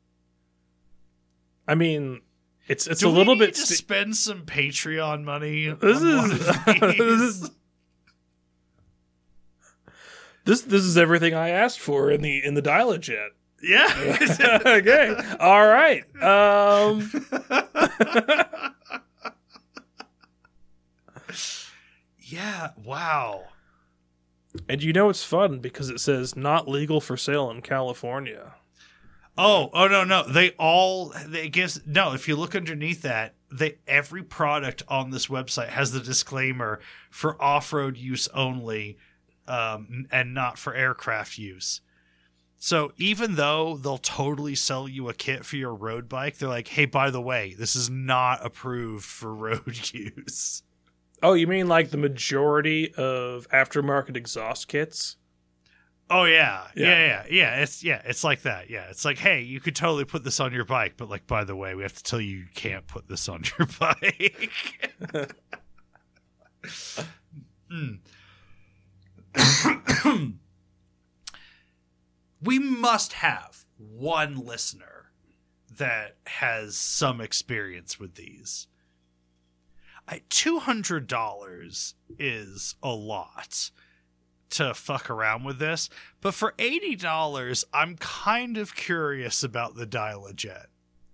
I mean, it's it's Do a little we need bit. to sti- spend some Patreon money? This on one is of this these? is this this is everything I asked for in the in the Dial-A-Jet. Yeah. Okay, all right. Um, Yeah. Wow. and you know it's fun because it says not legal for sale in California. Oh, oh no, no. They all they gives no. If you look underneath that, they every product on this website has the disclaimer for off-road use only, um, and not for aircraft use. So even though they'll totally sell you a kit for your road bike, they're like, "Hey, by the way, this is not approved for road use." Oh, you mean like the majority of aftermarket exhaust kits? Oh yeah. Yeah. yeah, yeah, yeah. It's yeah, it's like that. Yeah, it's like, hey, you could totally put this on your bike, but like, by the way, we have to tell you you can't put this on your bike. Mm. We must have one listener that has some experience with these. I, two hundred dollars is a lot to fuck around with this, but for eighty dollars, I'm kind of curious about the Dial-A-Jet.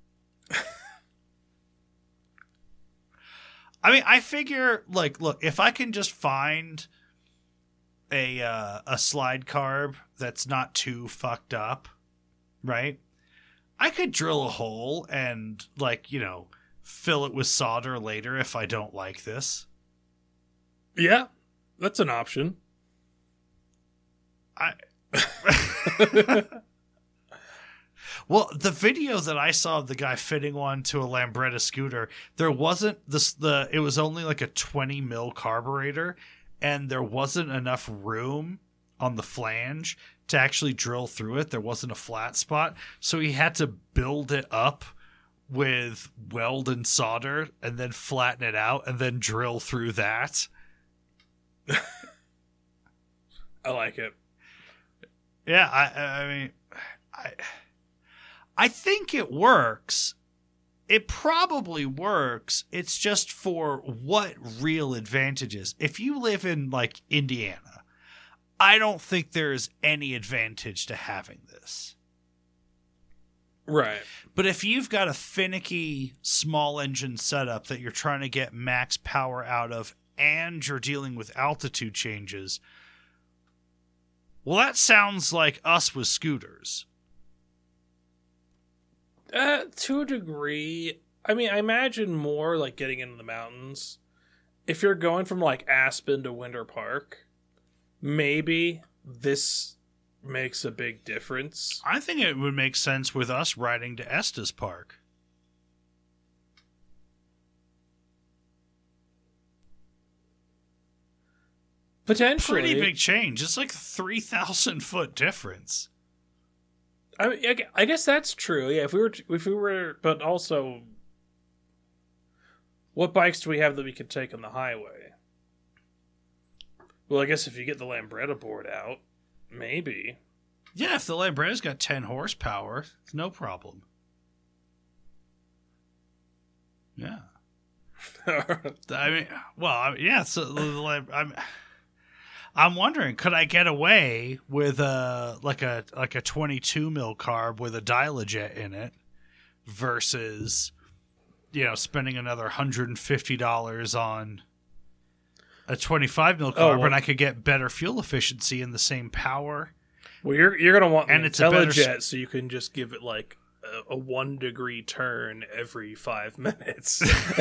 I mean, I figure, like, look, if I can just find a uh, a slide carb that's not too fucked up, right? I could drill a hole and, like, you know, fill it with solder later if I don't like this. Yeah, that's an option. I Well, the video that I saw of the guy fitting one to a Lambretta scooter, there wasn't this the it was only like a twenty mil carburetor, and there wasn't enough room on the flange to actually drill through it. There wasn't a flat spot, so he had to build it up with weld and solder and then flatten it out and then drill through that. I like it. Yeah, I I mean I I think it works. It probably works. It's just for what real advantages. If you live in like Indiana, I don't think there is any advantage to having this. Right. But if you've got a finicky small engine setup that you're trying to get max power out of and you're dealing with altitude changes, well, that sounds like us with scooters. Uh, to a degree. I mean, I imagine more like getting into the mountains. If you're going from like Aspen to Winter Park, maybe this makes a big difference. I think it would make sense with us riding to Estes Park. Potentially. Pretty big change. It's like a three thousand foot difference. I mean, I gu- I guess that's true. Yeah, if we were, t- if we were, but also, what bikes do we have that we could take on the highway? Well, I guess if you get the Lambretta board out, maybe. Yeah, if the Lambretta's got ten horsepower, it's no problem. Yeah. I mean, well, I, yeah, so the, the, I'm I'm wondering, could I get away with a like a like a twenty-two mil carb with a Dialojet in it versus, you know, spending another one hundred fifty dollars on a twenty-five mil carb, Oh, well, and I could get better fuel efficiency and the same power. Well, you're you're gonna want And an it's a better IntelliJet, s- so you can just give it like a, a one degree turn every five minutes.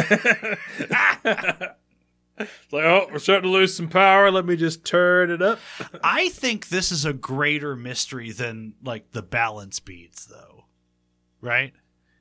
Like, oh, we're starting to lose some power. Let me just turn it up. I think this is a greater mystery than like the balance beads, though, right?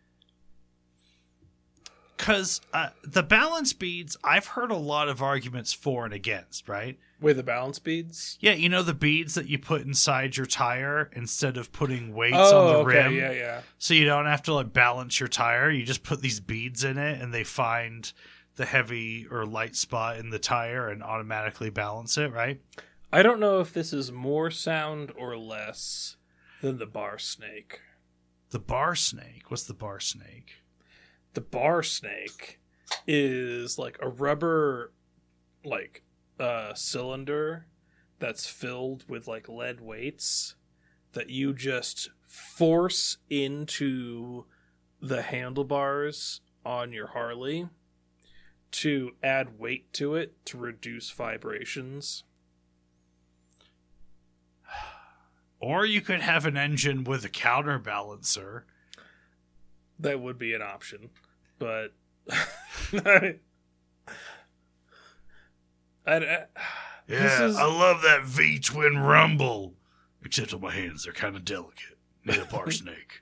Because uh, the balance beads, I've heard a lot of arguments for and against, right? With the balance beads. Yeah, you know the beads that you put inside your tire instead of putting weights Oh, on the okay, rim, yeah, yeah. so you don't have to like balance your tire. You just put these beads in it, and they find the heavy or light spot in the tire and automatically balance it, right? I don't know if this is more sound or less than the bar snake. The bar snake. What's the bar snake? The bar snake is like a rubber, like, uh, cylinder that's filled with like lead weights that you just force into the handlebars on your Harley to add weight to it to reduce vibrations. Or you could have an engine with a counterbalancer. That would be an option, but I, I, I- this Yeah, is- I love that V-twin rumble. Except on my hands, they're kind of delicate. Need a bar snake.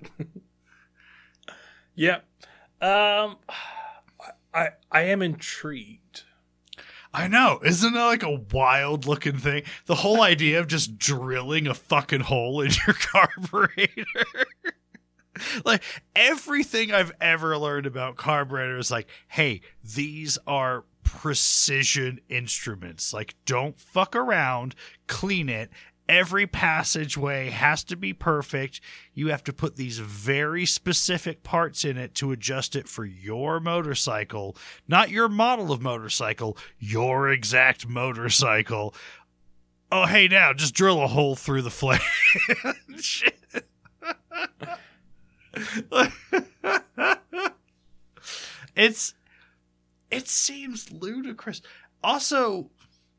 yeah. Um, I I am intrigued. I know. Isn't that like a wild looking thing? The whole idea of just drilling a fucking hole in your carburetor. Like, everything I've ever learned about carburetors is like, hey, these are precision instruments. Like, don't fuck around, clean it. Every passageway has to be perfect. You have to put these very specific parts in it to adjust it for your motorcycle. Not your model of motorcycle, your exact motorcycle. Oh, hey, now, just drill a hole through the flame. Shit. it's it seems ludicrous. Also,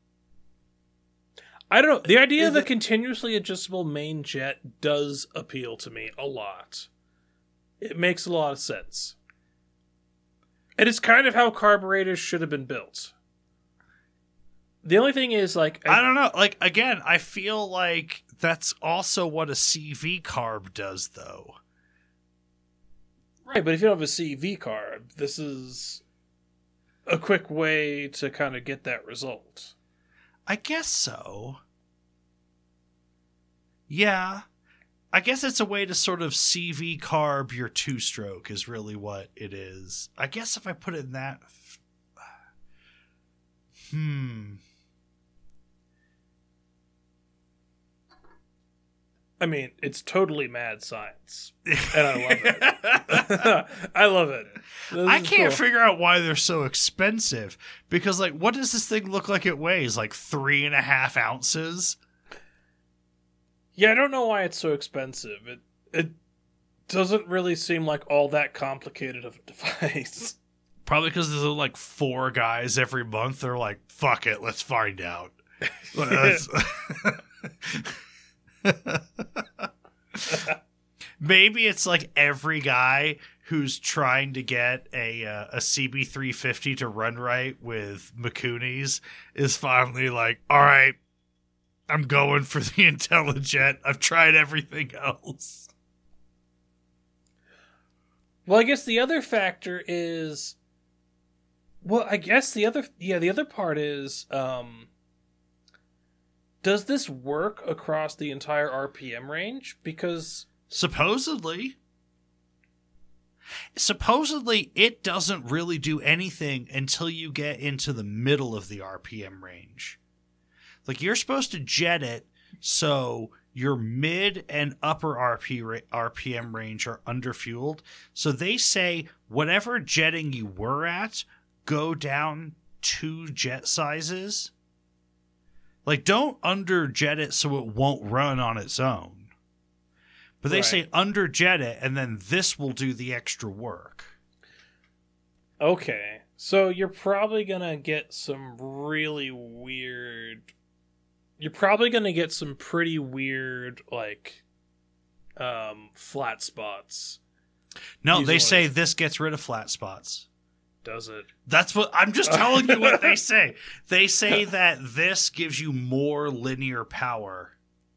I don't know. The idea of Is the it- continuously adjustable main jet does appeal to me a lot. It makes a lot of sense. And it's kind of how carburetors should have been built. The only thing is, like, I don't know. Like, again, I feel like that's also what a C V carb does, though. right, but if you don't have a C V carb, this is a quick way to kind of get that result. I guess so. Yeah. I guess it's a way to sort of C V carb your two-stroke is really what it is. I guess if I put it in that... Hmm. I mean, it's totally mad science, and I love it. I love it. This I is can't cool. figure out why they're so expensive. Because, like, what does this thing look like it weighs? Like three and a half ounces? Yeah, I don't know why it's so expensive. It it doesn't really seem like all that complicated of a device. Probably because there's like four guys every month. They're like, fuck it, let's find out. Let's- Maybe it's like every guy who's trying to get a uh, a C B three fifty to run right with Mikuni's is finally like, all right, I'm going for the Intellijet. I've tried everything else. Well, I guess the other factor is... Well, I guess the other... Yeah, the other part is... Um, does this work across the entire R P M range? Because... Supposedly. Supposedly, it doesn't really do anything until you get into the middle of the R P M range. Like, you're supposed to jet it so your mid and upper R P, R P M range are underfueled. So they say whatever jetting you were at, go down two jet sizes. Like, don't underjet it so it won't run on its own. But they right. say underjet it, and then this will do the extra work. Okay. So you're probably going to get some really weird... You're probably going to get some pretty weird, like, um, flat spots. No, they say this gets rid of flat spots. Does it? That's what... I'm just telling you what they say. They say that this gives you more linear power.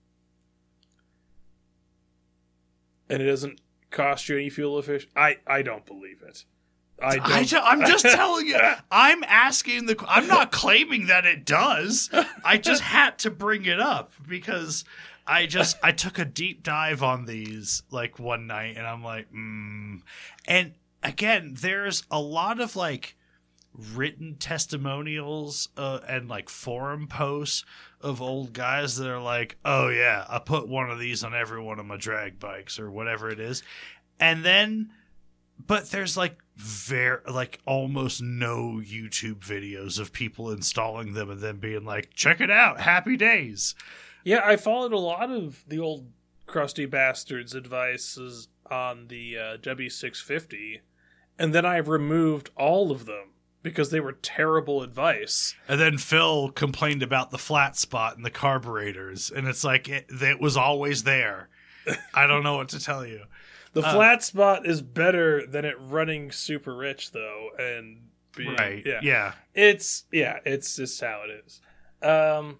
And it doesn't cost you any fuel efficiency? I, I don't believe it. I don't. I don't I'm just telling you. I'm asking the... I'm not claiming that it does. I just had to bring it up because I just... I took a deep dive on these like one night and I'm like, hmm. And again, there's a lot of like written testimonials uh, and like forum posts of old guys that are like, oh yeah, I put one of these on every one of my drag bikes or whatever it is. And then, but there's like very, like almost no YouTube videos of people installing them and then being like, check it out, happy days. Yeah, I followed a lot of the old crusty bastards advices on the uh, W six fifty, and then I removed all of them. Because they were terrible advice. And then Phil complained about the flat spot in the carburetors. And it's like, it, it was always there. I don't know what to tell you. The uh, flat spot is better than it running super rich, though. And being, Right, yeah. yeah. It's, yeah, it's just how it is. Um,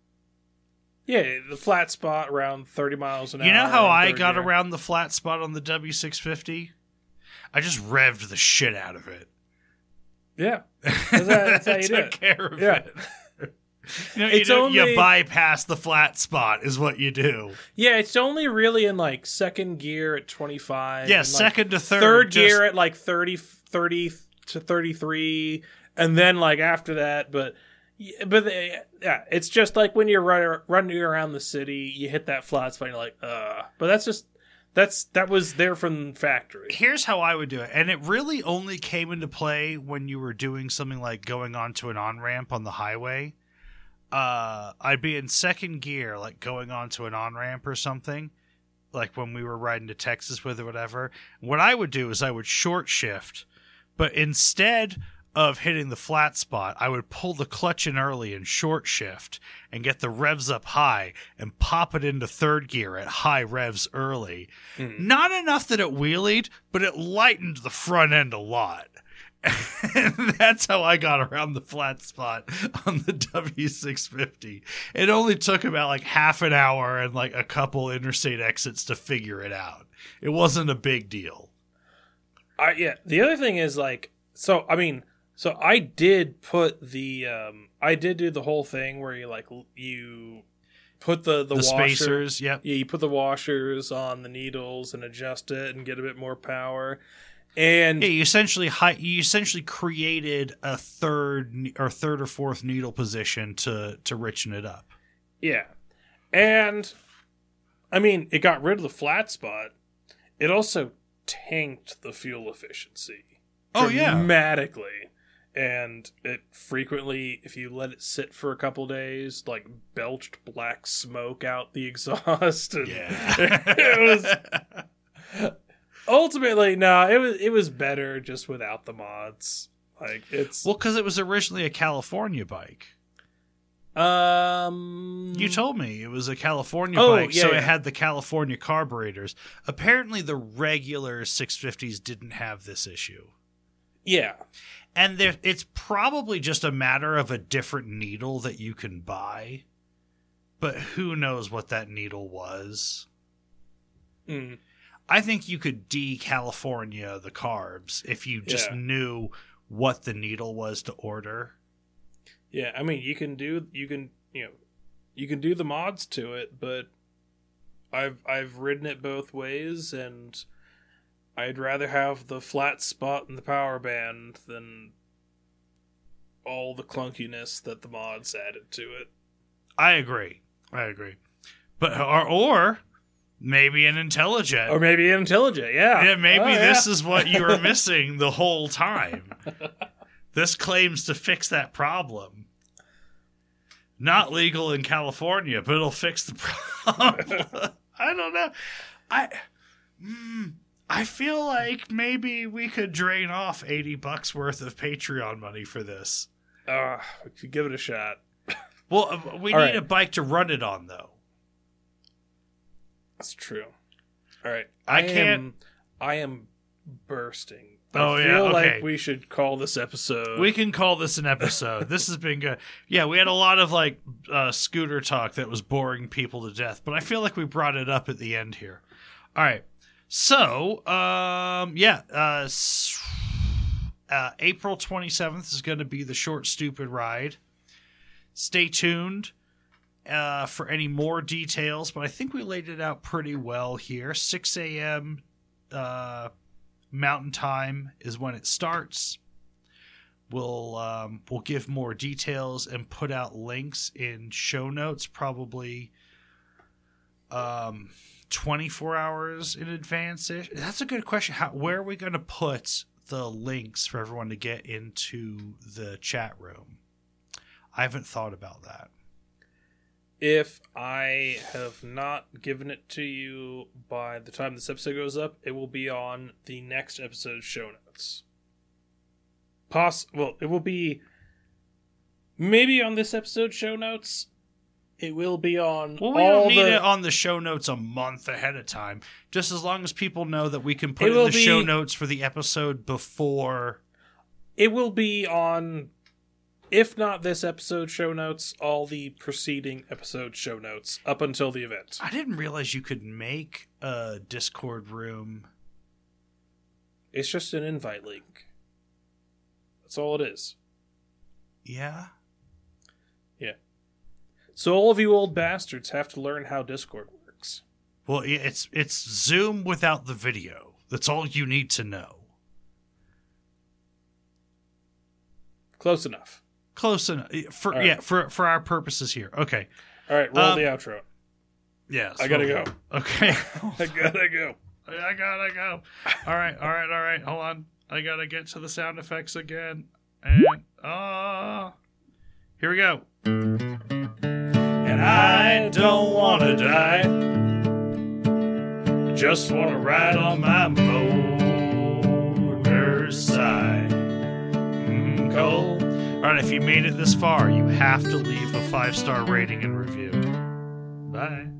yeah, the flat spot around thirty miles an hour. You know how I got gear. around the flat spot on the W six fifty? I just revved the shit out of it. Yeah, that's, that's how you do it. Took care of yeah. it. You know, you, it's do, only, you bypass the flat spot is what you do. Yeah, it's only really in like second gear at twenty-five. Yeah, and second like to third. Third just... gear at like thirty, thirty to thirty-three, and then like after that. But but they, yeah, it's just like when you're running running around the city, you hit that flat spot, and you're like, uh. But that's just. That's that was there from factory. Here's how I would do it. And it really only came into play when you were doing something like going onto an on-ramp on the highway. Uh, I'd be in second gear, like going onto an on-ramp or something, like when we were riding to Texas with or whatever. What I would do is I would short shift, but instead of hitting the flat spot, I would pull the clutch in early and short shift and get the revs up high and pop it into third gear at high revs early. Mm. Not enough that it wheelied, but it lightened the front end a lot. And that's how I got around the flat spot on the W six fifty. It only took about like half an hour and like a couple interstate exits to figure it out. It wasn't a big deal. Uh, yeah. The other thing is like, so, I mean, So I did put the, um, I did do the whole thing where you like, you put the, the, the washer, spacers, yep. Yeah, you put the washers on the needles and adjust it and get a bit more power. And yeah, you essentially high, you essentially created a third or third or fourth needle position to, to richen it up. Yeah. And I mean, it got rid of the flat spot. It also tanked the fuel efficiency. Oh, yeah. Dramatically. And it frequently, if you let it sit for a couple days, like belched black smoke out the exhaust. And yeah. it was, ultimately, no, it was it was better just without the mods. Like it's Well, because it was originally a California bike. um You told me it was a California Oh, bike, yeah, so yeah. it had the California carburetors. Apparently, the regular six fifties didn't have this issue. yeah. And there, it's probably just a matter of a different needle that you can buy. But who knows what that needle was. Mm. I think you could de-California the carbs if you just Yeah. knew what the needle was to order. Yeah, I mean, you can do you can you know you can do the mods to it, but I've I've ridden it both ways, and I'd rather have the flat spot in the power band than all the clunkiness that the mods added to it. I agree. I agree. But or, or maybe an IntelliJet. Or maybe intelligent, yeah. Yeah, maybe Oh, yeah. this is what you were missing the whole time. This claims to fix that problem. Not legal in California, but it'll fix the problem. I don't know. I mm, I feel like maybe we could drain off eighty bucks worth of Patreon money for this. Uh, we could give it a shot. Well, uh, we All need right. a bike to run it on, though. That's true. All right. I can't- Am, I am bursting. Oh, I yeah, feel okay. like we should call this episode. We can call this an episode. This has been good. Yeah, we had a lot of like uh, scooter talk that was boring people to death, but I feel like we brought it up at the end here. All right. So, um, yeah, uh, s- uh, April twenty-seventh is going to be the Short Stupid Ride. Stay tuned uh, for any more details, but I think we laid it out pretty well here. six a.m. Uh, Mountain Time is when it starts. We'll um, we'll give more details and put out links in show notes probably um, twenty-four hours in advance. That's a good question. How, where are we going to put the links for everyone to get into the chat room? I haven't thought about that. If I have not given it to you by the time this episode goes up, it will be on the next episode's show notes. Poss- well, it will be maybe on this episode's show notes. It will be on Well, we all don't need the... it on the show notes a month ahead of time. Just as long as people know that we can put It it in will the be- show notes for the episode before. It will be on, if not this episode's show notes, all the preceding episode show notes up until the event. I didn't realize you could make a Discord room. It's just an invite link. That's all it is. Yeah. So all of you old bastards have to learn how Discord works. Well, yeah, it's it's Zoom without the video. That's all you need to know. Close enough. Close enough. For All right. yeah, for for our purposes here. Okay. All right, roll Um, the outro. Yeah. I gotta so- go. Okay. I gotta go. I gotta go. All right, all right, all right. Hold on. I gotta get to the sound effects again. And uh here we go. And I don't wanna die. I just wanna ride on my motorcycle. Mm, Cole. All right, if you made it this far, you have to leave a five-star rating and review. Bye.